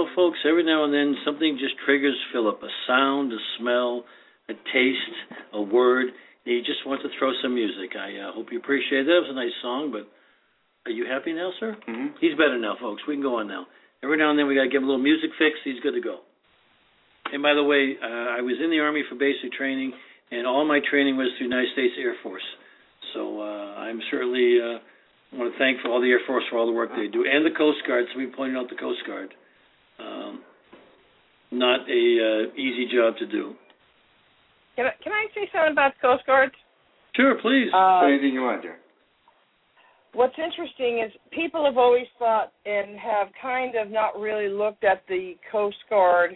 [SPEAKER 5] know, folks, every now and then something just triggers Philip, a sound, a smell, a taste, a word. He just wants to throw some music. I uh, hope you appreciate it. That was a nice song, but are you happy now, sir?
[SPEAKER 6] Mm-hmm.
[SPEAKER 5] He's better now, folks. We can go on now. Every now and then we got to give him a little music fix. He's good to go. And by the way, uh, I was in the Army for basic training, and all my training was through the United States Air Force. So uh, I'm certainly uh, want to thank for all the Air Force for all the work they do, and the Coast Guard. Somebody pointed out the Coast Guard. Um, not a uh, easy job to do.
[SPEAKER 8] Can I, can I say something about the Coast Guard?
[SPEAKER 5] Sure, please.
[SPEAKER 8] Uh,
[SPEAKER 6] Say anything you want, dear.
[SPEAKER 8] What's interesting is people have always thought and have kind of not really looked at the Coast Guard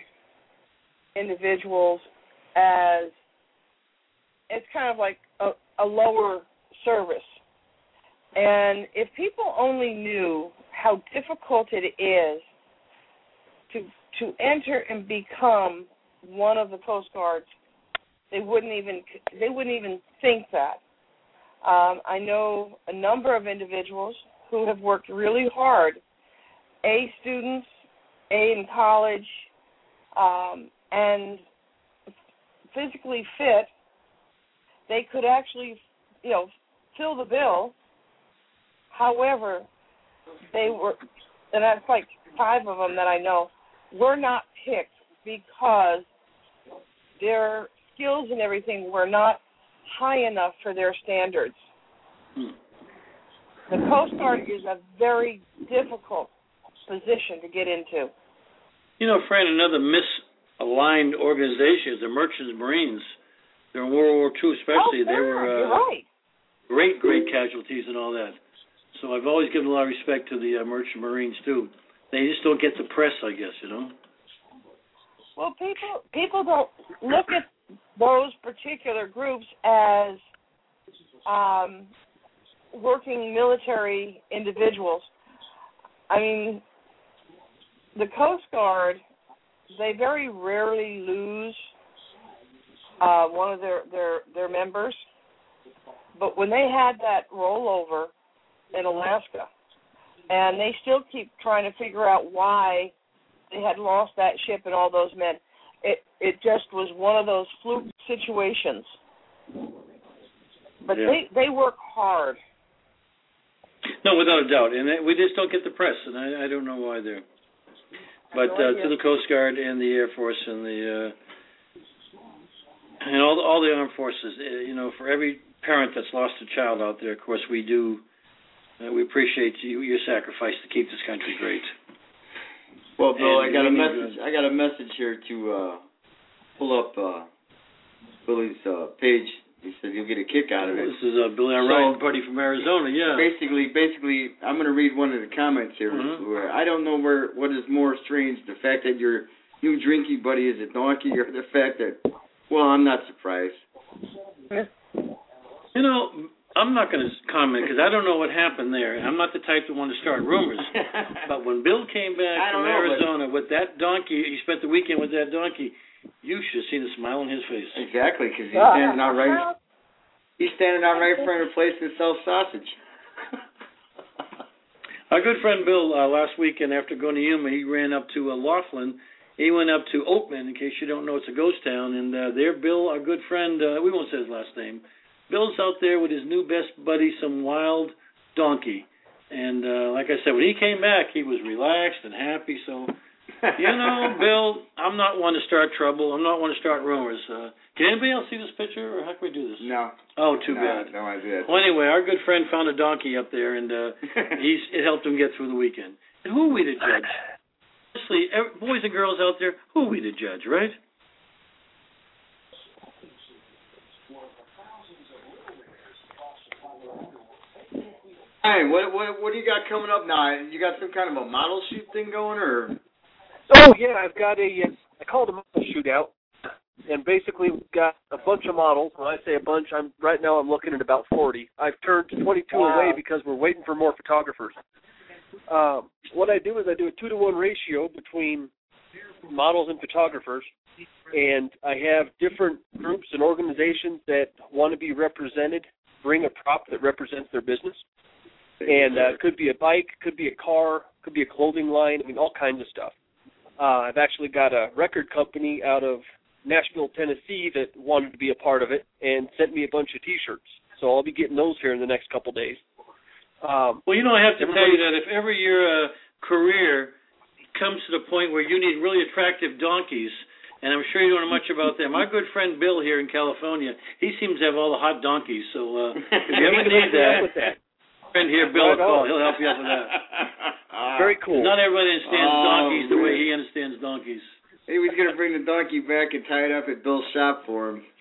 [SPEAKER 8] individuals as it's kind of like a, a lower service. And if people only knew how difficult it is to to enter and become one of the Coast Guards, they wouldn't even they wouldn't even think that. Um, I know a number of individuals who have worked really hard, A students, A in college, um, and physically fit. They could actually, you know, fill the bill. However, they were, and that's like five of them that I know, were not picked because their skills and everything were not high enough for their standards.
[SPEAKER 5] Hmm.
[SPEAKER 8] The Coast Guard is a very difficult position to get into.
[SPEAKER 5] You know, Fran, another misaligned organization is the Merchant Marines. During World War Two especially,
[SPEAKER 8] oh,
[SPEAKER 5] they were uh,
[SPEAKER 8] you're right.
[SPEAKER 5] great, great casualties and all that. So I've always given a lot of respect to the uh, Merchant Marines, too. They just don't get the press, I guess, you know?
[SPEAKER 8] Well, people people don't look at those particular groups as um, working military individuals. I mean, the Coast Guard, they very rarely lose uh, one of their, their, their members. But when they had that rollover in Alaska, and they still keep trying to figure out why they had lost that ship and all those men, It it just was one of those fluke situations. But
[SPEAKER 5] yeah.
[SPEAKER 8] they, they work hard.
[SPEAKER 5] No, without a doubt. And they, we just don't get the press, and I, I don't know why they're. But uh, to the Coast Guard and the Air Force and the uh, and all the, all the armed forces, uh, you know, for every parent that's lost a child out there, of course, we do. Uh, we appreciate you, your sacrifice to keep this country great.
[SPEAKER 6] Well, Bill,
[SPEAKER 5] and
[SPEAKER 6] I got a
[SPEAKER 5] we
[SPEAKER 6] message. I got a message here to uh, pull up uh, Billy's uh, page. He said you'll get a kick out of it.
[SPEAKER 5] This is uh, Billy Ryan, so, buddy from Arizona. Yeah.
[SPEAKER 6] Basically, basically, I'm going to read one of the comments here.
[SPEAKER 5] Mm-hmm.
[SPEAKER 6] Where I don't know where what is more strange: the fact that your new drinky buddy is a donkey, or the fact that, well, I'm not surprised.
[SPEAKER 5] You know, I'm not going to comment because I don't know what happened there. I'm not the type to want to start rumors. But when Bill came back from know, Arizona with that donkey, he spent the weekend with that donkey. You should have seen the smile on his face.
[SPEAKER 6] Exactly, because he's standing out right. He's standing out right in front of a place that sells sausage.
[SPEAKER 5] Our good friend Bill, uh, last weekend after going to Yuma, he ran up to uh, Laughlin. He went up to Oatman. In case you don't know, it's a ghost town. And uh, there, Bill, our good friend, uh, we won't say his last name. Bill's out there with his new best buddy, some wild donkey. And uh, like I said, when he came back, he was relaxed and happy. So, you know, Bill, I'm not one to start trouble. I'm not one to start rumors. Uh, can anybody else see this picture, or how can we do this?
[SPEAKER 6] No.
[SPEAKER 5] Oh, too
[SPEAKER 6] no,
[SPEAKER 5] bad.
[SPEAKER 6] No idea.
[SPEAKER 5] Well, anyway, our good friend found a donkey up there, and uh, he's, it helped him get through the weekend. And who are we to judge? Honestly, every, boys and girls out there, who are we to judge, right?
[SPEAKER 6] Hey, what what what do you got coming up now? You got some kind of a model shoot thing going, or?
[SPEAKER 10] Oh yeah, I've got a. I call it a model shootout, and basically we've got a bunch of models. When I say a bunch, I'm right now I'm looking at about forty. I've turned twenty-two wow. away because we're waiting for more photographers. Um, what I do is I do a two to one ratio between models and photographers, and I have different groups and organizations that want to be represented bring a prop that represents their business. And uh, it could be a bike, could be a car, could be a clothing line, I mean, all kinds of stuff. Uh, I've actually got a record company out of Nashville, Tennessee that wanted to be a part of it and sent me a bunch of T-shirts. So I'll be getting those here in the next couple days. Um,
[SPEAKER 5] well, you know, I have to tell you that if ever your uh, career comes to the point where you need really attractive donkeys, and I'm sure you don't know much about them. My good friend Bill here in California, he seems to have all the hot donkeys. So uh, if you ever need that,
[SPEAKER 10] that,
[SPEAKER 5] friend here, Bill, call. He'll help you out with that.
[SPEAKER 10] Very cool.
[SPEAKER 5] Not everybody understands
[SPEAKER 6] oh,
[SPEAKER 5] donkeys the
[SPEAKER 6] man.
[SPEAKER 5] way he understands donkeys.
[SPEAKER 6] He was going to bring the donkey back and tie it up at Bill's shop for him.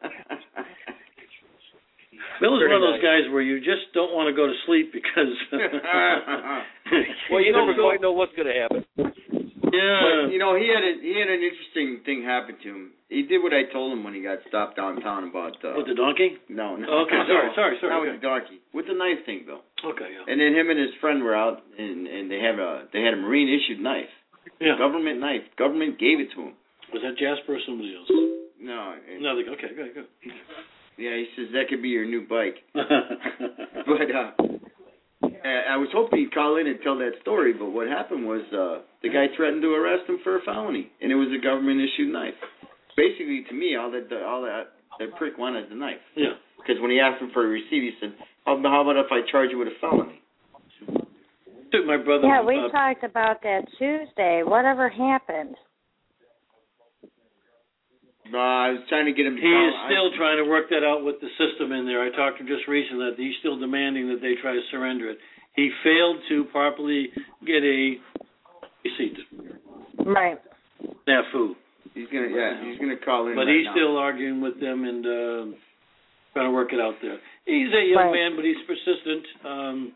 [SPEAKER 5] Bill is one of those guys where you just don't want to go to sleep because...
[SPEAKER 10] well, you never quite know what's going to happen.
[SPEAKER 5] Yeah.
[SPEAKER 6] But, you know, he had a, he had an interesting thing happen to him. He did what I told him when he got stopped downtown about... Uh,
[SPEAKER 5] with the donkey?
[SPEAKER 6] No, no.
[SPEAKER 5] Okay, sorry, sorry, sorry.
[SPEAKER 6] Not
[SPEAKER 5] okay.
[SPEAKER 6] with the donkey. With the knife thing, Bill.
[SPEAKER 5] Okay, yeah.
[SPEAKER 6] And then him and his friend were out, and, and they have a they had a Marine-issued knife.
[SPEAKER 5] Yeah.
[SPEAKER 6] Government knife. Government gave it to him.
[SPEAKER 5] Was that Jasper or somebody else?
[SPEAKER 6] No. It,
[SPEAKER 5] no, they, okay, good, good.
[SPEAKER 6] Yeah, he says that could be your new bike. But uh, I was hoping he'd call in and tell that story, but what happened was uh, the guy threatened to arrest him for a felony, and it was a government-issued knife. Basically, to me, all that all that that prick wanted the knife.
[SPEAKER 5] Yeah.
[SPEAKER 6] Because when he asked him for a receipt, he said, "How about if I charge you with a felony?"
[SPEAKER 5] Took my brother.
[SPEAKER 7] Yeah, we
[SPEAKER 5] uh,
[SPEAKER 7] talked about that Tuesday. Whatever happened?
[SPEAKER 6] No, I was trying to get him.
[SPEAKER 5] He is still I, trying to work that out with the system in there. I talked to him just recently that he's still demanding that they try to surrender it. He failed to properly get a receipt.
[SPEAKER 7] Right.
[SPEAKER 5] Snafu.
[SPEAKER 6] He's gonna, yeah, he's gonna call in.
[SPEAKER 5] But
[SPEAKER 6] right
[SPEAKER 5] he's
[SPEAKER 6] now.
[SPEAKER 5] still arguing with them and uh, trying to work it out there. He's a young
[SPEAKER 7] right.
[SPEAKER 5] man, but he's persistent. Um,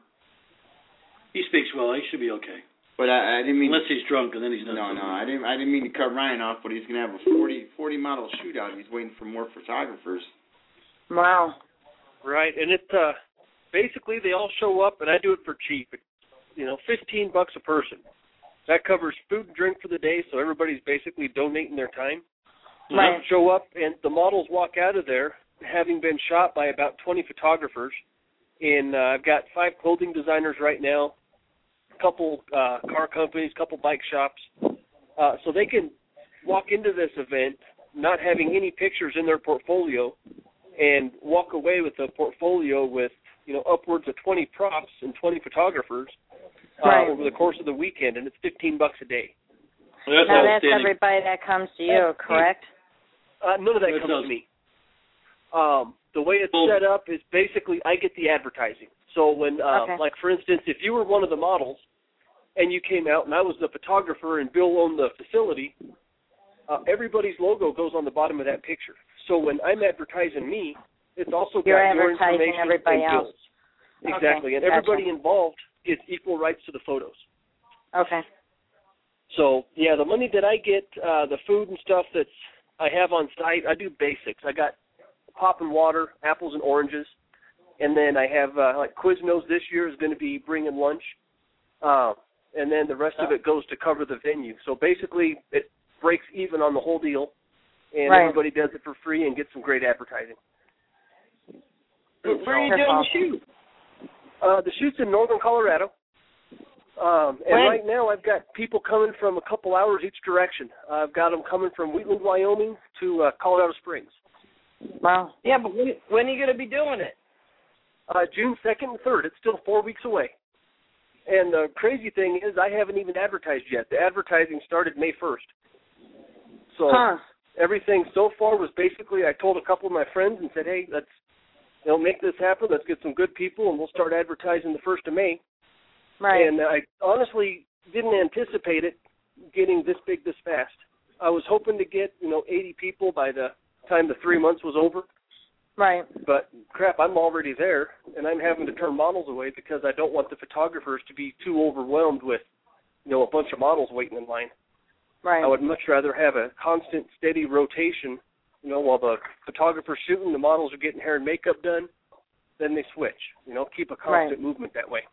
[SPEAKER 5] he speaks well. He should be okay.
[SPEAKER 6] But I, I didn't mean
[SPEAKER 5] unless he's drunk, and then he's not.
[SPEAKER 6] No, no, I didn't. I didn't mean to cut Ryan off, but he's gonna have a forty, forty model shootout. He's waiting for more photographers.
[SPEAKER 7] Wow.
[SPEAKER 10] Right, and it uh, basically they all show up, and I do it for cheap. You know, fifteen bucks a person. That covers food and drink for the day, so everybody's basically donating their time.
[SPEAKER 7] Right.
[SPEAKER 10] Show up, and the models walk out of there having been shot by about twenty photographers. And uh, I've got five clothing designers right now. Couple uh, car companies, couple bike shops, uh, so they can walk into this event not having any pictures in their portfolio and walk away with a portfolio with, you know, upwards of twenty props and twenty photographers uh,
[SPEAKER 7] right.
[SPEAKER 10] over the course of the weekend, and it's fifteen bucks a day.
[SPEAKER 5] Well, that's
[SPEAKER 7] now that's everybody that comes to you, correct?
[SPEAKER 10] Uh, none of that
[SPEAKER 5] that's
[SPEAKER 10] comes to me. Um, the way it's set up is basically I get the advertising. So when, uh,
[SPEAKER 7] okay.
[SPEAKER 10] like for instance, if you were one of the models, and you came out, and I was the photographer, and Bill owned the facility, uh, everybody's logo goes on the bottom of that picture. So when I'm advertising me, it's also
[SPEAKER 7] You're
[SPEAKER 10] got your
[SPEAKER 7] advertising
[SPEAKER 10] information
[SPEAKER 7] everybody
[SPEAKER 10] and
[SPEAKER 7] else.
[SPEAKER 10] Bill's. Exactly,
[SPEAKER 7] okay.
[SPEAKER 10] and everybody
[SPEAKER 7] gotcha.
[SPEAKER 10] involved gets equal rights to the photos.
[SPEAKER 7] Okay.
[SPEAKER 10] So, yeah, the money that I get, uh, the food and stuff that I have on site, I do basics. I got popping water, apples and oranges, and then I have, uh, like, Quiznos this year is going to be bringing lunch. Uh, and then the rest of it goes to cover the venue. So basically, it breaks even on the whole deal, and
[SPEAKER 7] right.
[SPEAKER 10] everybody does it for free and gets some great advertising.
[SPEAKER 8] Where are you doing the shoot?
[SPEAKER 10] Uh, the shoot's in northern Colorado, um, and
[SPEAKER 8] when?
[SPEAKER 10] right now I've got people coming from a couple hours each direction. I've got them coming from Wheatland, Wyoming to uh, Colorado Springs.
[SPEAKER 7] Wow.
[SPEAKER 8] Yeah, but when, when are you going to be doing it?
[SPEAKER 10] Uh, June second and third. It's still four weeks away. And the crazy thing is I haven't even advertised yet. The advertising started May first. So
[SPEAKER 7] huh.
[SPEAKER 10] everything so far was basically I told a couple of my friends and said, hey, let's you know, make this happen. Let's get some good people, and we'll start advertising the first of May.
[SPEAKER 7] Right.
[SPEAKER 10] And I honestly didn't anticipate it getting this big this fast. I was hoping to get, you know, eighty people by the time the three months was over.
[SPEAKER 7] Right.
[SPEAKER 10] But, crap, I'm already there, and I'm having to turn models away because I don't want the photographers to be too overwhelmed with, you know, a bunch of models waiting in line.
[SPEAKER 7] Right.
[SPEAKER 10] I would much rather have a constant, steady rotation, you know, while the photographer's shooting, the models are getting hair and makeup done, then they switch. You know, keep a constant
[SPEAKER 7] right.
[SPEAKER 10] movement that way.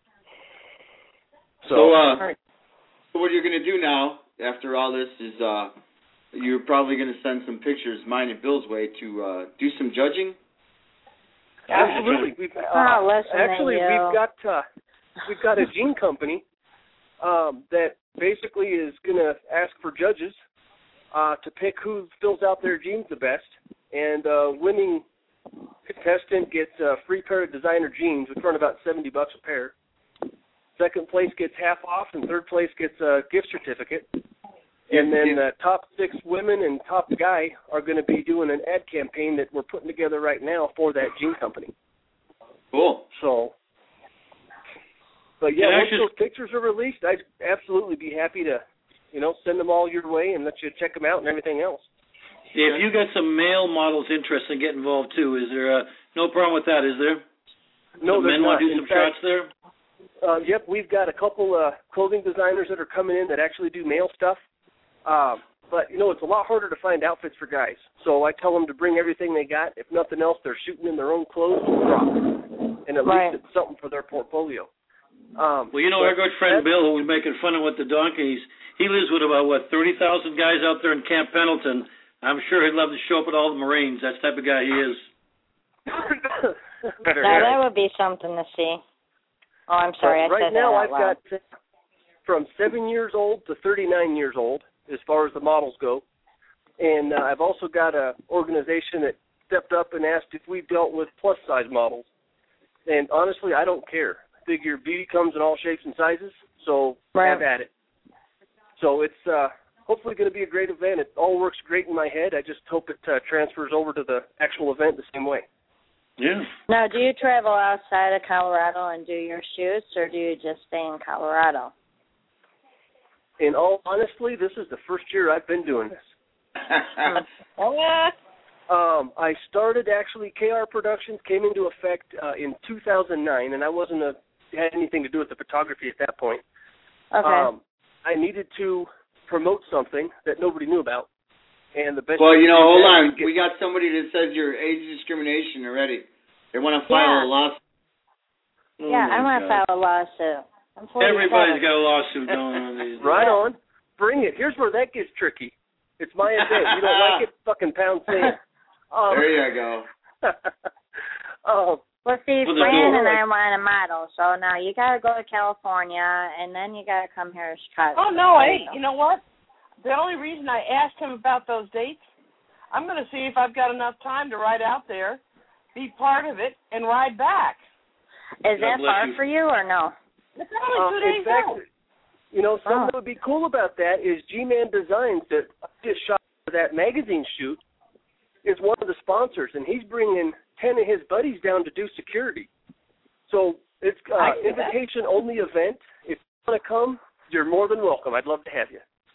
[SPEAKER 6] So,
[SPEAKER 10] So,
[SPEAKER 6] uh,
[SPEAKER 7] right.
[SPEAKER 6] so what you're going to do now, after all this, is uh, you're probably going to send some pictures, mine and Bill's way, to uh, do some judging?
[SPEAKER 10] Absolutely. We've, uh,
[SPEAKER 7] oh, listen
[SPEAKER 10] actually,
[SPEAKER 7] to you.
[SPEAKER 10] we've got uh, we've got a gene company um, that basically is going to ask for judges uh, to pick who fills out their jeans the best, and uh, winning contestant gets a free pair of designer jeans, which run about seventy bucks a pair. Second place gets half off, and third place gets a gift certificate. And then the top six women and top guy are going to be doing an ad campaign that we're putting together right now for that jean company.
[SPEAKER 6] Cool.
[SPEAKER 10] So, but yeah,
[SPEAKER 5] Yeah,
[SPEAKER 10] once
[SPEAKER 5] just-
[SPEAKER 10] those pictures are released, I'd absolutely be happy to, you know, send them all your way and let you check them out and everything else.
[SPEAKER 5] If you got some male models interested in getting involved too, is there uh, no problem with that? Is there?
[SPEAKER 10] No,
[SPEAKER 5] some
[SPEAKER 10] there's
[SPEAKER 5] men want
[SPEAKER 10] not.
[SPEAKER 5] to do
[SPEAKER 10] In
[SPEAKER 5] some
[SPEAKER 10] fact,
[SPEAKER 5] shots there.
[SPEAKER 10] Uh, yep, we've got a couple uh, clothing designers that are coming in that actually do male stuff. Uh, but, you know, it's a lot harder to find outfits for guys. So I tell them to bring everything they got. If nothing else, they're shooting in their own clothes and drop. And at
[SPEAKER 7] Right.
[SPEAKER 10] least it's something for their portfolio. Um,
[SPEAKER 5] Well, you know, our good friend Bill, who was making fun of with the donkeys, he lives with about, what, thirty thousand guys out there in Camp Pendleton. I'm sure he'd love to show up at all the Marines. That's the type of guy he is.
[SPEAKER 10] Better
[SPEAKER 7] Now
[SPEAKER 10] hear it.
[SPEAKER 7] that would be something to see. Oh, I'm sorry,
[SPEAKER 10] But
[SPEAKER 7] I
[SPEAKER 10] right
[SPEAKER 7] said
[SPEAKER 10] now
[SPEAKER 7] that out
[SPEAKER 10] I've
[SPEAKER 7] loud.
[SPEAKER 10] got from seven years old to thirty-nine years old as far as the models go. And uh, I've also got an organization that stepped up and asked if we dealt with plus-size models. And honestly, I don't care. I figure beauty comes in all shapes and sizes, so
[SPEAKER 7] Right.
[SPEAKER 10] have at it. So it's uh, hopefully going to be a great event. It all works great in my head. I just hope it uh, transfers over to the actual event the same way.
[SPEAKER 5] Yeah.
[SPEAKER 7] Now, do you travel outside of Colorado and do your shoots, or do you just stay in Colorado?
[SPEAKER 10] In all honestly, this is the first year I've been doing this.
[SPEAKER 7] Oh, yeah.
[SPEAKER 10] Um, I started actually, K R Productions came into effect uh, in two thousand nine, and I wasn't a, had anything to do with the photography at that point.
[SPEAKER 7] Okay.
[SPEAKER 10] Um, I needed to promote something that nobody knew about. And the best
[SPEAKER 6] Well, you know, hold
[SPEAKER 10] that
[SPEAKER 6] on.
[SPEAKER 10] get-
[SPEAKER 6] We got somebody that says you're age discrimination already. They want to file
[SPEAKER 7] Yeah.
[SPEAKER 6] a lawsuit.
[SPEAKER 7] Yeah,
[SPEAKER 5] Oh,
[SPEAKER 7] I
[SPEAKER 5] my
[SPEAKER 7] want to
[SPEAKER 5] God.
[SPEAKER 7] file a lawsuit. I'm forty-seven.
[SPEAKER 5] Everybody's got a lawsuit going on these days.
[SPEAKER 10] Right on. Bring it. Here's where that gets tricky. It's my event. You don't like it, fucking pound sand. Um,
[SPEAKER 6] There you go.
[SPEAKER 10] um,
[SPEAKER 7] Well, see,
[SPEAKER 5] Well, the
[SPEAKER 7] Fran
[SPEAKER 5] door-
[SPEAKER 7] and I want a model, so now you got to go to California, and then you got to come here to Chicago.
[SPEAKER 8] Oh, no, hey, you know what? The only reason I asked him about those dates, I'm going to see if I've got enough time to ride out there, be part of it, and ride back.
[SPEAKER 7] Is
[SPEAKER 5] God
[SPEAKER 7] that
[SPEAKER 5] bless
[SPEAKER 7] far
[SPEAKER 5] you.
[SPEAKER 7] for you or no?
[SPEAKER 8] It's only
[SPEAKER 10] um,
[SPEAKER 8] two
[SPEAKER 10] in
[SPEAKER 8] days
[SPEAKER 10] fact,
[SPEAKER 8] out.
[SPEAKER 10] you know, something
[SPEAKER 7] Oh.
[SPEAKER 10] that would be cool about that is G-Man Designs that I just shot for that magazine shoot is one of the sponsors, and he's bringing ten of his buddies down to do security. So it's uh,
[SPEAKER 8] I see that.
[SPEAKER 10] invitation-only event. If you want to come, you're more than welcome. I'd love to have you.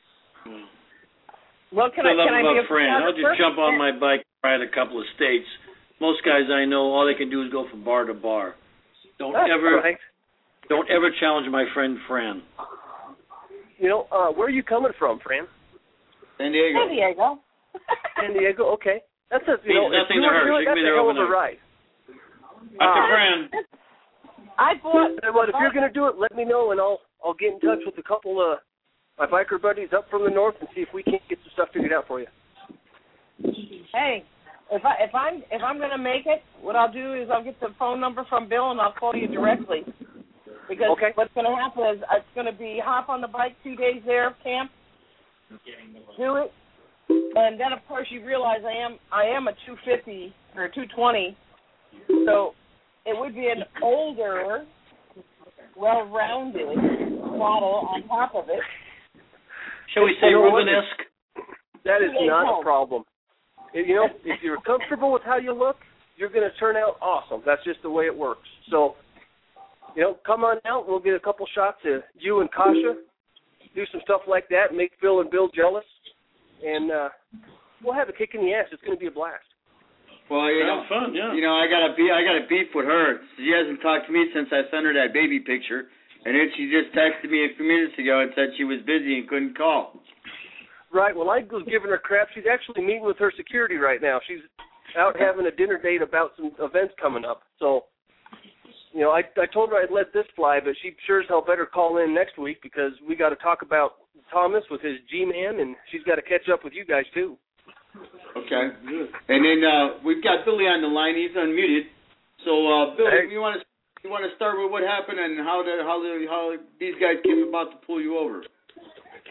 [SPEAKER 8] Well, can
[SPEAKER 5] I
[SPEAKER 8] I,
[SPEAKER 5] love
[SPEAKER 8] can I be
[SPEAKER 5] about
[SPEAKER 8] a
[SPEAKER 5] Fran. I'll
[SPEAKER 8] photographer?
[SPEAKER 5] just jump on my bike and ride a couple of states. Most guys I know, all they can do is go from bar to bar. Don't
[SPEAKER 10] That's
[SPEAKER 5] ever,
[SPEAKER 10] right.
[SPEAKER 5] don't ever challenge my friend Fran.
[SPEAKER 10] You know, uh, where are you coming from, Fran?
[SPEAKER 6] San Diego.
[SPEAKER 8] San Diego.
[SPEAKER 10] San Diego. Okay, that's a you
[SPEAKER 5] Means
[SPEAKER 10] know, if
[SPEAKER 5] nothing
[SPEAKER 10] you
[SPEAKER 5] to
[SPEAKER 10] were
[SPEAKER 5] her.
[SPEAKER 10] do it,
[SPEAKER 5] She can
[SPEAKER 10] that's
[SPEAKER 5] be
[SPEAKER 10] a
[SPEAKER 5] there
[SPEAKER 10] hell of a
[SPEAKER 5] overnight.
[SPEAKER 10] ride.
[SPEAKER 5] Doctor
[SPEAKER 10] Uh,
[SPEAKER 5] Fran.
[SPEAKER 8] I bought.
[SPEAKER 10] And what if you're going to do it? Let me know, and I'll I'll get in touch with a couple of my biker buddies up from the north and see if we can't get some stuff figured out for you.
[SPEAKER 8] Hey, if I if I'm if I'm going to make it, what I'll do is I'll get the phone number from Bill and I'll call you directly. Because
[SPEAKER 10] Okay.
[SPEAKER 8] what's going to happen is it's going to be hop on the bike two days there, camp, do it, and then of course you realize I am I am a two fifty or two twenty, so it would be an older, well-rounded model on top of it.
[SPEAKER 5] Shall we say
[SPEAKER 10] You know what?
[SPEAKER 5] Rubenesque?
[SPEAKER 10] That is
[SPEAKER 8] Yeah,
[SPEAKER 10] not
[SPEAKER 8] no.
[SPEAKER 10] a problem. If, you know, if you're comfortable with how you look, you're going to turn out awesome. That's just the way it works. So, you know, come on out. We'll get a couple shots of you and Kasha, do some stuff like that, make Phil and Bill jealous, and uh, we'll have a kick in the ass. It's going to be a blast.
[SPEAKER 6] Well, you know,
[SPEAKER 5] Sounds fun, yeah.
[SPEAKER 6] you know, I got a beef. I got a beef with her. She hasn't talked to me since I sent her that baby picture, and then she just texted me a few minutes ago and said she was busy and couldn't call.
[SPEAKER 10] Right. Well, I was giving her crap. She's actually meeting with her security right now. She's out having a dinner date about some events coming up. So, you know, I I told her I'd let this fly, but she sure as hell better call in next week because we got to talk about Thomas with his G-Man, and she's got to catch up with you guys too.
[SPEAKER 6] Okay. And then uh, we've got Billy on the line. He's unmuted. So, uh, Billy,
[SPEAKER 10] Hey.
[SPEAKER 6] you want to you want to start with what happened and how the, how the, how these guys came about to pull you over?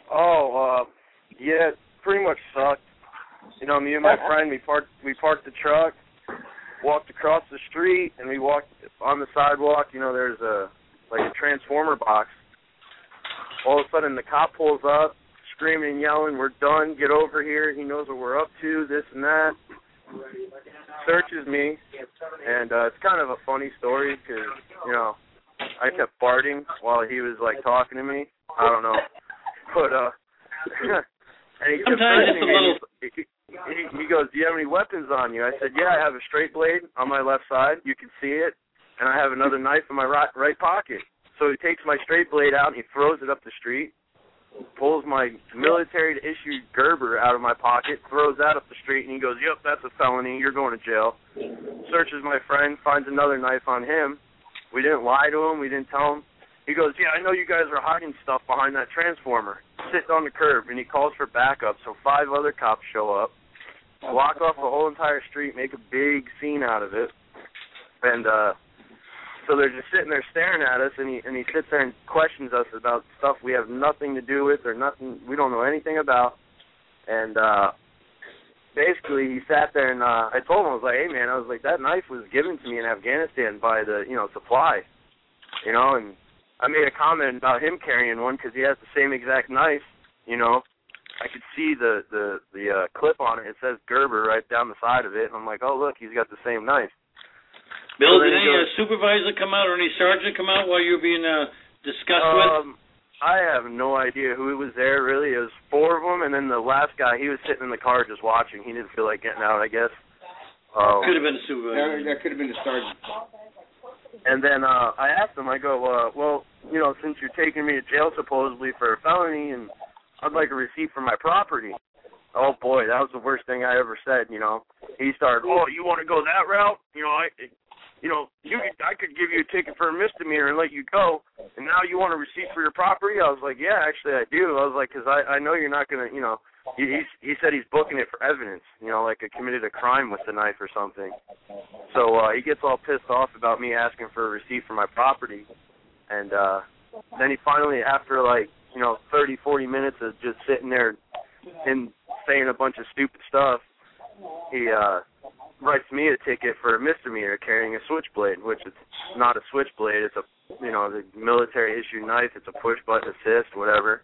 [SPEAKER 12] Oh, uh, yeah, it pretty much sucked. You know, me and my friend, we parked we parked the truck, walked across the street, and we walked on the sidewalk. You know, there's a like a transformer box. All of a sudden, the cop pulls up, screaming and yelling, "We're done, get over here." He knows what we're up to, this and that. Searches me, and uh, it's kind of a funny story because, you know, I kept farting while he was, like, talking to me. I don't know. But, uh, and he kept searching me. Little... He, he, he goes, "Do you have any weapons on you?" I said, "Yeah, I have a straight blade on my left side. You can see it. And I have another knife in my right, right pocket." So he takes my straight blade out and he throws it up the street, pulls my military-issued Gerber out of my pocket, throws that up the street, and he goes, "Yep, that's a felony. You're going to jail." Searches my friend, finds another knife on him. We didn't lie to him. We didn't tell him. He goes, "Yeah, I know you guys are hiding stuff behind that transformer." Sitting on the curb, and he calls for backup, so five other cops show up, block off the whole entire street, make a big scene out of it, and uh, so they're just sitting there staring at us, and he and he sits there and questions us about stuff we have nothing to do with or nothing we don't know anything about, and uh, basically he sat there and uh, I told him, I was like, "Hey man," I was like, "that knife was given to me in Afghanistan by the you know supply, you know," and I made a comment about him carrying one because he has the same exact knife, you know. I could see the the the uh, clip on it. It says Gerber right down the side of it, and I'm like, "Oh look, he's got the same knife."
[SPEAKER 5] Bill,
[SPEAKER 12] so
[SPEAKER 5] did any
[SPEAKER 12] goes,
[SPEAKER 5] uh, supervisor come out or any sergeant come out while you were being uh, discussed
[SPEAKER 12] um,
[SPEAKER 5] with?
[SPEAKER 12] I have no idea who was there, really. It was four of them, and then the last guy, he was sitting in the car just watching. He didn't feel like getting out, I guess. Um,
[SPEAKER 5] could have been a supervisor.
[SPEAKER 6] That, that could have been a sergeant.
[SPEAKER 12] And then uh, I asked him, I go, uh, well, you know, since you're taking me to jail supposedly for a felony, and I'd like a receipt for my property. Oh, boy, that was the worst thing I ever said, you know. He started, "Oh, you want to go that route? You know, I... You know, you could, I could give you a ticket for a misdemeanor and let you go, and now you want a receipt for your property?" I was like, "Yeah, actually I do." I was like, because I, I know you're not going to, you know, he, he's, he said he's booking it for evidence, you know, like I committed a crime with the knife or something. So uh, he gets all pissed off about me asking for a receipt for my property, and uh, then he finally, after like, you know, thirty, forty minutes of just sitting there and saying a bunch of stupid stuff, he uh, writes me a ticket for a misdemeanor carrying a switchblade, which is not a switchblade. It's a, you know, the military-issued knife. It's a push-button assist, whatever.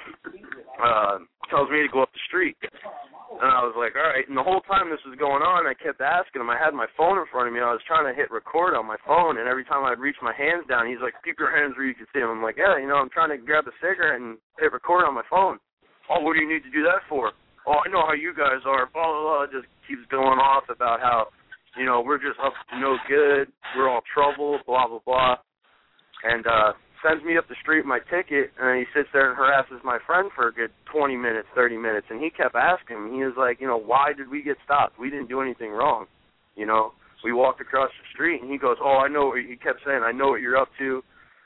[SPEAKER 12] Uh, tells me to go up the street. And I was like, all right. And the whole time this was going on, I kept asking him. I had my phone in front of me. I was trying to hit record on my phone, and every time I'd reach my hands down, he's like, "Keep your hands where you can see them." I'm like, "Yeah, you know, I'm trying to grab a cigarette and hit record on my phone." "Oh, what do you need to do that for?" "Oh, I know how you guys are." Blah, blah, blah. Just keeps going off about how, you know, we're just up to no good. We're all trouble, blah, blah, blah. And uh, sends me up the street with my ticket, and he sits there and harasses my friend for a good twenty minutes, thirty minutes. And he kept asking me, he was like, you know, "Why did we get stopped? We didn't do anything wrong. You know, we walked across the street." And he goes, "Oh, I know," he kept saying, "I know what you're up to."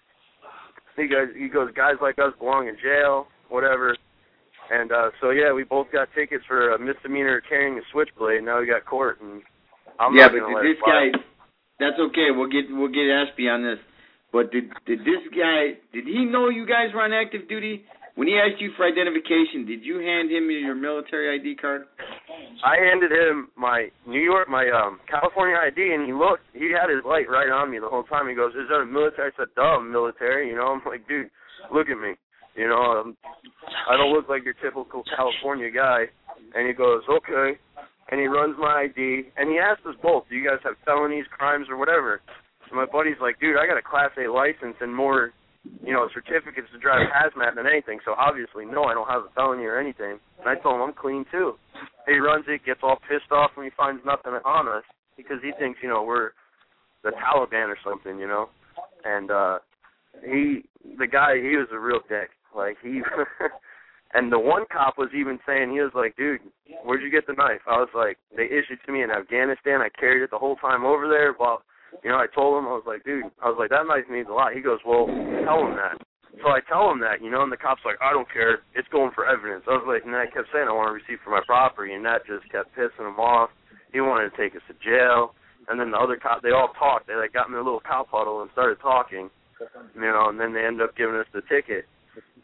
[SPEAKER 12] He goes, he goes, "Guys like us belong in jail," whatever. And uh, so, yeah, we both got tickets for a misdemeanor carrying a switchblade. Now we got court, and I'm
[SPEAKER 6] yeah,
[SPEAKER 12] not
[SPEAKER 6] but
[SPEAKER 12] going to let
[SPEAKER 6] did this
[SPEAKER 12] it fly.
[SPEAKER 6] guy, that's okay. We'll get we'll get Ashby on this. But did did this guy, did he know you guys were on active duty? When he asked you for identification, did you hand him your military I D card?
[SPEAKER 12] I handed him my New York, my um, California I D, and he looked. He had his light right on me the whole time. He goes, "Is that a military?" I said, "Duh, I'm military." You know, I'm like, "Dude, look at me. You know, um, I don't look like your typical California guy." And he goes, "Okay." And he runs my I D, and he asked us both, "Do you guys have felonies, crimes, or whatever?" And my buddy's like, "Dude, I got a Class A license and more, you know, certificates to drive hazmat than anything, so obviously, no, I don't have a felony or anything." And I told him I'm clean, too. He runs it, gets all pissed off when he finds nothing on us because he thinks, you know, we're the Taliban or something, you know. And uh, he, the guy, he was a real dick. Like, he, and the one cop was even saying, he was like, "Dude, where'd you get the knife?" I was like, "They issued to me in Afghanistan. I carried it the whole time over there." Well, you know, I told him, I was like, "Dude," I was like, "that knife means a lot." He goes, "Well, tell him that." So I tell him that, you know, and the cop's like, "I don't care. It's going for evidence." I was like, and then I kept saying, "I want a receipt for my property," and that just kept pissing him off. He wanted to take us to jail. And then the other cop, they all talked. They, like, got in a little cop huddle and started talking, you know, and then they ended up giving us the ticket.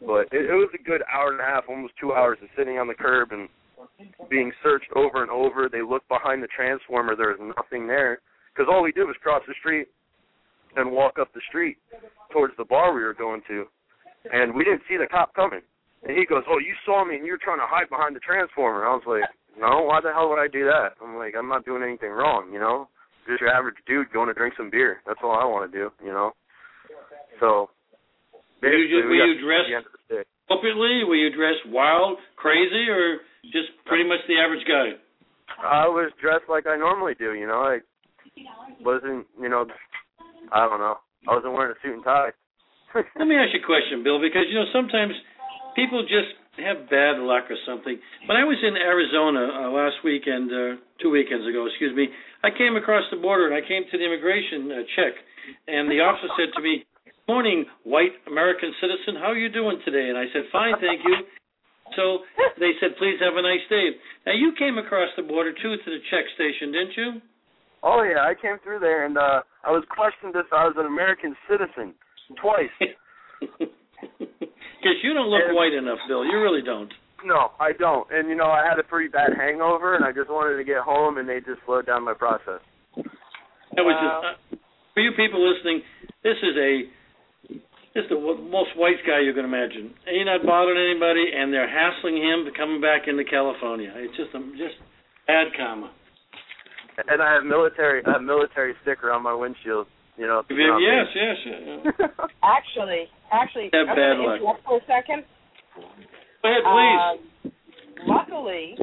[SPEAKER 12] But it, it was a good hour and a half, almost two hours of sitting on the curb and being searched over and over. They looked behind the transformer. There was nothing there because all we did was cross the street and walk up the street towards the bar we were going to. And we didn't see the cop coming. And he goes, oh, you saw me and you were trying to hide behind the transformer. I was like, no, why the hell would I do that? I'm like, I'm not doing anything wrong, you know? Just your average dude going to drink some beer. That's all I want to do, you know? So,
[SPEAKER 5] were you, just, were you dressed
[SPEAKER 12] the
[SPEAKER 5] appropriately? Were you dressed wild, crazy, or just pretty much the average guy?
[SPEAKER 12] I was dressed like I normally do, you know? I wasn't, you know, I don't know. I wasn't wearing a suit and tie.
[SPEAKER 5] Let me ask you a question, Bill, because, you know, sometimes people just have bad luck or something. When I was in Arizona uh, last weekend, uh, two weekends ago, excuse me, I came across the border and I came to the immigration uh, check, and the officer said to me, morning, white American citizen, how are you doing today? And I said, fine, thank you. So they said, please have a nice day. Now, you came across the border, too, to the check station, didn't you?
[SPEAKER 12] Oh, yeah, I came through there, and uh, I was questioned if I was an American citizen twice.
[SPEAKER 5] Because you don't look and, white enough, Bill. You really don't.
[SPEAKER 12] No, I don't. And, you know, I had a pretty bad hangover, and I just wanted to get home, and they just slowed down my process.
[SPEAKER 5] That was just, uh, for you people listening, this is a Just the most white guy you can imagine. He's not bothering anybody, and they're hassling him to coming back into California. It's just a, just bad karma.
[SPEAKER 12] And I have military, I have military sticker on my windshield. You know.
[SPEAKER 5] Yes, yes, yes.
[SPEAKER 8] Actually, actually,
[SPEAKER 5] have
[SPEAKER 8] I'm
[SPEAKER 5] bad
[SPEAKER 8] going to
[SPEAKER 5] luck.
[SPEAKER 8] interrupt for a second.
[SPEAKER 5] Go ahead, please.
[SPEAKER 8] Uh, luckily,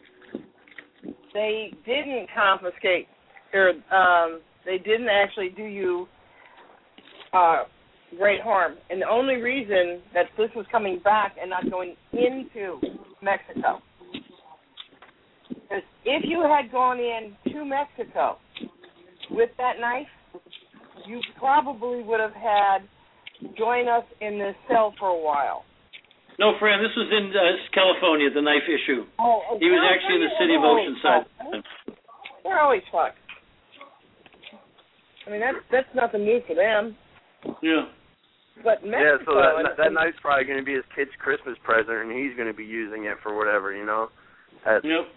[SPEAKER 8] they didn't confiscate, or um, they didn't actually do you uh, great harm. And the only reason that this was coming back and not going into Mexico is if you had gone in to Mexico with that knife, you probably would have had join us in this cell for a while.
[SPEAKER 5] No, Fran, this was in uh, California, the knife issue.
[SPEAKER 8] Oh, oh,
[SPEAKER 5] he was actually in the city of Oceanside.
[SPEAKER 8] They're always fucked. I mean, that's that's nothing new for them.
[SPEAKER 5] Yeah.
[SPEAKER 8] But Mexico,
[SPEAKER 12] yeah, so that, that knife's probably going to be his kid's Christmas present, and he's going to be using it for whatever, you know. That's,
[SPEAKER 5] yep.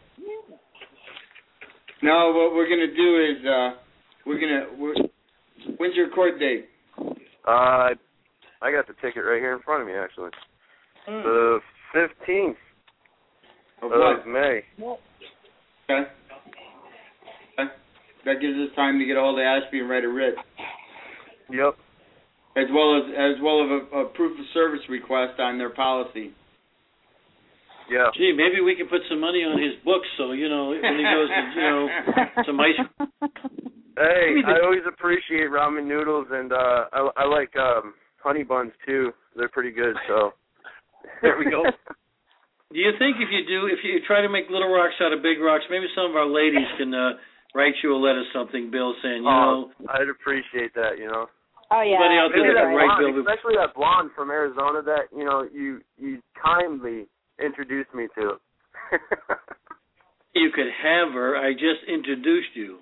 [SPEAKER 6] No, what we're going to do is uh, we're going to. We're, when's your court date?
[SPEAKER 12] Uh, I got the ticket right here in front of me, actually. Mm. The fifteenth
[SPEAKER 6] of,
[SPEAKER 12] of May.
[SPEAKER 6] Okay. Okay. That gives us time to get a hold of Ashby and write a writ.
[SPEAKER 12] Yep.
[SPEAKER 6] As well as as well as a, a proof of service request on their policy.
[SPEAKER 12] Yeah.
[SPEAKER 5] Gee, maybe we can put some money on his books, so you know when he goes to you know some ice.
[SPEAKER 12] Hey, I always appreciate ramen noodles, and uh, I, I like um, honey buns too. They're pretty good. So
[SPEAKER 5] there we go. Do you think if you do, if you try to make little rocks out of big rocks, maybe some of our ladies can uh, write you a letter, something, Bill, saying, you
[SPEAKER 12] oh,
[SPEAKER 5] know,
[SPEAKER 12] I'd appreciate that, you know.
[SPEAKER 7] Oh yeah,
[SPEAKER 5] Somebody out there that
[SPEAKER 12] blonde,
[SPEAKER 5] Bill.
[SPEAKER 12] Especially that blonde from Arizona that you know you you kindly introduced me to.
[SPEAKER 5] You could have her. I just introduced you.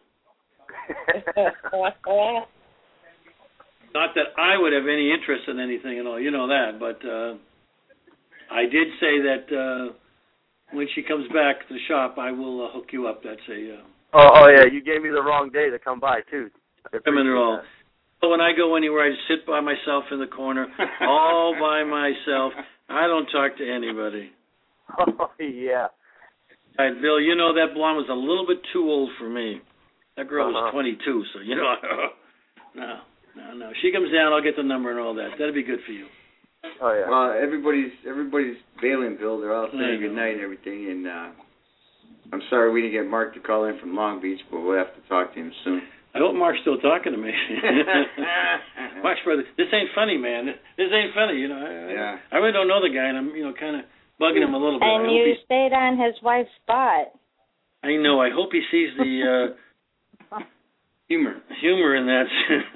[SPEAKER 5] Not that I would have any interest in anything at all, you know that, but uh, I did say that uh, when she comes back to the shop, I will uh, hook you up. That's a. Uh,
[SPEAKER 12] oh, oh yeah, you gave me the wrong day to come by too.
[SPEAKER 5] Come in at all. So when I go anywhere, I sit by myself in the corner, all by myself. I don't talk to anybody.
[SPEAKER 12] Oh yeah.
[SPEAKER 5] All right, Bill. You know that blonde was a little bit too old for me. That girl
[SPEAKER 12] uh-huh.
[SPEAKER 5] was twenty-two, so you know. no, no, no. She comes down, I'll get the number and all that. That'd be good for you.
[SPEAKER 12] Oh yeah.
[SPEAKER 6] Well, everybody's everybody's bailing, Bill. They're all saying good night and everything, and uh, I'm sorry we didn't get Mark to call in from Long Beach, but we'll have to talk to him soon.
[SPEAKER 5] I hope Mark's still talking to me. Mark's brother, this ain't funny, man. This ain't funny, you know. I,
[SPEAKER 6] yeah.
[SPEAKER 5] I really don't know the guy, and I'm, you know, kind of bugging him a little bit.
[SPEAKER 7] And you stayed on his wife's spot.
[SPEAKER 5] I know. I hope he sees the uh,
[SPEAKER 6] humor,
[SPEAKER 5] humor in that.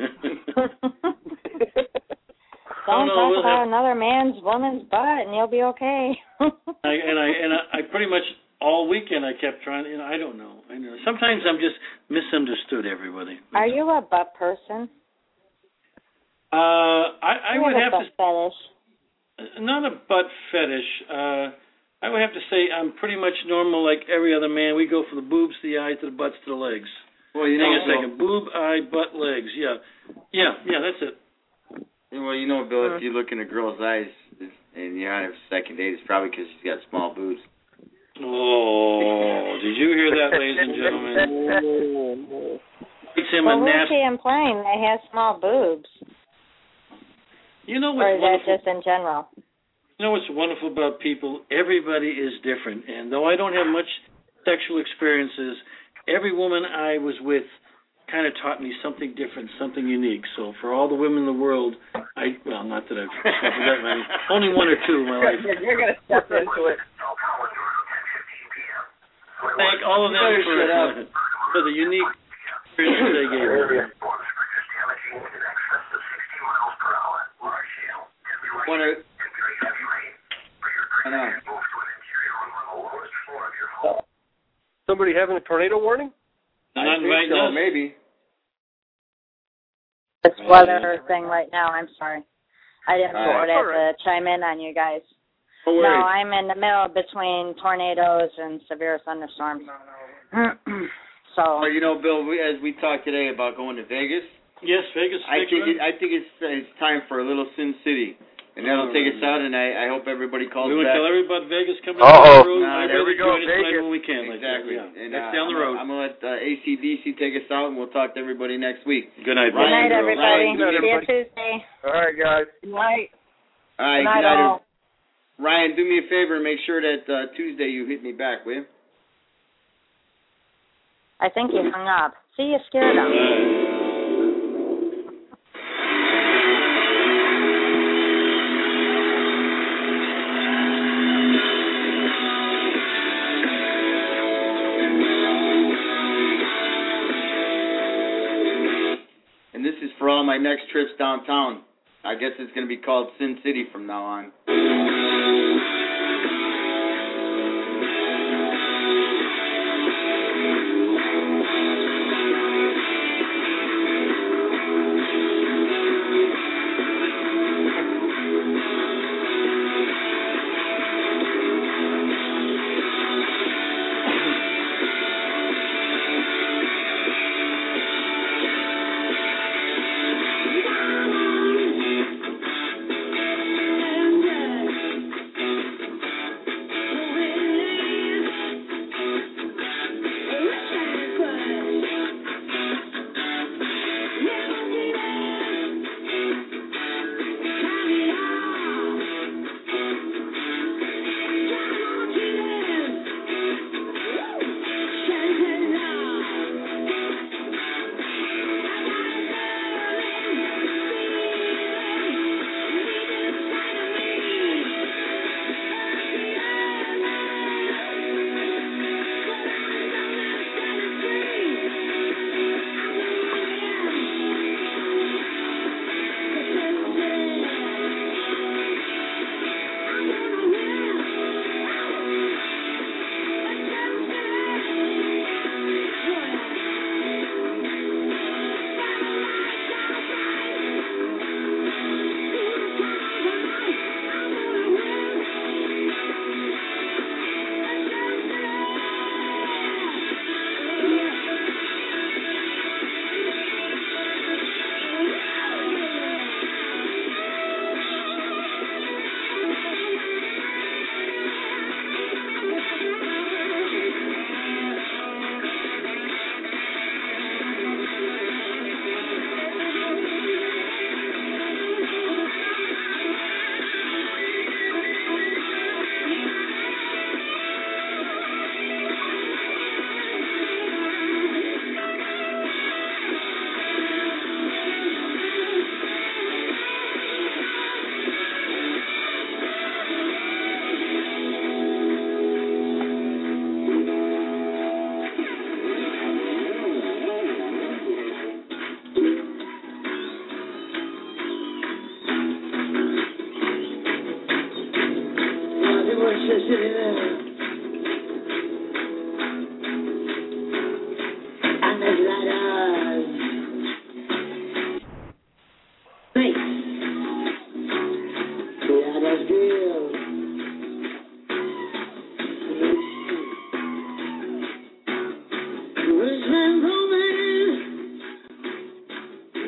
[SPEAKER 7] Don't
[SPEAKER 5] no,
[SPEAKER 7] talk
[SPEAKER 5] we'll
[SPEAKER 7] about
[SPEAKER 5] have...
[SPEAKER 7] another man's woman's butt, and you'll be okay.
[SPEAKER 5] I, and I and I, I pretty much all weekend I kept trying. You know, I don't know. I know. Sometimes I'm just misunderstood. Everybody.
[SPEAKER 7] Are you a butt person?
[SPEAKER 5] Uh, I, I
[SPEAKER 7] you
[SPEAKER 5] would
[SPEAKER 7] have,
[SPEAKER 5] have
[SPEAKER 7] a butt
[SPEAKER 5] to.
[SPEAKER 7] Fetish.
[SPEAKER 5] not a butt fetish. Uh, I would have to say I'm pretty much normal like every other man. We go for the boobs, the eyes, to the butts, to the legs.
[SPEAKER 6] Well, you know,
[SPEAKER 5] hang on a second. Boob, eye, butt, legs. Yeah, yeah, yeah. That's it.
[SPEAKER 6] Well, you know, Bill, if you look in a girl's eyes and you're on her second date, it's probably because she's got small boobs.
[SPEAKER 5] Oh, did you hear that, ladies and gentlemen? It's him
[SPEAKER 7] well,
[SPEAKER 5] a
[SPEAKER 7] who's
[SPEAKER 5] nasty.
[SPEAKER 7] he implying that has small boobs?
[SPEAKER 5] You know
[SPEAKER 7] or
[SPEAKER 5] what's
[SPEAKER 7] is that
[SPEAKER 5] wonderful?
[SPEAKER 7] just in general?
[SPEAKER 5] You know what's wonderful about people? Everybody is different, and though I don't have much sexual experiences, every woman I was with kind of taught me something different, something unique. So for all the women in the world, I well, not that I've suffered that many, only one or two in my life.
[SPEAKER 8] You're going to step into it.
[SPEAKER 5] Thank all of them for, uh, for the unique experience they gave me.
[SPEAKER 6] Wanna, I know.
[SPEAKER 10] Somebody having a tornado warning?
[SPEAKER 5] Not
[SPEAKER 6] I think
[SPEAKER 5] right
[SPEAKER 6] so,
[SPEAKER 5] now.
[SPEAKER 6] maybe.
[SPEAKER 7] It's weather thing right now. I'm sorry. I didn't
[SPEAKER 6] All
[SPEAKER 7] know
[SPEAKER 6] right.
[SPEAKER 7] I
[SPEAKER 6] All
[SPEAKER 7] had
[SPEAKER 6] right.
[SPEAKER 7] to chime in on you guys.
[SPEAKER 6] No
[SPEAKER 7] No,
[SPEAKER 6] worries.
[SPEAKER 7] I'm in the middle between tornadoes and severe thunderstorms. so.
[SPEAKER 6] Well, you know, Bill, we, as we talked today about going to Vegas,
[SPEAKER 5] Yes, Vegas.
[SPEAKER 6] I
[SPEAKER 5] Vegas,
[SPEAKER 6] think
[SPEAKER 5] right?
[SPEAKER 6] it, I think it's it's time for a little Sin City, and that'll take us out. And I, I hope everybody calls
[SPEAKER 5] We want
[SPEAKER 6] back.
[SPEAKER 5] to tell everybody about Vegas coming
[SPEAKER 12] Uh-oh.
[SPEAKER 5] down the road.
[SPEAKER 6] Nah,
[SPEAKER 5] Everybody
[SPEAKER 6] there we go,
[SPEAKER 5] join us right
[SPEAKER 6] Vegas.
[SPEAKER 5] when we can. Like
[SPEAKER 6] Exactly.
[SPEAKER 5] that. Yeah.
[SPEAKER 6] And,
[SPEAKER 5] That's
[SPEAKER 6] uh,
[SPEAKER 5] down the
[SPEAKER 6] I'm,
[SPEAKER 5] road.
[SPEAKER 6] I'm gonna let uh, A C D C take us out, and we'll talk to everybody next week.
[SPEAKER 5] Good night,
[SPEAKER 7] Good night,
[SPEAKER 6] Ryan,
[SPEAKER 7] everybody.
[SPEAKER 6] Ryan, do me a-
[SPEAKER 7] See you Tuesday.
[SPEAKER 12] All right, guys.
[SPEAKER 8] Good night.
[SPEAKER 6] All right,
[SPEAKER 8] Good night,
[SPEAKER 6] good night,
[SPEAKER 8] all.
[SPEAKER 6] Ryan, do me a favor and make sure that uh, Tuesday you hit me back, will you?
[SPEAKER 7] I think you hung up. See, you scared him.
[SPEAKER 6] And this is for all my next trips downtown. I guess it's going to be called Sin City from now on.
[SPEAKER 13] That's good.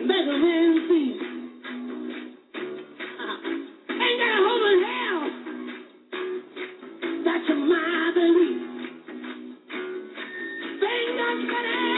[SPEAKER 13] beg a man's feet. Uh, ain't got a home in hell. That's your mother. Ain't got